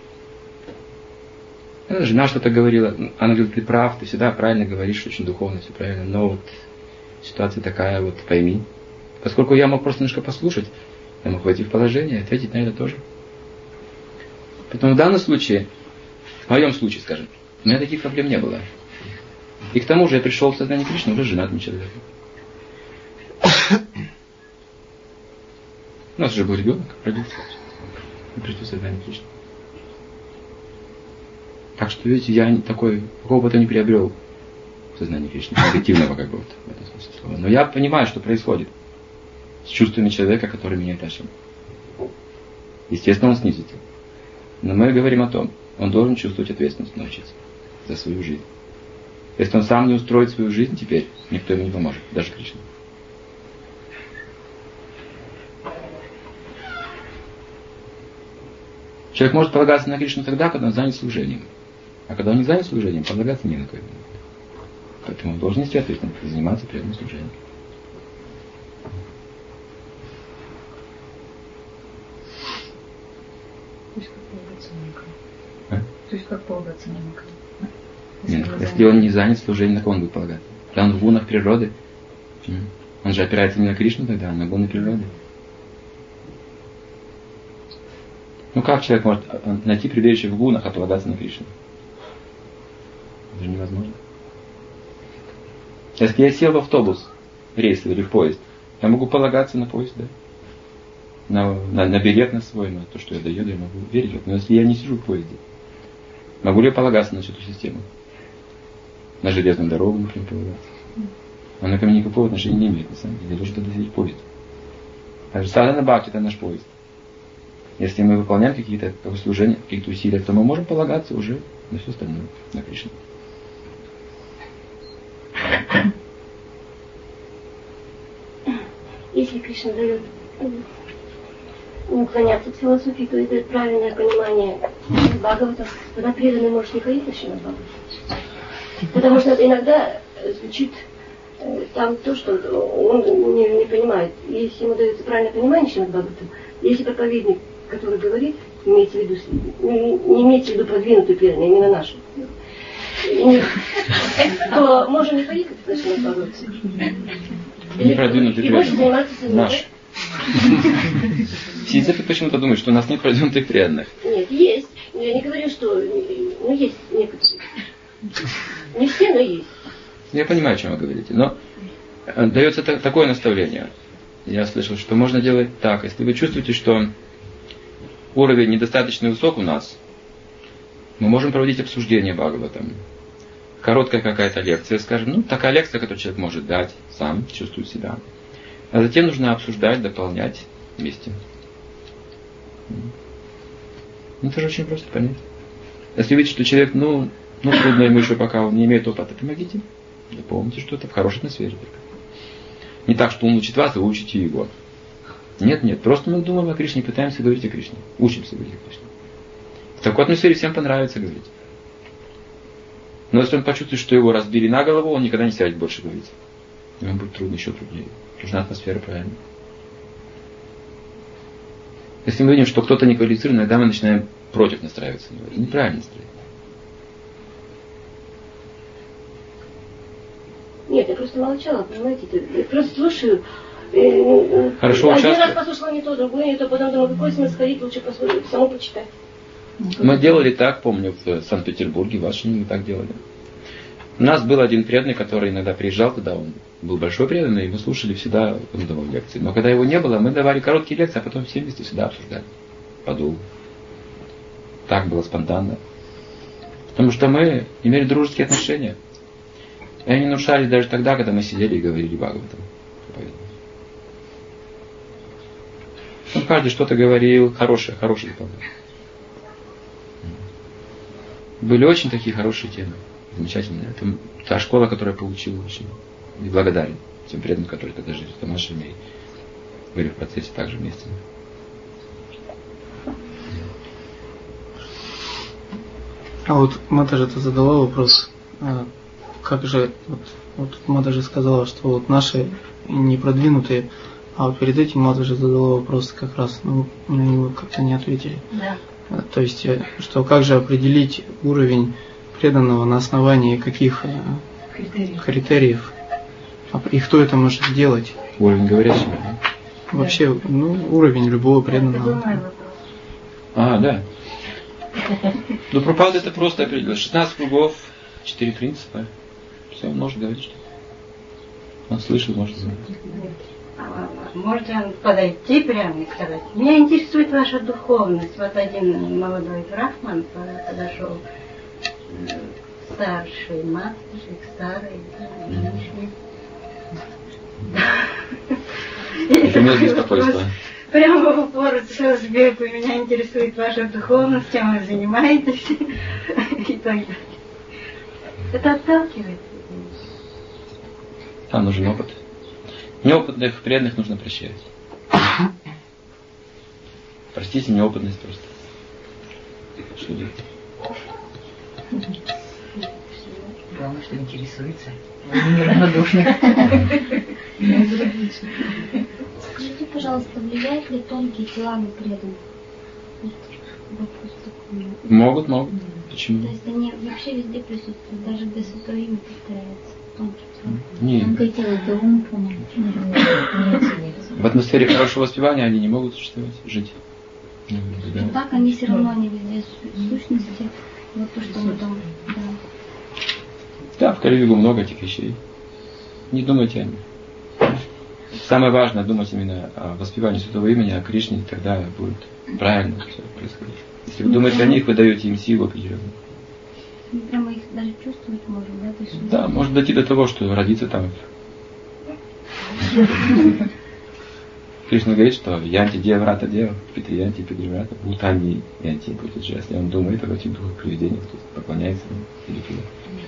Когда жена что-то говорила, она говорит, ты прав, ты всегда правильно говоришь, очень духовно, все правильно, но вот ситуация такая, вот пойми. Поскольку я мог просто немножко послушать, я мог войти в положение и ответить на это тоже. Поэтому в данном случае, в моем случае, скажем, у меня таких проблем не было. И к тому же я пришел в сознание Кришны уже женатым человеком. У нас уже был ребенок, родился. И пришел в сознание Кришны. Так что, видите, я не такой опыта не приобрел в сознании Кришны, негативного как бы вот, в этом смысле слова. Но я понимаю, что происходит с чувствами человека, который меняет ашрам. Естественно, он снизится. Но мы говорим о том, он должен чувствовать ответственность, научиться за свою жизнь. Если он сам не устроит свою жизнь теперь, никто ему не поможет, даже Кришна. Человек может полагаться на Кришну тогда, когда он занят служением. А когда он не занят служением, полагаться не на кого. Поэтому он должен нести ответственность, заниматься преданным служением. То есть как полагаться на никого? А? То есть как полагаться на никого? Если, Нет, если он не занят служением, на кого он будет полагаться? Когда он в гунах природы, он же опирается не на Кришну тогда, а на гуны природы. Ну как человек может найти прибежище в гунах, а полагаться на Кришну? Это же невозможно. Если я сел в автобус, рейсовый или в поезд, я могу полагаться на поезд, да? На, на, на билет на свой, на то, что я доеду, я могу верить в это. Но если я не сижу в поезде, могу ли я полагаться на всю эту систему? На железную дорогу, например, полагаться. Она ко мне никакого отношения не имеет, на самом деле. Я должен тогда сидеть в поезде. Даже Садхана Бхакти — это наш поезд. Если мы выполняем какие-то служения, какие-то усилия, то мы можем полагаться уже на все остальное, на Кришну. Если Кришна дает не уклоняться от философии, то это правильное понимание Бхагавата, тогда преданный может не ходить на Шримад Бхагаватам. Потому что иногда звучит там то, что он не, не понимает. Если ему дается правильное понимание Шримад Бхагаватам, если проповедник, который говорит, имеется в виду, не, не имеется в виду продвинутую преданную, именно нашу, то можем не ходить, как это Шримад Бхагаватам. Не продвинутый преданный. И больше заниматься самим. Наш. Сидзепи почему-то думает, что у нас нет продвинутых преданных. Нет, есть. Я не говорю, что... Ну, есть некоторые. Не все, но есть. Я понимаю, о чем вы говорите. Но дается такое наставление. Я слышал, что можно делать так. Если вы чувствуете, что уровень недостаточно высок у нас, мы можем проводить обсуждение Бхагаватам. Короткая какая-то лекция, скажем, ну, такая лекция, которую человек может дать, сам чувствует себя. А затем нужно обсуждать, дополнять вместе. Ну, это же очень просто понять. Если видите, что человек, ну, ну, трудно ему еще, пока он не имеет опыта, помогите. Дополните что-то в хорошей атмосфере. Не так, что он учит вас, и вы учите его. Нет, нет, просто мы думаем о Кришне, пытаемся говорить о Кришне. Учимся говорить о Кришне. В такой атмосфере всем понравится говорить. Но если он почувствует, что его разбили на голову, он никогда не сядет больше говорить. Ему будет трудно, еще труднее. Нужна атмосфера правильная. Если мы видим, что кто-то не квалифицирован, иногда мы начинаем против настраиваться на него. И неправильно настраиваться. Нет, я просто молчала, понимаете? Я просто слушаю. Хорошо, Один участвую. раз послушала не то, другое не то, потом думаю, какой смысл ходить, лучше послушать, саму почитать. Мы делали так, помню, в Санкт-Петербурге, в Ашине мы так делали. У нас был один преданный, который иногда приезжал туда, он был большой преданный, и мы слушали всегда, он давал лекции. Но когда его не было, мы давали короткие лекции, а потом все вместе всегда обсуждали. Подул. Так было спонтанно. Потому что мы имели дружеские отношения. И они нарушались даже тогда, когда мы сидели и говорили Бхагаватам. Ну, каждый что-то говорил, хорошее, хорошее дополнение. Были очень такие хорошие темы. Замечательные. Это та школа, которую я получил, очень и благодарен тем преданным, которые тогда жили в Тамашиме и были в процессе также вместе. А вот Мата же задала вопрос, а как же, вот, вот Мата же сказала, что вот наши не продвинутые, а вот перед этим Мата же задала вопрос как раз, ну, на него как-то не ответили. Да. То есть, что как же определить уровень преданного на основании каких Критериев. критериев, и кто это может сделать? Уровень говорящего, да? Вообще, ну, уровень любого преданного. А, да. Ну, Прабхупада это просто определил. шестнадцать кругов, четыре принципа. Все, он может говорить что-то. Он слышал, может говорить. Можете подойти прямо и сказать: меня интересует ваша духовность. Вот один молодой брахман подошел к старшей матушке, к старой женщине. Это у меня беспокойство. Прямо в упор сбегу, меня интересует ваша духовность, чем вы занимаетесь. И так далее. Это отталкивает. Там нужен опыт. Неопытных преданных нужно прощать. Простите неопытность просто. Что делать? Главное, что интересуется. Неравнодушно. Скажите, пожалуйста, влияет ли тонкие тела на преданных? Вопрос такой. Могут, могут. Почему? То есть они вообще везде присутствуют, даже где святое имя повторяется. Тонкие тела. Нет. Тонкое тело это ум, по-моему. В атмосфере хорошего воспевания они не могут существовать, жить. Но так они все равно не везде сущности. Вот то, что мы там. Да. Да, в Кали-югу много этих вещей. Не думайте о них. Самое важное думать именно о воспевании святого имени, о Кришне, тогда будет правильно все происходить. Если вы думаете о них, вы даете им силу определенную. Мы прямо их даже чувствовать можем, да? То есть, да, может дойти до того, что родиться там. Кришна говорит, что янти деврата дева, питри янти пидриврата, бутани янти будет же. Если он думает об этих двух привидениях, то поклоняется или туда.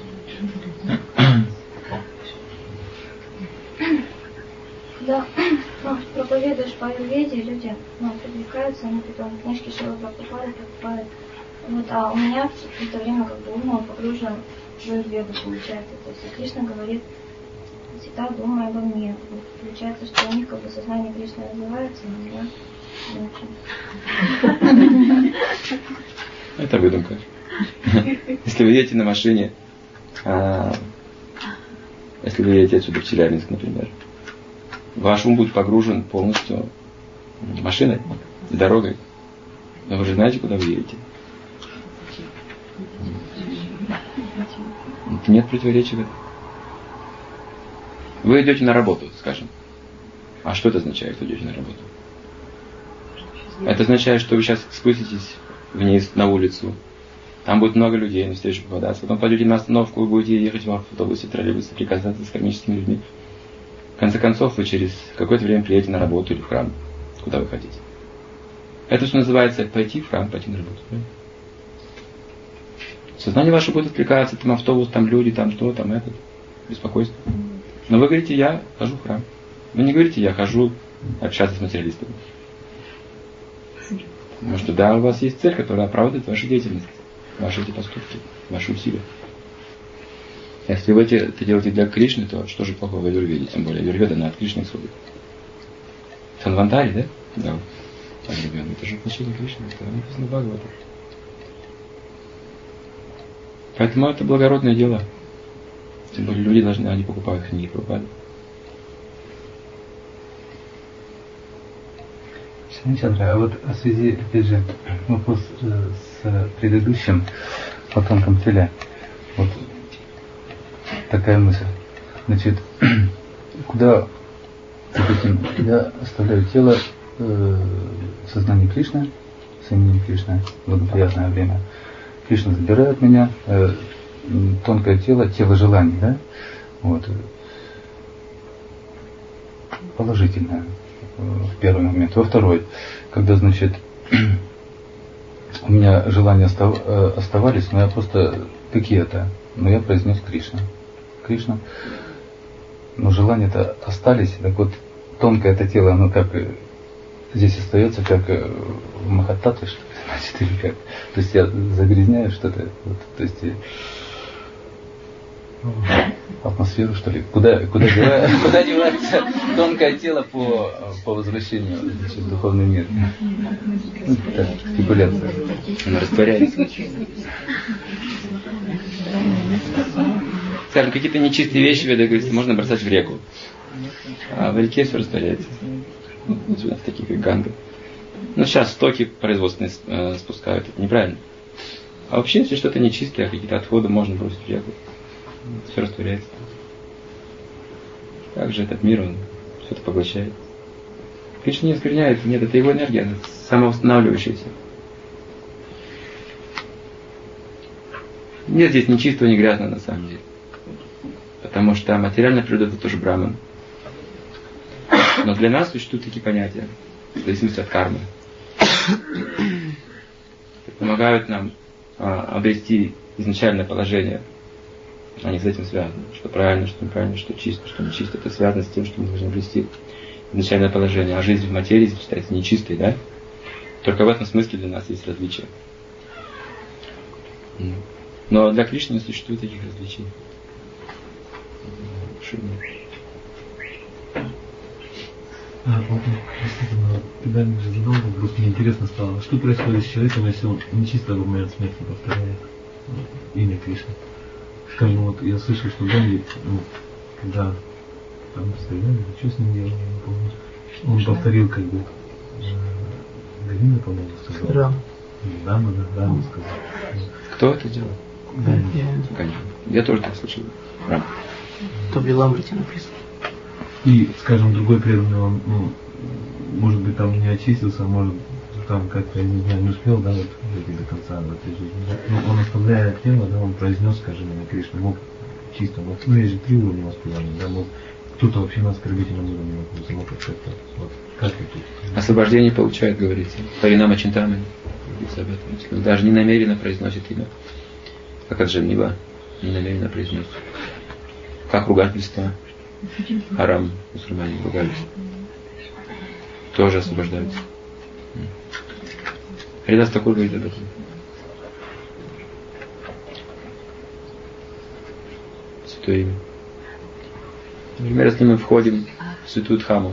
Когда ну, проповедуешь по аюрведе, люди ну, привлекаются, они потом книжки Шрилы Прабхупады покупают. Вот, а у меня в это время как бы ум погружен в аюрведу, получается. То есть Кришна говорит, всегда думай обо мне. Вот, получается, что у них как бы сознание Кришны развивается, но я не очень. Это выдумка. Если вы едете на машине, а, если вы едете отсюда в Челябинск, например, ваш ум будет погружен полностью машиной, дорогой. Но вы же знаете, куда вы едете. Нет противоречия в этом. Вы идете на работу, скажем. А что это означает, что идете на работу? Это означает, что вы сейчас спуститесь вниз на улицу. Там будет много людей, на встречу попадаться. Потом пойдете на остановку, вы будете ехать в автобусе, в троллейбусе, прикасаться с кармическими людьми. В конце концов, вы через какое-то время приедете на работу или в храм, куда вы хотите. Это что называется пойти в храм, пойти на работу. Сознание ваше будет отвлекаться, там автобус, там люди, там что, там это, беспокойство. Но вы говорите, я хожу в храм. Вы не говорите, я хожу общаться с материалистами. Потому что да, у вас есть цель, которая оправдывает вашу деятельность, ваши эти поступки, ваши усилия. Если вы это делаете для Кришны, то что же плохого в Аюрведе? Тем более Аюрведа, она от Кришны исходит. Санвантари, да? Да. Это же воплощение Кришны, это написано в Бхагаватам. Поэтому это благородное дело. Тем более люди должны, они покупают книги Прабхупады. Чандра, а вот в связи, опять же, вопрос с предыдущим о тонком теле. Вот такая мысль. Значит, куда, допустим, я оставляю тело э, в сознании Кришны, с именем Кришны, в благоприятное время. Кришна забирает меня, э, тонкое тело, тело желаний, да? Вот. Положительное в первый момент. Во второй, когда, значит, у меня желания остав, оставались, но я просто какие-то, но я произнес Кришна. Кришна. Но желания-то остались, так вот, тонкое это тело, оно как здесь остается, как в Махаттатве, что ли, значит, или как. То есть я загрязняю что-то, вот, то есть атмосферу, что ли. Куда, куда, девается, куда девается тонкое тело по, по возвращению, значит, в духовный мир? Так, спекуляция. Она растворяется. Скажем, какие-то нечистые вещи, веда говорится, можно бросать в реку. А в реке все растворяется. В таких как Ганга. Ну, сейчас стоки производственные э, спускают. Это неправильно. А вообще, если что-то нечистое, какие-то отходы можно бросить в реку. Все растворяется. Как же этот мир, он все это поглощает. Кришна не оскверняется, нет, это его энергия, она самовосстанавливающаяся. Нет здесь ни чистого, ни грязного на самом деле. Потому что материальная природа это тоже браман. Но для нас существуют такие понятия, в зависимости от кармы. Помогают нам а, обрести изначальное положение. Они с этим связаны. Что правильно, что неправильно, что чисто, что нечисто. Это связано с тем, что мы должны обрести изначальное положение. А жизнь в материи считается нечистой, да? Только в этом смысле для нас есть различия. Но для Кришны не существует таких различий. А, вот, действительно, когда я уже задал вопрос, мне интересно стало, что происходит с человеком, если он нечисто в момент смерти повторяет имя Кришны. Скажем, вот я слышал, что Ганди, ну, когда там стреляли, что с ним делали, я не помню. Он повторил как бы э, Говинда, по-моему, сказал. Рам. Дама, да, Рам сказал. Кто это делал? Ганди. Ганди. Я тоже так слышал. Рам. То в Виламрите написано. И, скажем, другой преданный, он, ну, может быть, там не очистился, может, там как-то, я не знаю, не успел, да, вот, до конца в этой жизни, да? Но он, оставляя тело, да, он произнес, скажем, имя Кришны, мог чисто, мог, ну, есть же три уровня воспевания, да, мог, кто-то вообще на оскорбительном уровне мог как-то, вот, как это? Освобождение получает, говорится, Паринама Чинтамани, даже не намеренно произносит имя, как Аджамила, не намеренно произносит, как ругательство. Харам, мусульмане ругались. Тоже освобождаются. Харидас такой говорит об этом. Святое имя. Например, если мы входим в святую Дхаму,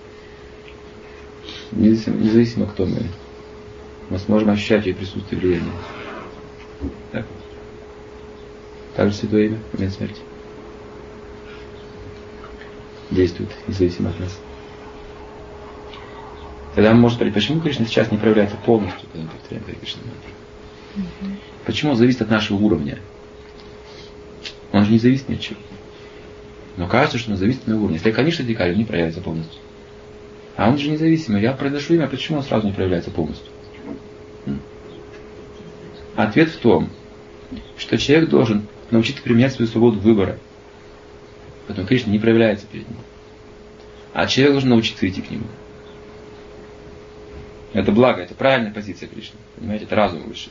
независимо, независимо кто мы, мы сможем ощущать ее присутствие и влияние. Так. Также святое имя в момент смерти действует, независимо от нас. Тогда он может спросить, почему Кришна сейчас не проявляется полностью, когда мы повторяем Харе Кришна мантру? Почему он зависит от нашего уровня? Он же не зависит ни от чего. Но кажется, что он зависит от моего уровня. Если я, конечно, дикарь, он не проявится полностью. А он же независимый. Я произношу имя, почему он сразу не проявляется полностью? Ответ в том, что человек должен научиться применять свою свободу выбора. Поэтому Кришна не проявляется перед ним. А человек должен научиться идти к нему. Это благо, это правильная позиция Кришны. Понимаете, это разум высший.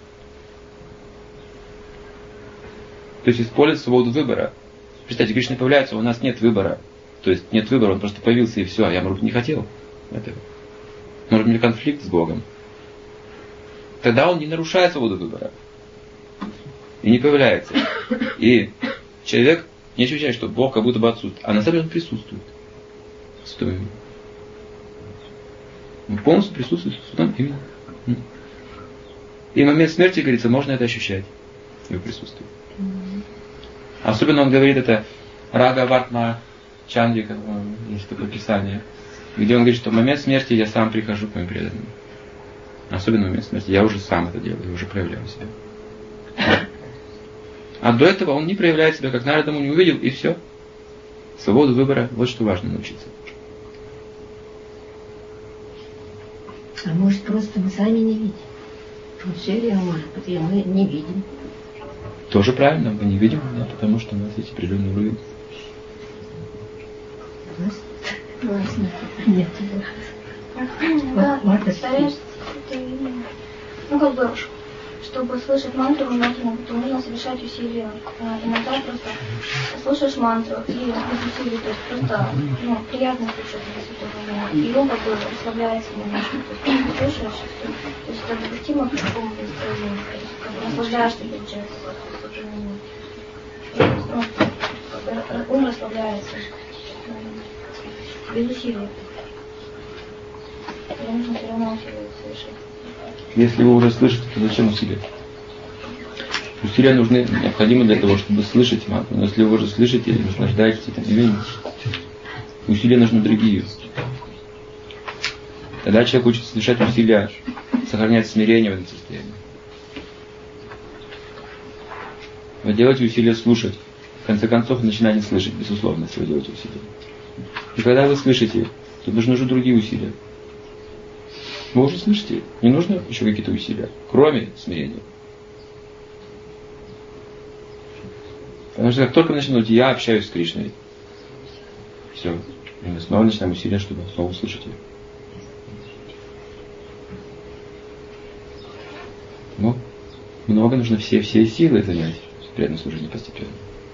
То есть использовать свободу выбора. Представьте, Кришна появляется, у нас нет выбора. То есть нет выбора, он просто появился и все. А я, может быть, не хотел этого. Может быть, у меня конфликт с Богом. Тогда он не нарушает свободу выбора. И не появляется. И человек не ощущает, что Бог как будто бы отсутствует. А на самом деле он присутствует. В святом имени. Он полностью присутствует в святом имени. И в момент смерти, говорится, можно это ощущать. Его присутствие. Особенно он говорит это Рага Вартма Чанди, как есть такое писание, где он говорит, что в момент смерти я сам прихожу к моим преданным. Особенно в момент смерти. Я уже сам это делаю, я уже проявляю себя. А до этого он не проявляет себя, как Нарада ему не увидел, и все. Свободу выбора, вот что важно научиться. А может, просто мы сами не видим. Шерия, может быть, и мы не видим. Тоже правильно, мы не видим, да, потому что у нас есть определенный уровень. Классно. Нет. Да, стараешься, ну как бы, чтобы слышать мантру внимательно, то нужно совершать усилия. Иногда просто слушаешь мантру и без усилий, то есть просто ну, приятно слушать без усилий. И он как бы расслабляется немножко. То есть ты слушаешь, то есть это допустимо к такому настроению. То есть как бы наслаждаешься, получается. Ну, как бы ум расслабляется. Без усилий. И нужно все равно усилия совершать. Если вы уже слышите, то зачем усилия? Усилия нужны, необходимы для того, чтобы слышать мантру. Но если вы уже слышите или наслаждаетесь этим явлением, усилия нужны другие. Тогда человек учится совершать усилия, сохранять смирение в этом состоянии. Вы делаете усилия слушать. В конце концов, начинаете слышать, безусловно, если вы делаете усилия. И когда вы слышите, то нужны уже другие усилия. Вы уже слышите, не нужно еще какие-то усилия, кроме смирения. Потому что как только мы начинаем, я общаюсь с Кришной, все, и мы снова начинаем усилия, чтобы снова услышать ее. Ну, много нужно все, все силы занять в преданном служении постепенно.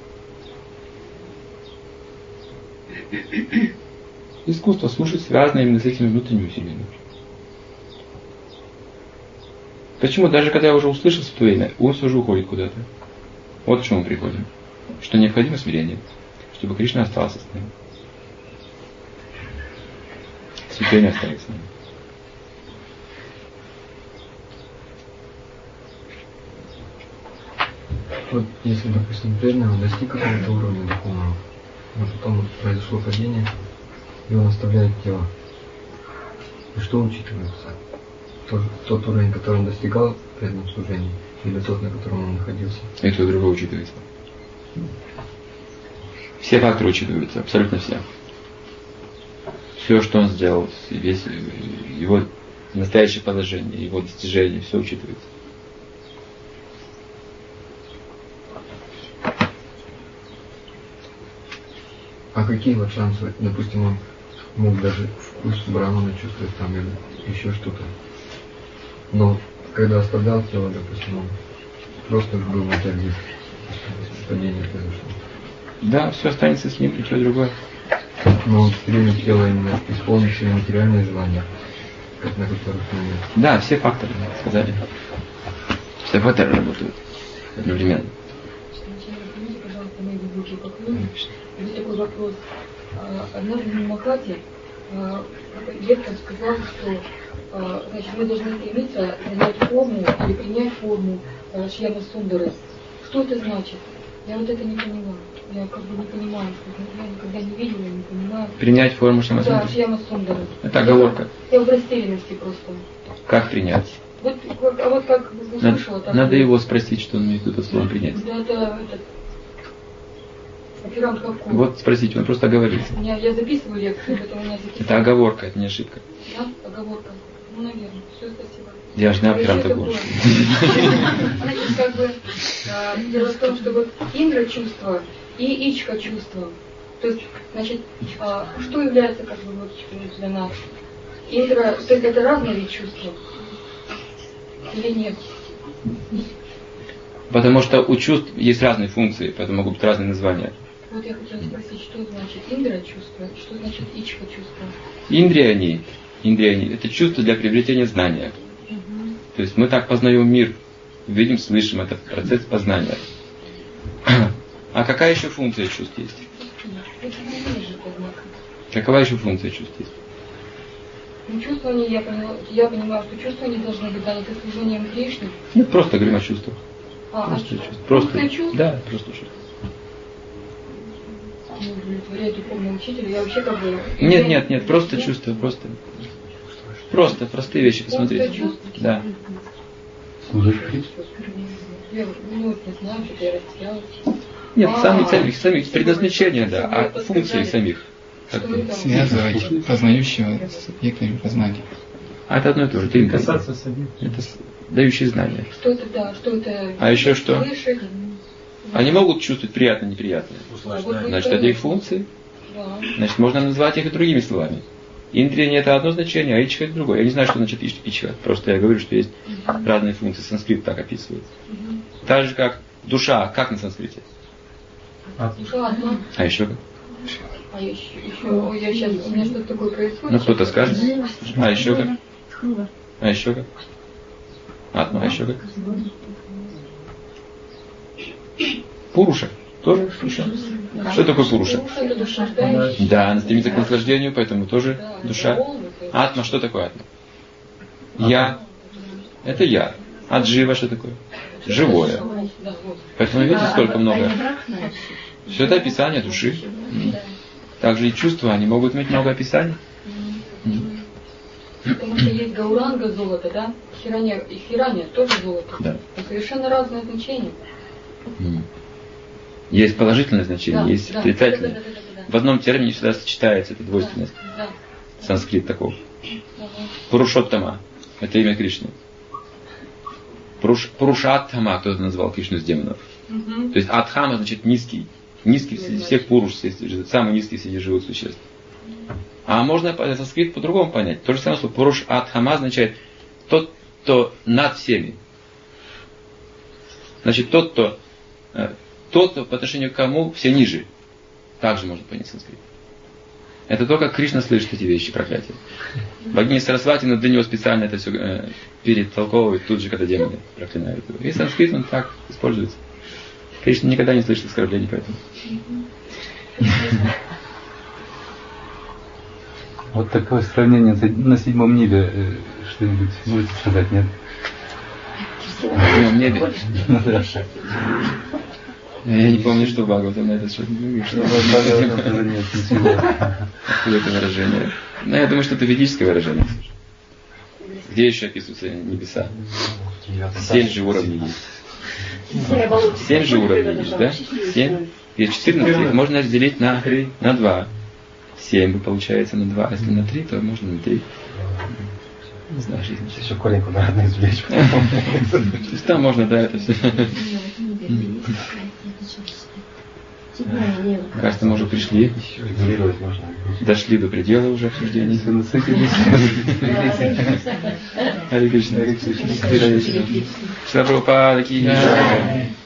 Искусство слушать связано именно с этими внутренними усилиями. Почему? Даже когда я уже услышал свое имя, он все же уходит куда-то. Вот к чему мы приходим. Что необходимо смирение, чтобы Кришна остался с нами. Святое остается с нами. Вот если, допустим, преданный он достиг какого-то уровня духовного, но потом произошло падение, и он оставляет тело. И что учитывается? Тот, тот уровень, который он достигал в преданном служении, или тот, на котором он находился? И то, и другое учитывается. Все факторы учитываются, абсолютно все. Все, что он сделал, весь его настоящее положение, его достижения, все учитывается. А какие вот шансы, допустим, он мог даже вкус брамана чувствовать там или еще что-то? Но когда оставлял тело, допустим, он просто был на тяге, падение произошло. Да, все останется с ним, и то, и другое. Но он примет тело именно исполнить свои материальные желания, как на которых он нет. Да, все факторы, сказали. Все факторы работают одновременно. Скажите, пожалуйста, мои глубокие поклоны. Есть такой вопрос. Однажды в Махате лектор сказал, что значит, мы должны стремиться занять форму или принять форму Шьяма Сундары. Что это значит? Я вот это не поняла. я как бы не понимаю, я никогда не видела, не понимаю. Принять форму Шьямасундара? Да, Шьямасундара. Это оговорка. Я в растерянности просто. Как принять? Вот, а вот как слушала, надо, надо его спросить, что он имеет в виду под словом принять. Да, это, это Афирам Хавку. Вот спросите, он просто оговорится. Я, я записываю лекцию, это у меня записываю. Это оговорка, это не ошибка. Да, оговорка. Ну, наверное. Все, спасибо. Я же не Афирам Хавку. Значит, как бы, а, дело в том, что вот Индра чувство и Ичка чувство. То есть, значит, а, что является как бы вот для нас? Индра, то есть это разные вид чувства? Или нет? Потому что у чувств есть разные функции, поэтому могут быть разные названия. Вот я хотела спросить, что значит Индра чувство, что значит Ичка чувство? Индрияни, индрияни – это чувство для приобретения знания. Угу. То есть мы так познаем мир, видим, слышим, это процесс познания. А какая еще функция чувств есть? Какова еще функция чувств есть? Ну, чувствование, я, поняла, я понимаю, что чувствование должно быть заняты служением Кришне. Нет, просто говорим о чувствах. А, просто а чувств. Просто, просто чувств? Да, просто чувств. Не удовлетворяет духовный учитель, я вообще как бы... Нет, нет, нет, просто чувства, просто. Просто, простые вещи, посмотрите. Да. Я ну, не знаю, что я растерялась. Нет, а, самих, самих, самих, предназначения, да, а функции самих. Связывать познающего с объектами познания. А это одно и то же. Ты касаться самих. Это дающие знания. Что это, да, что это... А еще что? Слышать. Они могут чувствовать приятное, неприятное. Значит, это их функции. Да. Значит, можно назвать их и другими словами. Индрия это одно значение, а ичка это другое. Я не знаю, что значит ичка. Просто я говорю, что есть uh-huh. разные функции. Санскрит так описывает. Uh-huh. Так же, как душа. Как на санскрите? Душа одна. А еще как? А еще, еще я сейчас, у меня что-то такое происходит. Ну, кто-то скажет. А еще как? А еще как? Атма, а еще как? Пуруша. Тоже душа. Да. Что такое пуруша? Пуруша это душа. Да, она стремится к наслаждению, поэтому тоже да, душа. Атма, что такое атма? Я. Это я. Аджива, что такое? Живое. Поэтому видите, сколько много. Все это описание души. Также и чувства, они могут иметь много описаний. Потому что есть гауранга золото, да? Хирания, и хирания тоже золото. Да. Но совершенно разное значение. Есть положительное значение, да, есть да, отрицательное. да, да, да, да, да. В одном термине всегда сочетается эта двойственность. Да, да. Санскрит таков. Ага. Пурушоттама. Это имя Кришны. Пуруш, Пурушаттама, кто-то назвал Кришну с демонов. Угу. То есть Адхама значит низкий. Низкий среди всех пуруш, самый низкий среди живых существ. А можно санскрит по-другому понять. То же самое слово Пуруш Адхама означает тот, кто над всеми. Значит, тот, кто тот, кто по отношению к кому все ниже. Также можно понять санскрит. Это то, как Кришна слышит эти вещи, проклятия. Богиня Сарасвати, но для него специально это все э, перетолковывает тут же, когда демоны проклинают его. И санскрит он так используется. Кришна никогда не слышит оскорблений, поэтому. Вот такое сравнение на седьмом небе что-нибудь можете сказать, нет? На седьмом небе? Я не помню, что Бхагаватам на это что-то говорит. Откуда это выражение? Ну, я думаю, что это ведическое выражение. Где еще описываются небеса? Семь же уровней есть. Семь же уровней есть, да? Семь. И четырнадцать их можно разделить на, на два. Семь получается на два. Если на три, то можно на три. Не знаю, жизнь. Еще корень квадратный извлечь. То есть там можно, да, это все. Кажется, мы уже пришли. Дошли до предела уже обсуждений. Харе Кришна. Шила Прабхупада ки джай.